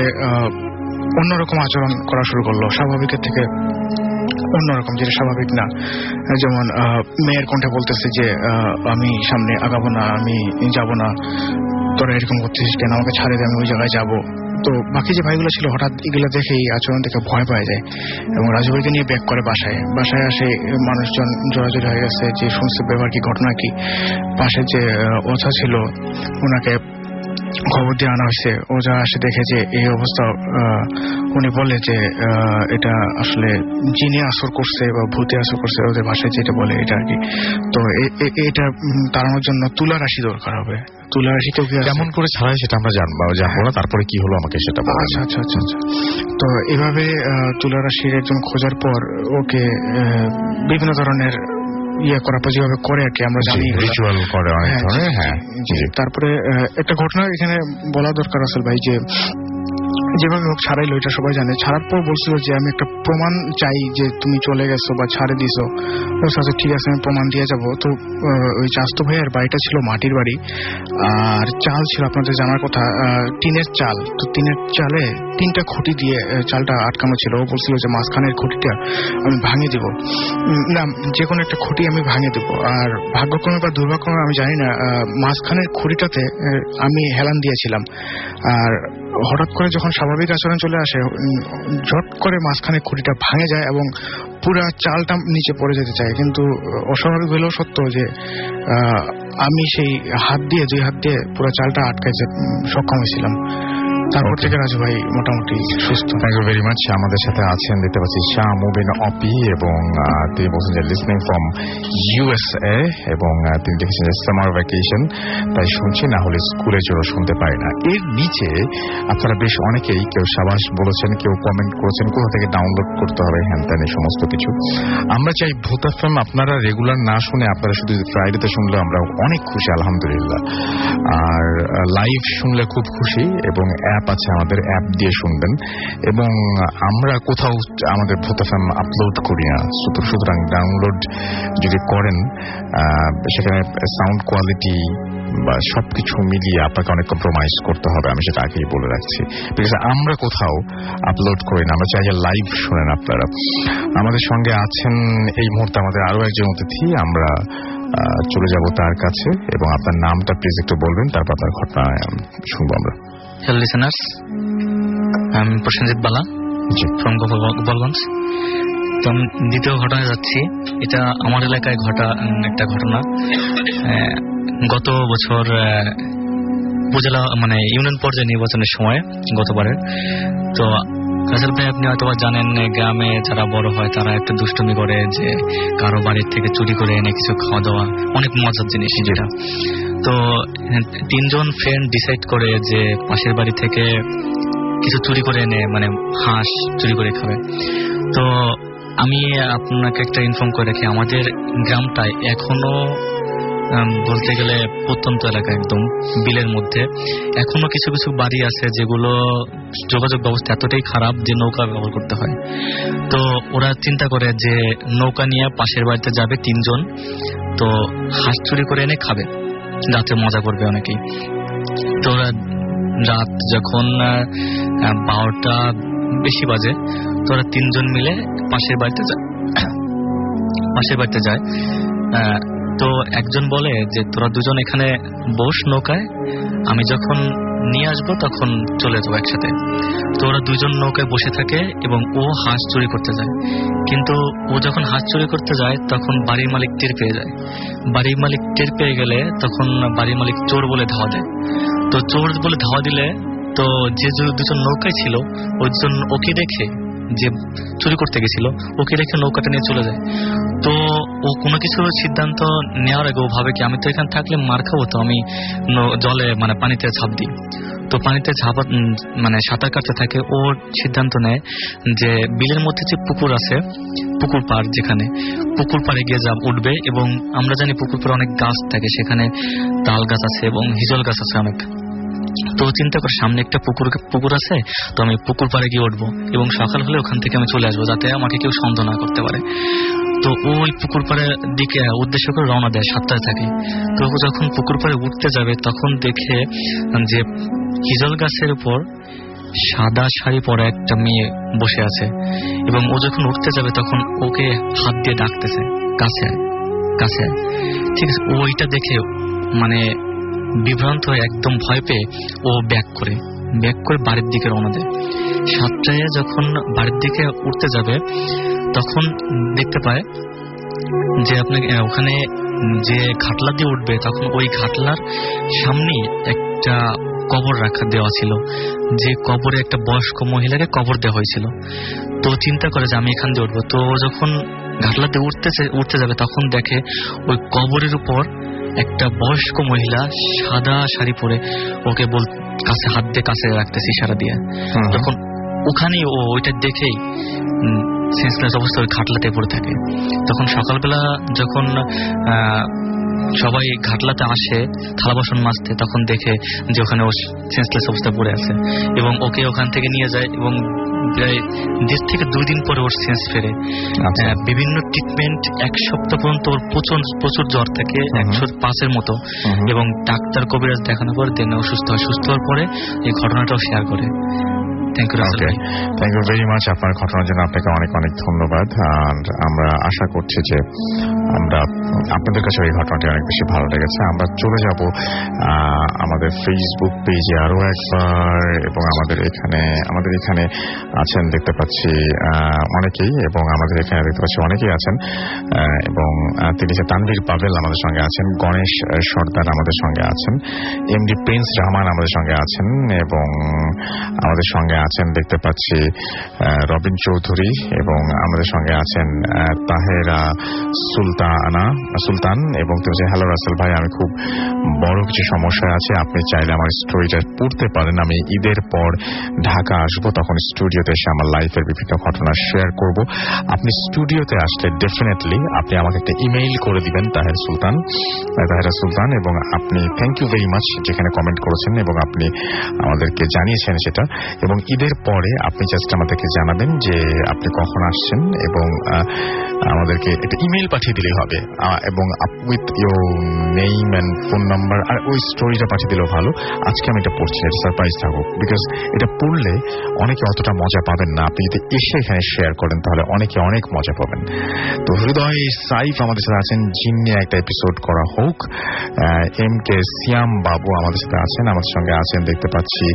অন্যরকম আচরণ করা শুরু করলো, স্বাভাবিকের থেকে অন্যরকম, যেটা স্বাভাবিক না। যেমন মেয়ের কণ্ঠে বলতেছে যে আমি সামনে আগাবো না, আমি যাব না, তোরা এরকম করতেছিস কেন, আমাকে ছাড়ে দে, আমি ওই জায়গায় যাবো। তো বাকি যে ভাইগুলো ছিল হঠাৎ এগুলো দেখে এই আচরণ দেখে ভয় পায় যায় এবং রাজু ভাইকে নিয়ে ব্যাক করে বাসায়। বাসায় আসে মানুষজন জোরাজোরি হয়ে গেছে যে শুনছে ব্যাপার কি, ঘটনা কি। পাশে যে ওঝা ছিল ওনাকে খবর দিয়ে আনা হয়েছে। ওঝা আসে দেখে যে এই অবস্থা, উনি বলে যে এটা আসলে জিনে আসর করছে বা ভূতে আসর করছে, ওদের ভাষায় যেটা বলে এটা আর কি। তো এটা তাড়ানোর জন্য তুলা রাশি দরকার হবে। তুলা রাশি তো কেমন করে ছাড়াই সেটা আমরা জানবো জানবো না, তারপরে কি হলো আমাকে সেটা বলো। আচ্ছা আচ্ছা আচ্ছা আচ্ছা। তো এভাবে তুলা রাশির একজন খোঁজার পর ওকে বিভিন্ন ধরনের ইয়ে করা যেভাবে করে আর কি, আমরা জানি রিচুয়াল করে অনেক ধরনের। হ্যাঁ, তারপরে একটা ঘটনা এখানে বলা দরকার আসল ভাই, যে যেভাবে হোক ছাড়াইলো, এটা সবাই জানে। ছাড়ার পর বলছিল যে আমি একটা প্রমাণ চাই যে তুমি চলে গেছো বা ছাড়ে দিছো। আচ্ছা ঠিক আছে, আমি প্রমাণ দিয়ে যাবো। তো ওই চাস্তো ভাইয়ের বাড়িটা ছিল মাটির বাড়ি, আর চাল ছিল আপনাদের জানার কথা টিনের চাল। তো টিনের চালে তিনটা খুঁটি দিয়ে চালটা আটকানো ছিল। ও বলছিল যে মাঝখানের খুঁটিটা আমি ভাঙে দিব, না যে কোনো একটা খুঁটি আমি ভাঙে দেবো। আর ভাগ্যক্রমে বা দুর্ভাগ্যক্রমে আমি জানি না, মাঝখানের খুঁটিটাতে আমি হেলান দিয়েছিলাম। আর হঠাৎ করে যখন স্বাভাবিক আচরণ চলে আসে, ঝট করে মাঝখানে খুঁটিটা ভাঙে যায় এবং পুরা চালটা নিচে পড়ে যেতে চায়। কিন্তু অস্বাভাবিক হলেও সত্য যে আমি সেই হাত দিয়ে দুই হাত দিয়ে পুরো চালটা আটকাইতে সক্ষম হয়েছিলাম। তারপর থেকে রাজু ভাই মোটামুটি সুস্থ। Thank you very much. আমাদের সাথে আছেন দেখতে পাচ্ছি শাহ মুবিন অপি, এবং তিনি বলছেন যে লিসনিং ফ্রম ইউএসএ, এবং তিনি দেখেছেন যে সামার ভ্যাকেশন, তাই শুনছি, না হলে স্কুলে চলে শুনতে পারি না। এর নিচে আপনারা বেশ অনেকেই, কেউ সাবাস বলেছেন, কেউ কমেন্ট করেছেন কোথা থেকে ডাউনলোড করতে হবে, হ্যান ত্যান এই সমস্ত কিছু। আমরা চাই ভূত এফএম আপনারা রেগুলার না শুনে আপনারা শুধু ফ্রাইডেতে শুনলে আমরা অনেক খুশি, আলহামদুলিল্লাহ। আর লাইভ শুনলে খুব খুশি, এবং অ্যাপ আছে আমাদের, অ্যাপ দিয়ে শুনবেন। এবং আমরা কোথাও আমাদের ভূত এফএম আপলোড করি না, সুতরাং ডাউনলোড যদি করেন সেখানে সাউন্ড কোয়ালিটি বা সবকিছু মিলিয়ে আপনাকে অনেক কম্প্রোমাইজ করতে হবে, আমি সেটা আগেই বলে রাখছি। বিকজ আমরা কোথাও আপলোড করি না, আমরা চাই যে লাইভ শুনেন আপনারা। আমাদের সঙ্গে আছেন এই মুহূর্তে আমাদের আরো একজন অতিথি, আমরা চলে যাব তার কাছে, এবং আপনার নামটা প্লিজ একটু বলবেন, তারপর আপনার ঘটনা শুনবো আমরা। হ্যালো লিসেনার্স, আমি প্রসেনজিৎ বালা ফ্রম গোপালগঞ্জ। তো আমি দ্বিতীয় ঘটনায় যাচ্ছি। এটা আমার এলাকায় ঘটা একটা ঘটনা। গত বছর উপজেলা মানে ইউনিয়ন পর্যায়ে নির্বাচনের সময় গতবারের। তো রাসেল ভাই, আপনি হয়তো জানেন, গ্রামে যারা বড় হয় তারা একটা দুষ্টুমি করে যে কারো বাড়ির থেকে চুরি করে এনে কিছু খাওয়া দাওয়া, অনেক মজার জিনিস যেটা। তো তিনজন ফ্রেন্ড ডিসাইড করে যে পাশের বাড়ি থেকে কিছু চুরি করে এনে মানে হাঁস চুরি করে খাবে। তো আমি আপনাকে একটা ইনফর্ম করে রাখি, আমাদের গ্রামটায় এখনো বলতে গেলে প্রত্যন্ত এলাকা, একদম বিলের মধ্যে এখনো কিছু কিছু বাড়ি আছে যেগুলো যোগাযোগ ব্যবস্থা এতটাই খারাপ যে নৌকা ব্যবহার করতে হয়। তো ওরা চিন্তা করে যে নৌকা নিয়ে পাশের বাড়িতে যাবে তিনজন, তো হাঁস চুরি করে এনে খাবে, রাতে মজা করবে অনেকেই। তো ওরা রাত যখন বারোটা বেশি বাজে, তো ওরা তিনজন মিলে পাশের বাড়িতে যায় পাশের বাড়িতে যায় তো একজন বলে যে তোরা দুজন এখানে বস নৌকায়, আমি যখন নিয়ে আসবো তখন চলে যাবো একসাথে। তো ওরা দুজন নৌকায় বসে থাকে এবং ও হাঁস চুরি করতে যায়। কিন্তু ও যখন হাঁস চুরি করতে যায় তখন বাড়ির মালিক টের পেয়ে যায়। বাড়ির মালিক টের পেয়ে গেলে তখন বাড়ির মালিক চোর বলে ধাওয়া দেয়। তো চোর বলে ধাওয়া দিলে তো যে দুজন নৌকায় ছিল ওইজন ওকে দেখে, যে চুরি করতে গেছিল ওকে রেখে নৌকাটা নিয়ে চলে যায়। তো ও কোনো কিছু সিদ্ধান্ত নেওয়ার আগে ও ভাবে কি আমি তো এখানে থাকলে মার খাবো, তো আমি জলে মানে পানিতে ঝাঁপ দিই। তো পানিতে ঝাঁপা মানে সাঁতার কাটতে থাকে। ওর সিদ্ধান্ত নেয় যে বিলের মধ্যে যে পুকুর আছে, পুকুর পাড়, যেখানে পুকুর পাড়ে গিয়ে যা উঠবে। এবং আমরা জানি পুকুর পাড়ে অনেক গাছ থাকে, সেখানে তাল গাছ আছে এবং হিজল গাছ আছে অনেক। তো চিন্তা কর সামনে একটা পুকুর পুকুর আছে, তো আমি পুকুর পাড়ে গিয়ে উঠবো এবং সকাল হলে ওখান থেকে আমি চলে আসবো, যাতে আমাকে কেউ সন্দেহ না করতে পারে। তো ওই পুকুর পাড়ের দিকে উদ্দেশ্য করে রওনা দেয়, সাতটায় থাকে। তো যখন পুকুর পাড়ে উঠতে যাবে তখন দেখে যে হিজল গাছের উপর সাদা শাড়ি পরা একটা মেয়ে বসে আছে এবং ও যখন উঠতে যাবে তখন ওকে হাত দিয়ে ডাকতেছে, কাছে আয় কাছে আয়। ঠিক আছে, ওইটা দেখে মানে বিভ্রান্ত হয়ে একদম ভয় পেয়ে ও ব্যাক করে ব্যাক করে বাড়ির দিকে রওনা দেয়। সাতটায় যখন বাড়ির দিকে উঠতে যাবে তখন দেখতে পায় যে আপনাকে ওখানে যে ঘাটলা দিয়ে উঠবে, তখন ওই ঘাটলার সামনেই একটা কবর রাখা দেওয়া ছিল, যে কবরে একটা বয়স্ক মহিলাকে কবর দেওয়া হয়েছিল। তো চিন্তা করে যে আমি এখান দিয়ে উঠবো। তো যখন ঘাটলা দিয়ে উঠতেছে উঠতে যাবে তখন দেখে ওই কবরের উপর একটা বয়স্ক মহিলা সাদা শাড়ি পরে ওকে বল কাছে হাত দিয়ে কাছে রাখতেছে ইশারা দিয়ে। তখন ওখানেই ও ওইটা দেখেই সেন্সলেস অবস্থা ওই ঘাটলাতে পড়ে থাকে। তখন সকালবেলা যখন সবাই ঘাটলাতে আসে থালা বাসন মাজতে, তখন দেখে যে ওখানে ও সেন্সলেস অবস্থা পড়ে আছে এবং ওকে ওখান থেকে নিয়ে যায় এবং প্রায় দেড় থেকে দুই দিন পরে ওর সেন্স ফেরে। বিভিন্ন ট্রিটমেন্ট, এক সপ্তাহ পর্যন্ত ওর প্রচুর প্রচুর জ্বর থাকে, একশো পাঁচের মতো, এবং ডাক্তার কবিরাজ দেখানোর পর দেন ও সুস্থ হয়। সুস্থ হওয়ার পরে এই ঘটনাটাও শেয়ার করে। থ্যাংক ইউ রাসেল ভাই, থ্যাংক ইউ ভেরি মাচ। আপনার ঘটনার জন্য আপনাকে অনেক অনেক ধন্যবাদ। আর আমরা আশা করছি যে আমরা আপনাদের কাছে এই ঘটনাটি অনেক বেশি ভালো লেগেছে। আমরা চলে যাব আমাদের ফেসবুক পেজে আরো একবার, এবং আমাদের এখানে আমাদের এখানে আছেন দেখতে পাচ্ছি অনেকেই, এবং আমাদের এখানে দেখতে পাচ্ছি অনেকেই আছেন, এবং তিনি যে তানভীর পাভেল আমাদের সঙ্গে আছেন, গণেশ সর্দার আমাদের সঙ্গে আছেন, এমডি প্রিন্স রহমান আমাদের সঙ্গে আছেন, এবং আমাদের সঙ্গে আছেন দেখতে পাচ্ছি রবিন চৌধুরী, এবং আমাদের সঙ্গে আছেন তাহেরা সুলতানা সুলতান, এবং তুমি যে হ্যালো রাসেল ভাই, আমি খুব বড় কিছু সমস্যা আছে, আপনি চাইলে আমার স্টোরিটা পড়তে পারেন। আমি ঈদের পর ঢাকা আসবো, তখন স্টুডিওতে এসে আমার লাইফের বিভিন্ন ঘটনা শেয়ার করব। আপনি স্টুডিওতে আসলে ডেফিনেটলি আপনি আমাকে একটা ইমেইল করে দিবেন, তাহের সুলতান তাহেরা সুলতান এবং আপনি থ্যাংক ইউ ভেরি মাচ যেখানে কমেন্ট করেছেন এবং আপনি আমাদেরকে জানিয়েছেন সেটা। এবং ঈদের পরে আপনি জাস্ট আমাদেরকে জানাবেন যে আপনি কখন আসছেন, এবং আমাদেরকে একটা ইমেইল পাঠিয়ে দিলেই হবে, এবং with your name and phone number, আর ওই স্টোরিটা পাঠিয়ে দিলেও ভালো। আজকে আমি এটা পড়ছি, এটা সারপ্রাইজ থাকুক, বিকজ এটা পড়লে অনেকে অতটা মজা পাবেন না। আপনি যদি এসে এখানে শেয়ার করেন তাহলে অনেকে অনেক মজা পাবেন। তো হৃদয় সাইফ আমাদের সাথে আছেন, জিন্নি একটা এপিসোড করা হোক। এম কে সিয়াম বাবু আমাদের সাথে আছেন, আমাদের সঙ্গে আছেন দেখতে পাচ্ছি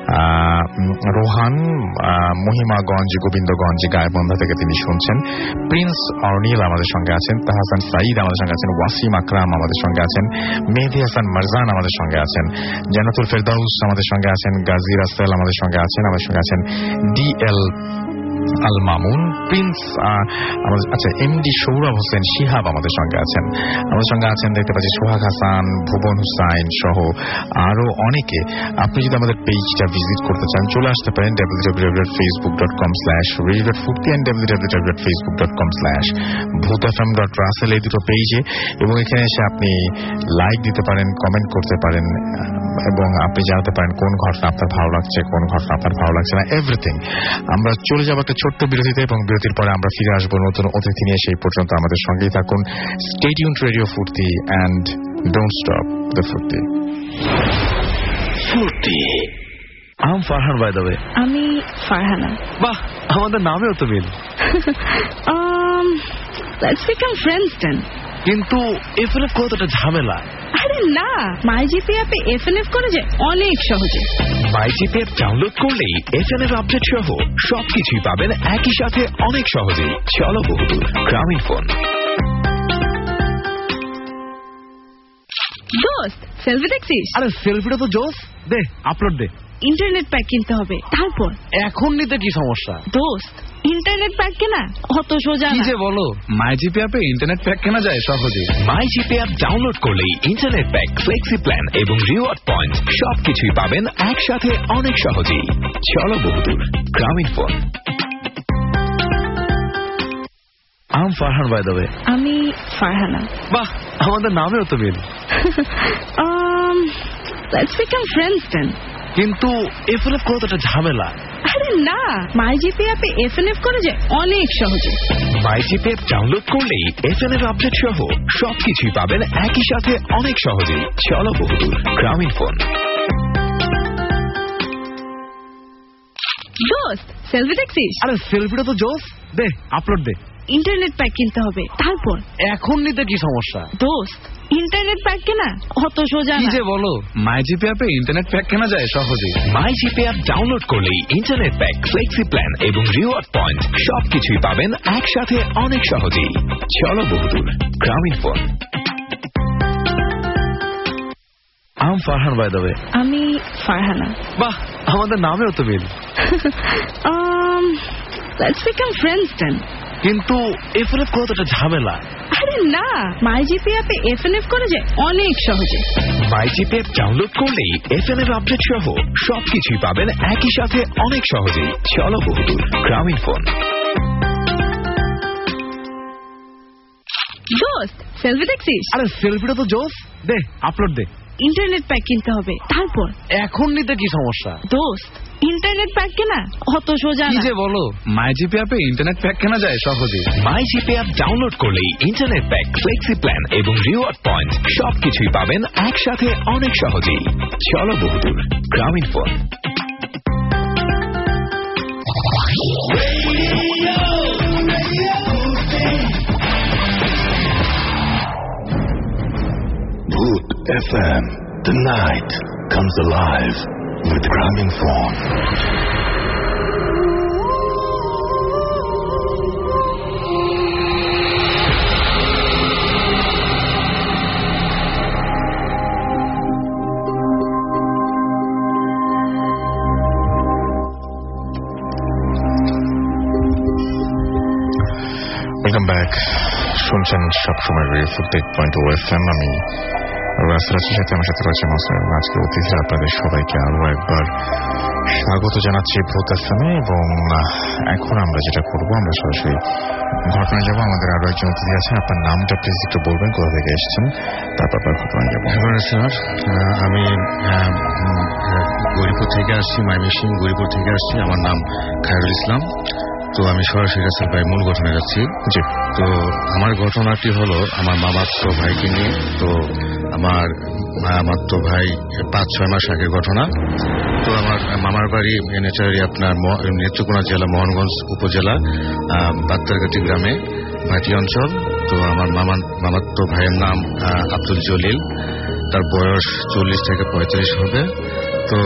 রোহান মহিমাগঞ্জ গোবিন্দগঞ্জ গায়বন্ধা থেকে তিনি শুনছেন। প্রিন্স অর্নিল আমাদের সঙ্গে আছেন, তাহসান সাইদ আমাদের সঙ্গে আছেন, ওয়াসিম আকরাম আমাদের সঙ্গে আছেন, মেহেদি হাসান মারজান আমাদের সঙ্গে আছেন, জান্নাতুল ফেরদাউস আমাদের সঙ্গে আছেন, গাজী রাসেল আমাদের সঙ্গে আছেন, আমাদের সঙ্গে আছেন D L Al Mamun, Prince, আচ্ছা এমডি সৌরভ হোসেন শিহাব আমাদের সঙ্গে আছেন। আমাদের সঙ্গে আছেন দেখতে পাচ্ছি সোহাগ হাসান, ভুবন হুসাইন সহ আরো অনেকে। আপনি যদি আমাদের পেজটা ভিজিট করতে চান চলে আসতে পারেন W W W dot Facebook dot com slash radio dot ফুর্তি and W W W dot Facebook dot com slash Bhoot FM dot Rasel, এই দুটো পেজে। এবং এখানে এসে আপনি লাইক দিতে পারেন, কমেন্ট করতে পারেন এবং আপনি জানাতে পারেন কোন ঘটনা আপনার ভালো লাগছে, কোন ঘটনা আপনার ভালো লাগছে না, এভরিথিং। আমরা চলে যাবো একটা ছোট্ট বিরতিতে এবং বিরতির পরে আমরা ফিরে আসবো নতুন অতিথি নিয়ে। সেই পর্যন্ত আমাদের সঙ্গেই থাকুন। Stay tuned radio Furti and don't stop the Furti. Furti. I'm Farhan by the way. আমি ফারহানা। বাহ, আমাদের নামেও তো মিল। um let's become friends then. কিন্তু এফএলএফ কতটা ঝামেলা। আরে না, মাইজিপি অ্যাপে এফএলএফ করা যায় অনেক সহজে। মাইজিপি অ্যাপ ডাউনলোড করলেই এফএলএফ আপডেট সহ সবকিছুই পাবেন একই সাথে অনেক সহজেই। চলো বহুদূর, গ্রামীণ ফোন। দোস্ত, সেলফি দেখছিস? আরে সেলফিটা তো জোস, দে আপলোড দে। ইন্টারনেট প্যাক কিনতে হবে, তারপর এখন নিতে কি সমস্যা? দোস্ত, ইন্টারনেট প্যাক কেনা অত সোজা না। কি যে বলো, মাইজিপি অ্যাপে ইন্টারনেট প্যাক কেনা যায় সহজে। মাইজিপি অ্যাপ ডাউনলোড করলেই ইন্টারনেট প্যাক, ফ্লেক্সি প্ল্যান এবং রিওয়ার্ড পয়েন্ট সবকিছুই পাবেন একসাথে অনেক সহজেই। চলো বহুদূর, Grameenphone. I'm Farhan by the way. আমি ফারহানা। বাহ, আমাদের নামেও তো মিল। um let's become friends then. কিন্তু এফএলএফ কতটা ঝামেলা। আরে না, মাইজিপি অ্যাপে এফএলএফ করা যায় অনেক সহজে। মাইজিপি অ্যাপ ডাউনলোড করলেই এফএলএফ আপডেট সহ সবকিছুই পাবেন একই সাথে অনেক সহজেই। চলো বহুদূর, গ্রামীণ ফোন। দোস্ত, সেলফি দেখছিস? আরে সেলফিটা তো জোস, দে আপলোড দে। ইন্টারনেট প্যাক কিনতে হবে, তারপর এখন নিতে কি সমস্যা? দোস্ত, ইন্টারনেট প্যাক কেনা অত সোজা না। কি যে বলো, মাইজিপি অ্যাপে ইন্টারনেট প্যাক কেনা যায় সহজে। মাইজিপি অ্যাপ ডাউনলোড করলেই ইন্টারনেট প্যাক, ফ্লেক্সি প্ল্যান এবং রিওয়ার্ড পয়েন্ট সবকিছুই পাবেন একসাথে অনেক সহজেই। চলো বহুদূর, Grameenphone. I'm Farhan by the way. আমি ফারহানা। বাহ, আমাদের নামেও তো মিল। um let's become friends then. কিন্তু এফএলএফ কতটা ঝামেলা। আরে না, মাইজিপি অ্যাপে এফএলএফ করা যায় অনেক সহজে। মাইজিপি অ্যাপ ডাউনলোড করলেই এফএলএফ আপডেট সহ সবকিছুই পাবেন একই সাথে অনেক সহজেই। চলো বহুদূর, গ্রামীণ ফোন। দোস্ত, সেলফি দেখছিস? আরে সেলফিটা তো জোস, দে আপলোড দে। ইন্টারনেট প্যাক কিনতে হবে, তারপর এখন নিতে কি সমস্যা? দোস্ত, ইন্টারনেট প্যাক কেনা অত সোজা না। কি যে বলো, মাইজিপি অ্যাপে ইন্টারনেট প্যাক কেনা যায় সহজে। মাইজিপি অ্যাপ ডাউনলোড করলেই ইন্টারনেট প্যাক, ফ্লেক্সি প্ল্যান এবং রিওয়ার্ড পয়েন্ট সবকিছুই পাবেন একসাথে অনেক সহজেই। চলো বহুদূর, Grameenphone. Bhoot F M, the night comes alive with Gramin Phone. Welcome back. শুনছেন সবসময় radio Foorti point O F M. আমি রাসরাচির সাথে আমার সাথে রয়েছে মাসুম। আজকে অতিথিরা আপনাদের সবাইকে আরো একবার স্বাগত জানাচ্ছি ভূত এফ এম এ। এবং এখন আমরা যেটা করবো, আমরা সরাসরি ঘটনায় যাবো। আমাদের আরো একজন অতিথি আছেন, আপনার নামটা প্লিজ একটু বলবেন, কোথা থেকে এসেছেন, তারপর আপনার ঘটনায় যাবো। স্যার, আমি গৌরীপুর থেকে আসছি, ময়মনসিংহ গৌরীপুর থেকে আসছি। আমার নাম খায়রুল ইসলাম। তো আমি সরাসরি রাসেল ভাই মূল ঘটনা যাচ্ছি। জি, তো আমার ঘটনাটি হলো আমার মামাতো ভাইকে নিয়ে। তো আমার মামাতো ভাই পাঁচ ছয় মাস আগের ঘটনা। তো আমার মামার বাড়ি নেচারি আপনার নেত্রকোনা জেলা মোহনগঞ্জ উপজেলা বাত্তারঘাটি গ্রামে, ভাটি অঞ্চল। তো আমার মামা মামাতো ভাইয়ের নাম আব্দুল জলিল। তার বয়স চল্লিশ থেকে পঁয়তাল্লিশ হবে। তো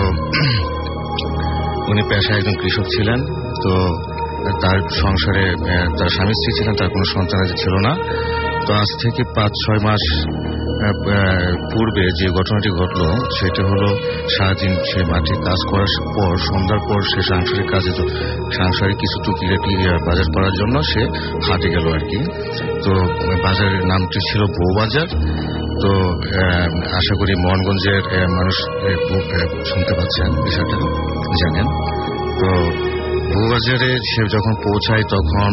উনি পেশায় একজন কৃষক ছিলেন। তো তার সংসারে তার স্বামী স্ত্রী ছিলেন, তার কোনো সন্তান ছিল না। তো আজ থেকে পাঁচ ছয় মাস পূর্বে যে ঘটনাটি ঘটলো সেটা হলো সারাদিন সে মাঠে কাজ করার পর সন্ধ্যার পর সে সাংসারিক কাজে সাংসারিক কিছু টুকিটাকি বাজার করার জন্য সে হাটে গেল আর কি। তো বাজারের নামটি ছিল বউবাজার। তো আশা করি মোহনগঞ্জের মানুষ শুনতে পাচ্ছেন, বিষয়টা জানেন। তো বউবাজারে সে যখন পৌঁছায় তখন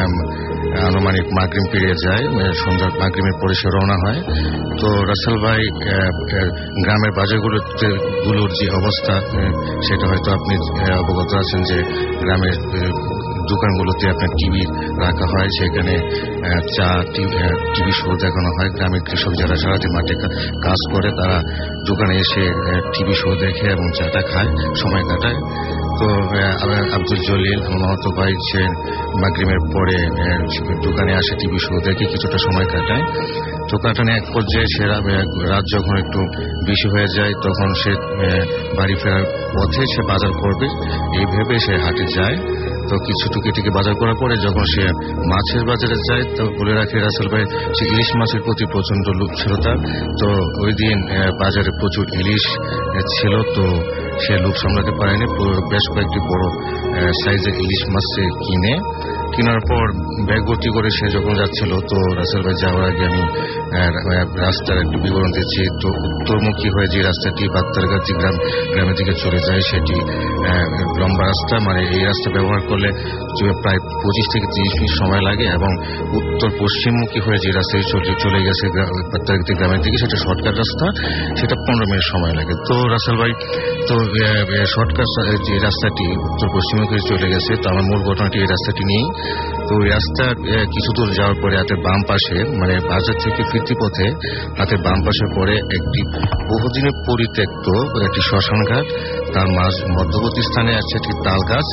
আনুমানিক মাগরিব পেরিয়ে যায়, সন্ধ্যা মাগরিবের পরে সে রওনা হয়। তো রাসেল ভাই গ্রামের বাজারগুলোতে গুলোর যে অবস্থা সেটা হয়তো আপনি অবগত আছেন যে গ্রামের দোকানগুলোতে আপনার টিভি রাখা হয়, সেখানে চা টিভি শো দেখানো হয়। গ্রামের কৃষক যারা সারাদিন মাঠে কাজ করে তারা দোকানে এসে টিভি শো দেখে এবং চাটা খায়, সময় কাটায়। তো আব্দুল জলিল মামাতো ভাই সে মাগরিবের পরে দোকানে আসে, টিভি শো দেখে কিছুটা সময় কাটায়। তো কাটানো এক পর্যায়ে সে রাত যখন একটু বেশি হয়ে যায় তখন সে বাড়ি ফেরার পথে সে বাজার করবে এই ভেবে সে হাটে যায়। তো কিছু টুকিটাকি বাজার করার পরে যখন সে মাছের বাজারে যায় তো বলে রাখে রাসেল ভাই সে ইলিশ মাছের প্রতি প্রচন্ড লোভ ছিল তার। তো ওই দিন বাজারে প্রচুর ইলিশ ছিল, তো সে লোভ সামলাতে পারেনি, বেশ কয়েকটি বড় সাইজের ইলিশ মাছ সে কিনে কেনার পর ব্যাগ ভর্তি করে সে যখন যাচ্ছিল তো রাসেল ভাই যাওয়ার আগে আমি রাস্তার একটু বিবরণ দিচ্ছি। তো উত্তরমুখী হয়ে যে রাস্তাটি বাত্তারগাতি গ্রাম গ্রামের দিকে চলে যায় সেটি লম্বা রাস্তা, মানে এই রাস্তা ব্যবহার করলে প্রায় পঁচিশ থেকে তিরিশ মিনিট সময় লাগে এবং উত্তর পশ্চিমমুখী হয়ে যে রাস্তায় চলে গেছে বাত্তারগাতি গ্রামের দিকে সেটা শর্টকাট রাস্তা, সেটা পনেরো মিনিট সময় লাগে। তো রাসেল ভাই তো শর্টকাট যে রাস্তাটি উত্তর পশ্চিমমুখী চলে গেছে, তো আমার মূল ঘটনাটি এই রাস্তাটি নিয়েই। তো ওই রাস্তা কিছু দূর যাওয়ার পরে হাতের বাম পাশে মানে বাজার থেকে ফিরতি পথে হাতের বাম পাশে পড়ে একটি বহুদিনের পরিত্যক্ত একটি শ্মশানঘাট, তার মাঝ মধ্যবর্তী স্থানে আছে একটি তাল গাছ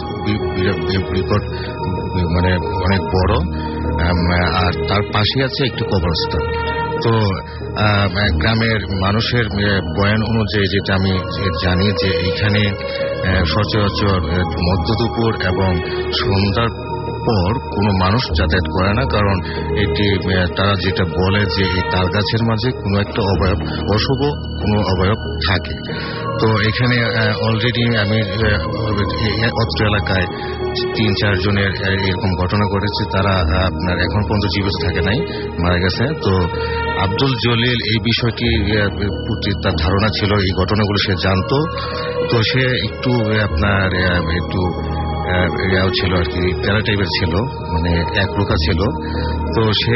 বিকট মানে অনেক বড়, আর তার পাশে আছে একটি কবরস্থান। তো গ্রামের মানুষের বয়ান অনুযায়ী যেটা আমি জানি যে এইখানে সচরাচর মধ্য দুপুর এবং সন্ধ্যার পর কোনো মানুষ যাতায়াত করে না, কারণ এটি তারা যেটা বলে যে এই তাল গাছের মাঝে কোনো একটা অবয়ব অশুভ কোনো অবয়ব থাকে। তো এখানে অলরেডি আমি অত্র এলাকায় তিন চারজনের এরকম ঘটনা ঘটেছে, তারা আপনার এখন পর্যন্ত জীবিত থাকে নাই, মারা গেছে। তো আব্দুল জলিল এই বিষয়টি তার ধারণা ছিল, এই ঘটনাগুলো সে জানতো। তো সে একটু আপনার একটু ইয়াও ছিল আর কি, প্যারা টাইপের ছিল, মানে একরোখা ছিল। তো সে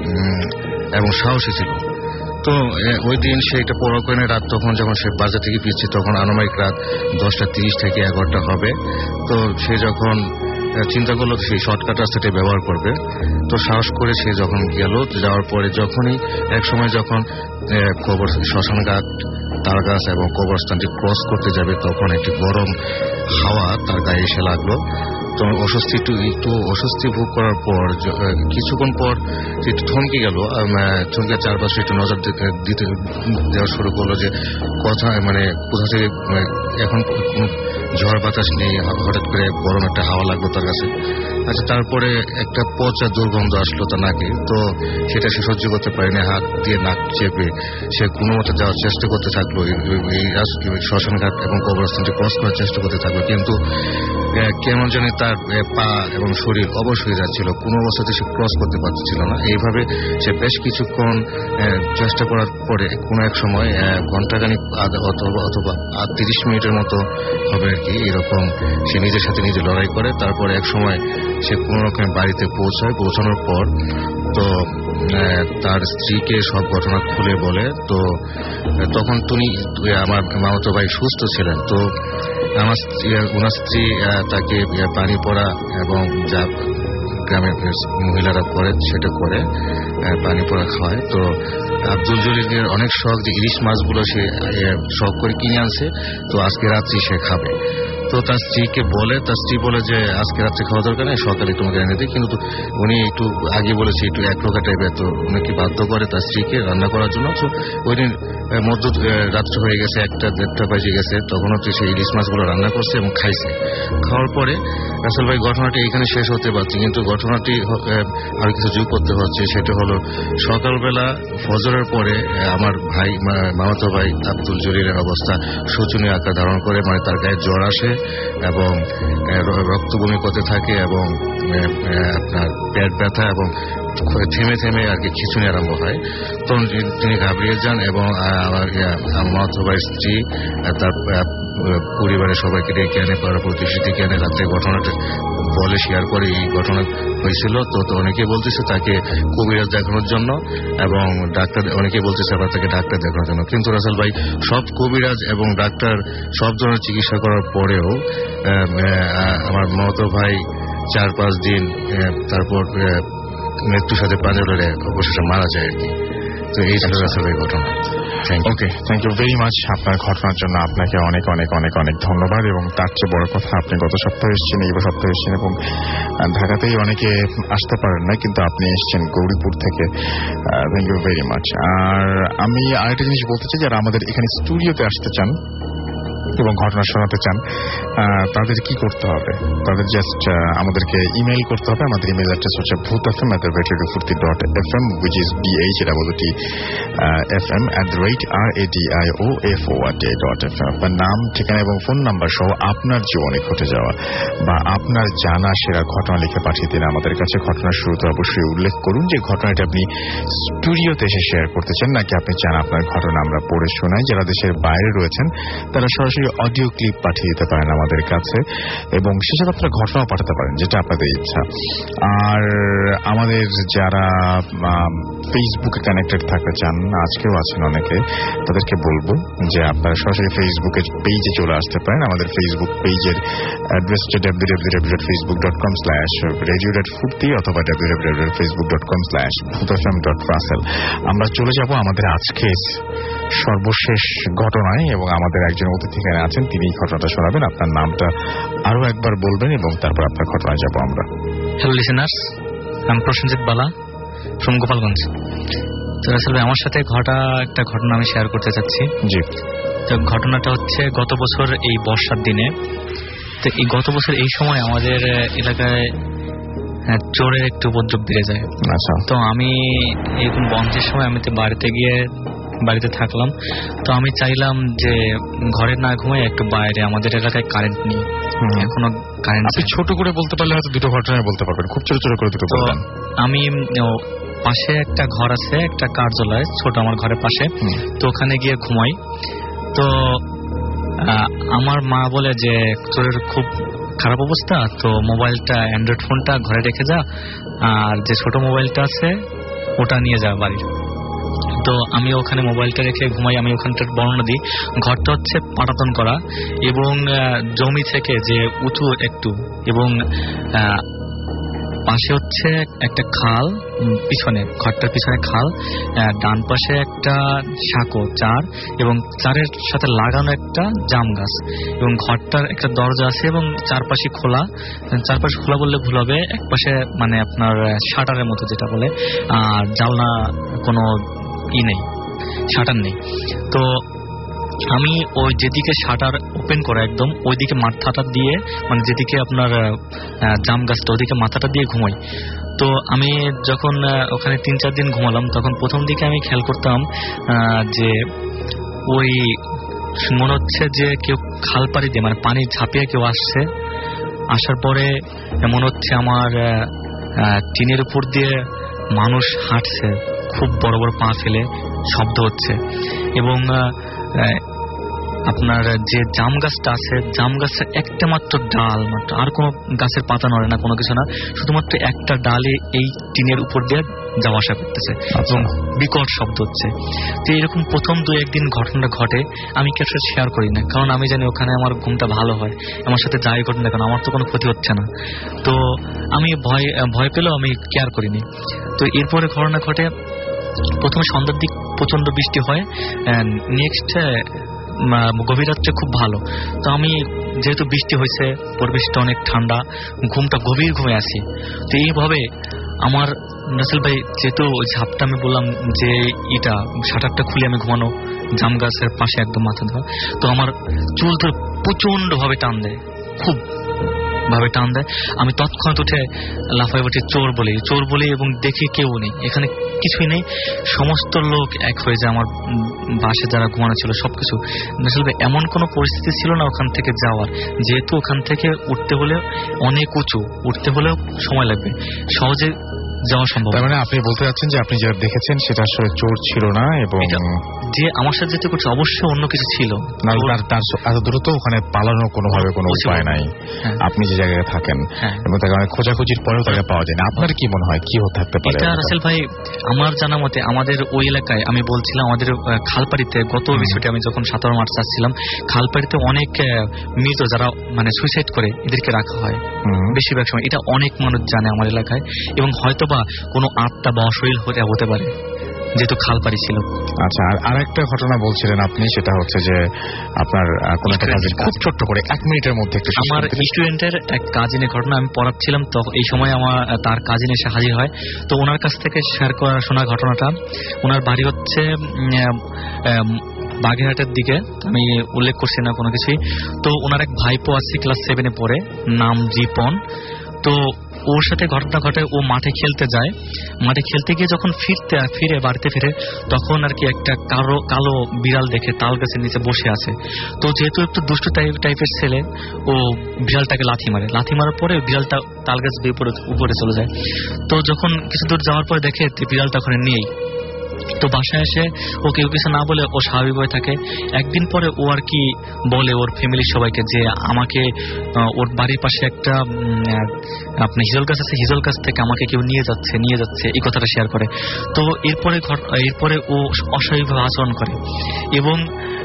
এবং সাহসী ছিল। তো ওই দিন সে এটা পরক্ষণে রাত তখন যখন সে বাজার থেকে ফিরছে তখন আনুমানিক রাত দশটা তিরিশ থেকে এগারোটা হবে। তো সে যখন চিন্তা করলো সেই শর্টকাট রাস্তাটি ব্যবহার করবে, তো সাহস করে সে যখন গেল, যাওয়ার পরে যখনই এক সময় যখন কবর শ্মশানঘাট তাল গাছ এবং কবরস্থানটি ক্রস করতে যাবে তখন একটি গরম হাওয়া তার গায়ে এসে লাগলো। তো অস্বস্তি একটু একটু অস্বস্তি ভোগ করার পর কিছুক্ষণ পর একটু থমকে গেল, থমকে চারপাশে একটু নজর দিতে দেওয়া শুরু করলো যে কথা মানে কোথা থেকে এখন ঝড় বাতাস নেই, হঠাৎ করে গরম একটা হাওয়া লাগলো তার কাছে। আচ্ছা, তারপরে একটা পচা দুর্গন্ধ আসলো তার নাকে। তো সেটা সে সহ্য করতে পারেনি, হাত দিয়ে নাক চেপে সে কোনো মতো যাওয়ার চেষ্টা করতে থাকলো, এই শ্মশানঘাট এবং কবরস্থানটি ক্রস করার চেষ্টা করতে থাকলো। কিন্তু কেমন জানি তার পা এবং শরীর অবশ হয়ে যাচ্ছিল, কোনো অবস্থাতে সে ক্রস করতে পারছিল না। এইভাবে সে বেশ কিছুক্ষণ চেষ্টা করার পরে কোনো এক সময় ঘন্টাখানিক অথবা অথবা আর তিরিশ মিনিটের মতো হবে আর কি, এরকম সে নিজের সাথে নিজে লড়াই করে। তারপরে এক সময় সে কোনো রকম বাড়িতে পৌঁছায়। পৌঁছানোর পর তো তার স্ত্রীকে সব ঘটনা খুলে বলে। তো তখন তুমি আমার মামাতো ভাই সুস্থ ছিলেন। তো আমার ওনার স্ত্রী তাকে পানি পড়া এবং যা গ্রামের মহিলারা করে সেটা করে পানি পড়া খাওয়ায়। তো আব্দুল জলিলের অনেক শখ যে ইলিশ মাছগুলো সে শখ করে কিনে আনছে, তো আজকে রাত্রি সে খাবে। তো তার স্ত্রীকে বলে, তার স্ত্রী বলে যে আজকে রাত্রে খাওয়া দরকার নেই, সকালে তোমাকে এনে দিই। কিন্তু উনি একটু আগে বলেছে একটু এক রোগা টাইপের, তো উনি কি বাধ্য করে তার স্ত্রীকে রান্না করার জন্য। তো ওই দিন মধ্য রাত্রে হয়ে গেছে, একটা দেড়টা বাজে গেছে, তখন হচ্ছে সেই ইলিশ মাছগুলো রান্না করছে এবং খাইছে। খাওয়ার পরে রাসেল ভাই ঘটনাটি এখানে শেষ হতে পারছে, কিন্তু ঘটনাটি আর কিছু যোগ করতে হচ্ছে। সেটা হলো সকালবেলা ফজরের পরে আমার ভাই মামাতো ভাই আব্দুল জলিলের অবস্থা শোচনীয় আকার ধারণ করে, মানে তার গায়ে জ্বর আসে এবং রক্ত বমি করতে থাকে এবং আপনার পেট ব্যথা এবং থেমে থেমে আর কি খিঁচুনি আরম্ভ হয়। তখন তিনি ঘাবড়িয়ে যান এবং আমার মামাতো ভাইয়ের স্ত্রী তার পরিবারের সবাইকে ডেকে আনে, পাড়া প্রতিবেশী ডেকে আনে, রাত্রে ঘটনাটা বলে শেয়ার করে এই ঘটনা হয়েছিল। তো তো অনেকে বলতেছে তাকে কবিরাজ দেখানোর জন্য এবং ডাক্তার, অনেকে বলতেছে আবার তাকে ডাক্তার দেখানোর জন্য। কিন্তু রাসেল ভাই সব কবিরাজ এবং ডাক্তার সব ধরনের চিকিৎসা করার পরেও আমার মামাতো ভাই চার পাঁচ দিন তারপর মৃত্যুর সাথে পাঞ্জা লড়ে অবশেষে মারা যায় আর কি। তো এই ছিল রাসেল ভাই ঘটনা। Okay, thank you very much আপনার ঘটনার জন্য। আপনাকে অনেক অনেক অনেক অনেক ধন্যবাদ। এবং তার চেয়ে বড় কথা, আপনি গত সপ্তাহে এসেছেন, এই সপ্তাহে এসেছেন এবং ঢাকাতেই অনেকে আসতে পারেন না, কিন্তু আপনি এসেছেন গৌরীপুর থেকে। Thank you very much. আর আমি আরেকটা জিনিস বলতে চাই, যারা আমাদের এখানে স্টুডিওতে আসতে চান এবং ঘটনা শোনাতে চান, তাদের কি করতে হবে? তাদের জাস্ট আমাদেরকে ইমেইল করতে হবে। আমাদের ইমেইল অ্যাড্রেস হচ্ছে Bhoot F M at the rate radio ফুর্তি dot F M, which is B H double T F M at the rate R A D I O F O R T dot F M. আপনার নাম, ঠিকানা এবং phone number সহ আপনার জীবনে ঘটে যাওয়া বা আপনার জানা সেরা ঘটনা লিখে পাঠিয়ে দিন আমাদের কাছে। ঘটনার শুরুতে অবশ্যই উল্লেখ করুন যে ঘটনাটি আপনি স্টুডিওতে এসে শেয়ার করতে চান, নাকি আপনি চান আপনার ঘটনা আমরা পড়ে শোনাই। যারা দেশের বাইরে রয়েছেন তারা সরাসরি অডিও ক্লিপ পাঠিয়ে দিতে পারেন আমাদের কাছে এবং সে সাথে আপনারা ঘটনাও পাঠাতে পারেন, যেটা আপনাদের ইচ্ছা। আর আমাদের যারা ফেসবুকে কানেক্টেড থাকতে চান, আজকেও আছেন অনেকে, তাদেরকে বলবো যে আপনারা সরাসরি ফেসবুকের পেজে চলে আসতে পারেন। আমাদের ফেসবুক পেজের অ্যাড্রেস হচ্ছে W W W dot Facebook dot com slash radio dot Furti অথবা W W W dot Facebook dot com slash Bhoot F M dot Rasel. আমরা চলে যাব আমাদের আজকে সর্বশেষ ঘটনায় এবং আমাদের একজন অতিথি এখানে আছেন, তিনি এই ঘটনাটা শোনাবেন। আপনার নামটা আরো একবার বলবেন এবং তারপর আপনার ঘটনায় যাব আমরা। হ্যালো লিসেনার্স, আমি প্রসেনজিৎ বালা ফ্রম গোপালগঞ্জ। তো আসলে আমার সাথে ঘটা একটা ঘটনা আমি শেয়ার করতে চাচ্ছি। জি। তো ঘটনাটা হচ্ছে গত বছর এই বর্ষার দিনে, তো এই গত বছর এই সময় আমাদের এলাকায় চোরের একটু উপদ্রব বেড়ে যায়। আচ্ছা। তো আমি এরকম বন্ধের সময় আমি তো বাড়িতে গিয়ে বাড়িতে থাকলাম। তো আমি চাইলাম যে ঘরে না ঘুমিয়ে একটু বাইরে, আমাদের এলাকায় কারেন্ট নেই এখনো। কারেন্ট আপনি ছোট করে বলতে পারলে হয়তো দুটো ঘটনায় বলতে পারবেন, খুব ছোট ছোট করে দুটো বলবেন। আমি পাশে একটা ঘর আছে, একটা কার্যালয় ছোট আমার ঘরের পাশে, তো ওখানে গিয়ে ঘুমাই। তো আমার মা বলে যে তোর খুব খারাপ অবস্থা, তো মোবাইলটা অ্যান্ড্রয়েড ফোনটা ঘরে রেখে যা, আর যে ছোট মোবাইলটা আছে ওটা নিয়ে যা বাড়ির। তো আমি ওখানে মোবাইলটা রেখে ঘুমাই। আমি ওখানটার বর্ণনা দিই। ঘরটা হচ্ছে পাটাতন করা এবং জমি থেকে যে উঁচু একটু, এবং পাশে হচ্ছে একটা খাল, পিছনে ঘরটার পিছনে খাল, ডান পাশে একটা সাঁকো চার এবং চারের সাথে লাগানো একটা জাম গাছ, এবং ঘরটার একটা দরজা আছে এবং চারপাশে খোলা। চারপাশে খোলা বললে ভুল হবে, এক পাশে মানে আপনার শাটারের মতো যেটা বলে, আর জানলা কোনো ই নেই, শাটার নেই। তো আমি ওই যেদিকে শাটার ওপেন করা একদম ওইদিকে মাথাটা দিয়ে, মানে যেদিকে আপনার জাম গাছটা ওদিকে মাথাটা দিয়ে ঘুমাই। তো আমি যখন ওখানে তিন চার দিন ঘুমালাম, তখন প্রথম দিকে আমি খেয়াল করতাম যে ওই মনে হচ্ছে যে কেউ খাল পাড়ি দিয়ে, মানে পানি ঝাঁপিয়ে কেউ আসছে, আসার পরে মনে হচ্ছে আমার টিনের উপর দিয়ে মানুষ হাঁটছে, খুব বড় বড় পা ফেলে শব্দ হচ্ছে। এবং আপনার যে জাম গাছটা আছে, জাম গাছের একটা মাত্র ডাল মাত্র, আর কোনো গাছের পাতা নড়ে না, কোনো কিছু না, শুধুমাত্র একটা ডালে এই টিনের উপর দিয়ে যাওয়া আসা করতেছে এবং বিকট শব্দ হচ্ছে। তো এরকম প্রথম দু একদিন ঘটনাটা ঘটে। আমি কেউ সাথে শেয়ার করি না, কারণ আমি জানি ওখানে আমার ঘুমটা ভালো হয়, আমার সাথে যাই ঘটনা কেন আমার তো কোনো ক্ষতি হচ্ছে না। তো আমি ভয় ভয় পেলেও আমি কেয়ার করিনি। তো এরপরে ঘটনা ঘটে, প্রথমে সন্ধ্যার দিক প্রচন্ড বৃষ্টি হয়, নেক্সট গভীর রাত্রে খুব ভালো। তো আমি যেহেতু বৃষ্টি হয়েছে, পরিবেশটা অনেক ঠান্ডা, ঘুমটা গভীর ঘুমে আছি। তো এইভাবে আমার রাসেল ভাই, যেহেতু ঝাপটা আমি বললাম যে এটা শাটারটা খুলে আমি ঘুমানো, জাম গাছের পাশে একদম মাথা ধরা, তো আমার চুল ধরে প্রচন্ড ভাবে টান দেয়, খুব ভাবে টান দেয়। আমি তৎক্ষণাৎ উঠে লাফাই উঠে চোর বলি, চোর বলি এবং দেখি কেউ নেই, এখানে কিছুই নেই। সমস্ত লোক এক হয়ে যায়, আমার বাসে যারা ঘুমানো ছিল সবকিছু। আসলে এমন কোনো পরিস্থিতি ছিল না ওখান থেকে যাওয়ার, যেহেতু ওখান থেকে উঠতে হলে অনেক উঁচু, উঠতে হলেও সময় লাগবে, সহজে যাওয়া সম্ভব। তার মানে আপনি বলতে যাচ্ছেন যে আপনি যেটা দেখেছেন সেটা আসলে চোর ছিল না, এবং যে আমার সাথে যেতে করছে অবশ্যই অন্য কিছু ছিল। তার এত দ্রুত ওখানে পালানোর কোনোভাবে কোনো উপায় নাই, আপনি যে জায়গায় থাকেন, এবং তাকে অনেক খোঁজাখুঁজির পরেও তাকে পাওয়া যায় না। আপনার কি মনে হয় কি থাকতে পারে? এটা রাসেল ভাই, আমার জানা মতে আমাদের ওই এলাকায়, আমি বলছিলাম আমাদের খালপাড়িতে, গত বিষয়টি আমি যখন সাঁতার মাঠ চাচ্ছিলাম, খালপাড়িতে অনেক মৃত যারা মানে সুইসাইড করে এদেরকে রাখা হয় বেশিরভাগ সময়। এটা অনেক মানুষ জানে আমার এলাকায়, এবং হয়তো বা কোনো আত্মা বা অশরীর হতে পারে, যেহেতু খালপাড়ি ছিল। আচ্ছা, আর আরেকটা ঘটনা বলছিলেন আপনি, সেটা হচ্ছে যে আপনার কোন একটা কাজিন, খুব ছোট্ট করে এক মিনিটের মধ্যে একটু। আমার স্টুডেন্টের এক কাজিনের ঘটনা, আমি পড়াচ্ছিলাম তো এই সময় আমার তার কাজিন এসে হাজির হয়। তো ওনার কাছ থেকে শেয়ার করা শোনা ঘটনাটা, ওনার বাড়ি হচ্ছে বাগেরহাটের দিকে, আমি উল্লেখ করছি না কোনো কিছুই। তো ওনার এক ভাইপো আছে, ক্লাস সেভেনে পড়ে, নাম রিপন। তো ওর সাথে ঘটনা ঘটে, ও মাঠে খেলতে যায়, মাঠে খেলতে গিয়ে যখন ফিরতে ফিরে বাড়িতে ফিরে, তখন আর কি একটা কালো কালো বিড়াল দেখে তাল গাছের নিচে বসে আছে। তো যেহেতু একটু দুষ্টু টাইপ টাইপের ছেলে, ও বিড়ালটাকে লাথি মারে, লাথি মারার পরে বিড়ালটা তাল গাছ দিয়ে উপরে চলে যায়। তো যখন কিছু দূর যাওয়ার পরে দেখে বিড়ালটা ওখানে নেই। তো বাসায় এসে ও কেউ কিছু না বলে ও স্বাভাবিকভাবে থাকে। একদিন পরে ও আর কি বলে ওর ফ্যামিলির সবাইকে যে আমাকে ওর বাড়ির পাশে একটা আপনার হিজল গাছ আছে, হিজল গাছ থেকে আমাকে কেউ নিয়ে যাচ্ছে নিয়ে যাচ্ছে এই কথাটা শেয়ার করে। তো এরপরে এরপরে ও অস্বাভাবিকভাবে আচরণ করে, এবং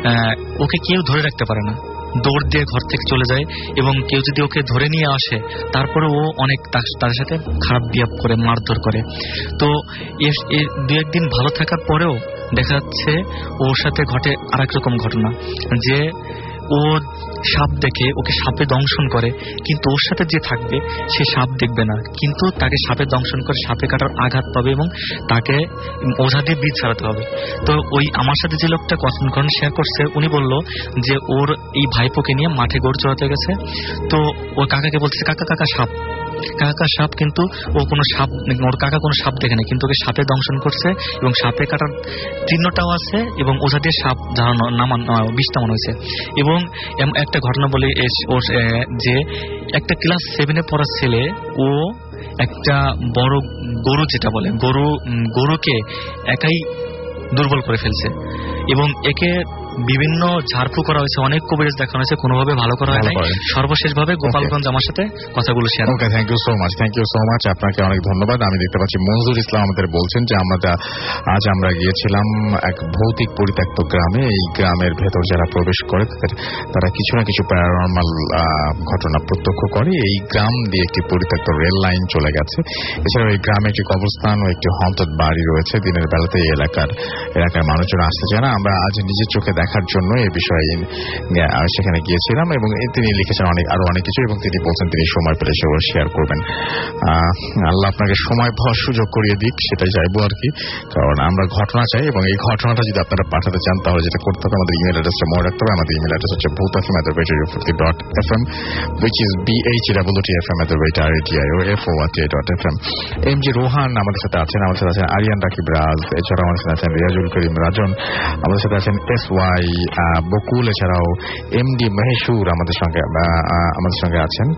ওকে কেউ ধরে রাখতে পারে না, দৌড় দিয়ে ঘর থেকে চলে যায়। এবং কেউ যদি ওকে ধরে নিয়ে আসে, তারপরে ও অনেক তার সাথে খারাপ বিহেভ করে, মারধর করে। তো দু একদিন ভালো থাকার পরেও দেখা যাচ্ছে ওর সাথে ঘটে আর এক রকম ঘটনা, যে ও সাপ দেখে ওকে সাপে দংশন করে, কিন্তু ওর সাথে যে থাকবে সে সাপ দেখবে না, কিন্তু তাকে সাপে দংশন করে সাপে কাটার আঘাত পাবে, এবং তাকে ওঝা দিয়ে বীজ ছাড়াতে হবে। তো ওই আমার সাথে যে লোকটা ঘটনা শেয়ার করছে, উনি বলল যে ওর এই ভাইপোকে নিয়ে মাঠে গরু চড়াতে গেছে। তো ওর কাকাকে বলছে, কাকা কাকা সাপ, কাকা সাপ, কিন্তু ও কোনো সাপ, ওর কাকা কোনো সাপ দেখে না, কিন্তু ওকে সাপে দংশন করছে এবং সাপে কাটার চিহ্নটাও আছে, এবং ওঝা দিয়ে সাপ নামান বিষ নামানো হয়েছে। এবং একটা ঘটনা বলে ওর, যে একটা ক্লাস সেভেনে পড়া ছেলে, ও একটা বড় গরু, যেটা বলে গরু, গরুকে একাই দুর্বল করে ফেলছে, এবং একে বিভিন্ন ঝাড়ফু করা হয়েছে, অনেক কবিরাজ দেখানো হয়েছে, কোনোভাবে ভালো করা হয় নাই। সর্বশেষ ভাবে গোপালগঞ্জ আমার সাথে কথাগুলো share. Okay, thank you so much, thank you so much, আপনাকে অনেক ধন্যবাদ। আমি দেখতে পাচ্ছি মনজুর ইসলাম আমাদের বলছেন যে আমরা আজ আমরা গিয়েছিলাম এক ভৌতিক পরিত্যক্ত গ্রামে। এই গ্রামের ভেতর যারা প্রবেশ করে তারা কিছু না কিছু প্যারানর্মাল ঘটনা প্রত্যক্ষ করে। এই গ্রাম দিয়ে একটি পরিত্যক্ত রেল লাইন চলে গেছে। এছাড়াও এই গ্রামে একটি কবরস্থান ও একটি হন্টেড বাড়ি রয়েছে। দিনের বেলাতে এই এলাকার এলাকার মানুষজন আসতে চায় না। আমরা আজ নিজের চোখে দেখার জন্য এই বিষয়ে সেখানে গিয়েছিলাম, এবং তিনি লিখেছেন অনেক আরো অনেক কিছু, এবং তিনি বলছেন তিনি সময় পেলে সেগুলো শেয়ার করবেন। আল্লাহ আপনাকে সময় পাওয়ার সুযোগ করিয়ে দিক, সেটাই চাইবো আর কি, কারণ আমরা ঘটনা চাই, এবং এই ঘটনাটা যদি আপনারা পাঠাতে চান তাহলে যেটা করতে হবে, আমাদের ইমেল অ্যাড্রেসটা মনে রাখতে হবে। আমাদের ইমেল অ্যাড্রেস হচ্ছে ভূতাফিম at the rate radio Furti dot F M, which is b h w t f m at the rate r a d i o f o r t a dot f m। M G Rohan আমাদের সাথে আছেন, আমাদের সাথে আছেন আরিয়ান রাকিব রাজ, এছাড়াও আমাদের সাথে আছেন রিয়াজুল করিম রাজন, আমাদের সাথে আছেন এস ওয়াই বকুল, এছাড়াও এম ডি মহেশুর আমাদের সঙ্গে আমাদের সঙ্গে আছেন,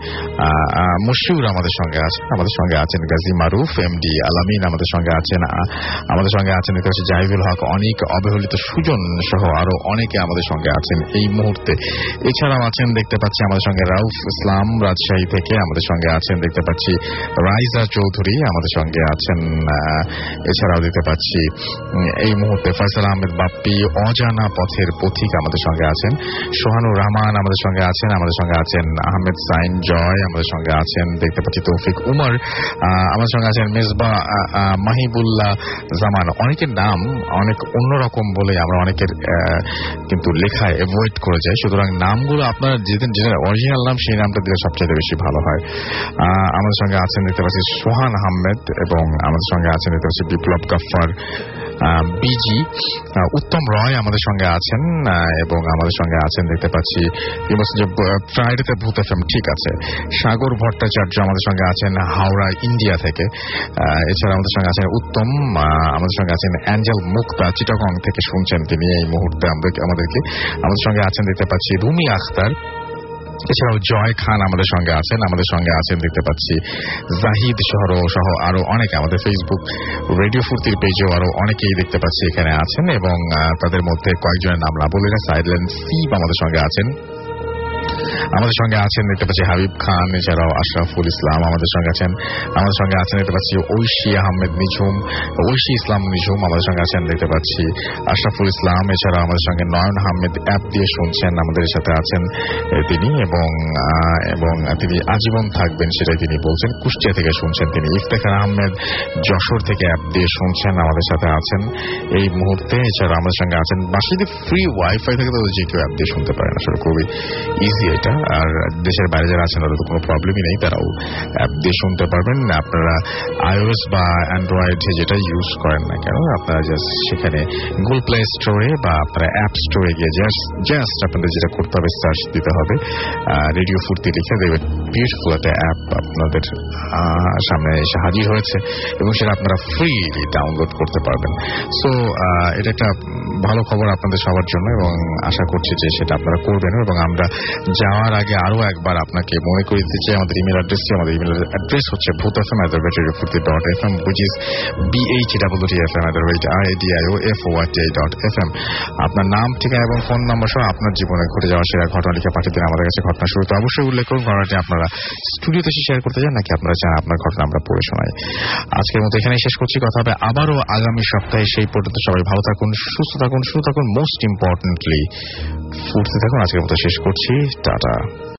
মুশিউর আমাদের সঙ্গে আছেন, আমাদের সঙ্গে আছেন গাজী মারুফ, এম ডি আলামিন আমাদের সঙ্গে আছেন, আমাদের সঙ্গে আছেন দেখতে পাচ্ছি জাহিদুল হক, অনেক অবহেলিত সুজন সহ আরো অনেকে আমাদের সঙ্গে আছেন এই মুহূর্তে। এছাড়াও আছেন দেখতে পাচ্ছি আমাদের সঙ্গে রাউফ ইসলাম রাজশাহী থেকে, আমাদের সঙ্গে আছেন দেখতে পাচ্ছি রাইজা চৌধুরী আমাদের সঙ্গে আছেন, এছাড়াও দেখতে পাচ্ছি এই মুহূর্তে ফয়সাল আহমেদ বাপ্পি অজানা পথে পথের পথিক আমাদের সঙ্গে আছেন, সোহানুর রহমান আমাদের সঙ্গে আছেন, আমাদের সঙ্গে আছেন আহমেদ সাইন জয়, আমাদের সঙ্গে আছেন দেখতে পাচ্ছি তৌফিক উমর, আমাদের সঙ্গে আছেন মেজবা মাহিবুল্লাহ জামান। অনেকের নাম অনেক অন্যরকম বলে আমরা অনেকের কিন্তু লেখায় অ্যাভয়েড করে যাই, সুতরাং নামগুলো আপনার যেদিন যেটা অরিজিনাল নাম সেই নামটা দিলে সবচেয়ে বেশি ভালো হয়। আমাদের সঙ্গে আছেন দেখতে পাচ্ছি সোহান আহমেদ এবং আমাদের সঙ্গে আছেন দেখতে পাচ্ছি বিপ্লব গাফফার, বিজি, উত্তম রয় আমাদের সঙ্গে আছেন এবং আমাদের সঙ্গে আছেন দেখতে পাচ্ছি ফ্রাইডেতে ভূত এফএম ঠিক আছে, সাগর ভট্টাচার্য আমাদের সঙ্গে আছেন হাওড়া ইন্ডিয়া থেকে। এছাড়া আমাদের সঙ্গে আছেন উত্তম, আমাদের সঙ্গে আছেন অ্যাঞ্জেল মুক্তা চিটাগং থেকে শুনছেন তিনি এই মুহূর্তে আমাদেরকে আমাদেরকে আমাদের সঙ্গে আছেন দেখতে পাচ্ছি রুমি আখতার। এছাড়াও জয় খান আমাদের সঙ্গে আছেন, আমাদের সঙ্গে আছেন দেখতে পাচ্ছি জাহিদ শহর সহ আরো অনেকে। আমাদের ফেসবুক রেডিও ফুর্তির পেজেও আরো অনেকেই দেখতে পাচ্ছি এখানে আছেন এবং তাদের মধ্যে কয়েকজনের নাম না বলে না সাইলেন্ট সিপ আমাদের সঙ্গে আছেন, আমাদের সঙ্গে আছেন দেখতে পাচ্ছি হাবিব খান, এছাড়াও আশরাফুল ইসলাম আমাদের সঙ্গে আছেন, আমাদের সঙ্গে আছেন দেখতে পাচ্ছি ঐশী আহমেদ নিঝুম, ঐশী ইসলাম নিঝুম আমাদের সঙ্গে আছেন দেখতে পাচ্ছি আশরাফুল ইসলাম। এছাড়াও আমাদের সঙ্গে নয়ন আহমেদ অ্যাপ দিয়ে শুনছেন, আমাদের সাথে আছেন তিনি এবং এবং তিনি আজীবন থাকবেন সেটাই তিনি বলছেন, কুষ্টিয়া থেকে শুনছেন তিনি। ইফতেখার আহমেদ যশোর থেকে অ্যাপ দিয়ে শুনছেন, আমাদের সাথে আছেন এই মুহূর্তে। এছাড়া আমাদের সঙ্গে আছেন বাসাতে ফ্রি ওয়াইফাই থেকে তো যে কেউ অ্যাপ দিয়ে শুনতে পারেন, আসলে খুবই ইজি এটা। আর দেশের বাইরে যারা আছেন তাদের তো কোনো প্রবলেমই নেই, তারাও অ্যাপ দিয়ে শুনতে পারবেন। আপনারা আইওএস বা অ্যান্ড্রয়েড যেটা ইউজ করেন না কেন আপনারা জাস্ট সেখানে গুগল প্লে স্টোরে বা আপনারা অ্যাপ স্টোরে গিয়ে জাস্ট জাস্ট আপনাদের যেটা করতে হবে সার্চ দিতে হবে রেডিও ফুর্তি লিখে দেবেন, বিউটিফুল একটা অ্যাপ আপনাদের সামনে এসে হাজির হয়েছে এবং সেটা আপনারা ফ্রিলি ডাউনলোড করতে পারবেন। সো এটা একটা ভালো খবর আপনাদের সবার জন্য এবং আশা করছি যে সেটা আপনারা করবেন। এবং আমরা যাওয়ার আগে আরো একবার আপনাকে মনে করে দিতে চাই আমাদের ইমেল অ্যাড্রেসটি, আমাদের ইমেল অ্যাড্রেস হচ্ছে Bhoot F M at the rate radio ফুর্তি dot F M, which is B H double T F M at the rate R A D I O F O R T I dot F M. আপনার নাম, ঠিকানা এবং phone নম্বর সহ আপনার জীবনে ঘটে যাওয়া সেরা ঘটনা লিখে পাঠিয়ে দিন আমাদের কাছে। ঘটনা শুরুতে অবশ্যই উল্লেখ করুন ঘটনাটি আপনারা স্টুডিওতে এসে শেয়ার করতে চান নাকি আপনারা চান আপনার ঘটনা আমরা পড়ে শোনাই। আজকের মতো এখানেই শেষ করছি, কথা হবে আবারও আগামী সপ্তাহে। সেই পর্যন্ত সবাই ভালো থাকুন, সুস্থ থাকুন, সুস্থ থাকুন, মোস্ট ইম্পর্টেন্টলি ফুর্তি থাকুন। আজকের মতো শেষ করছি, টাটা।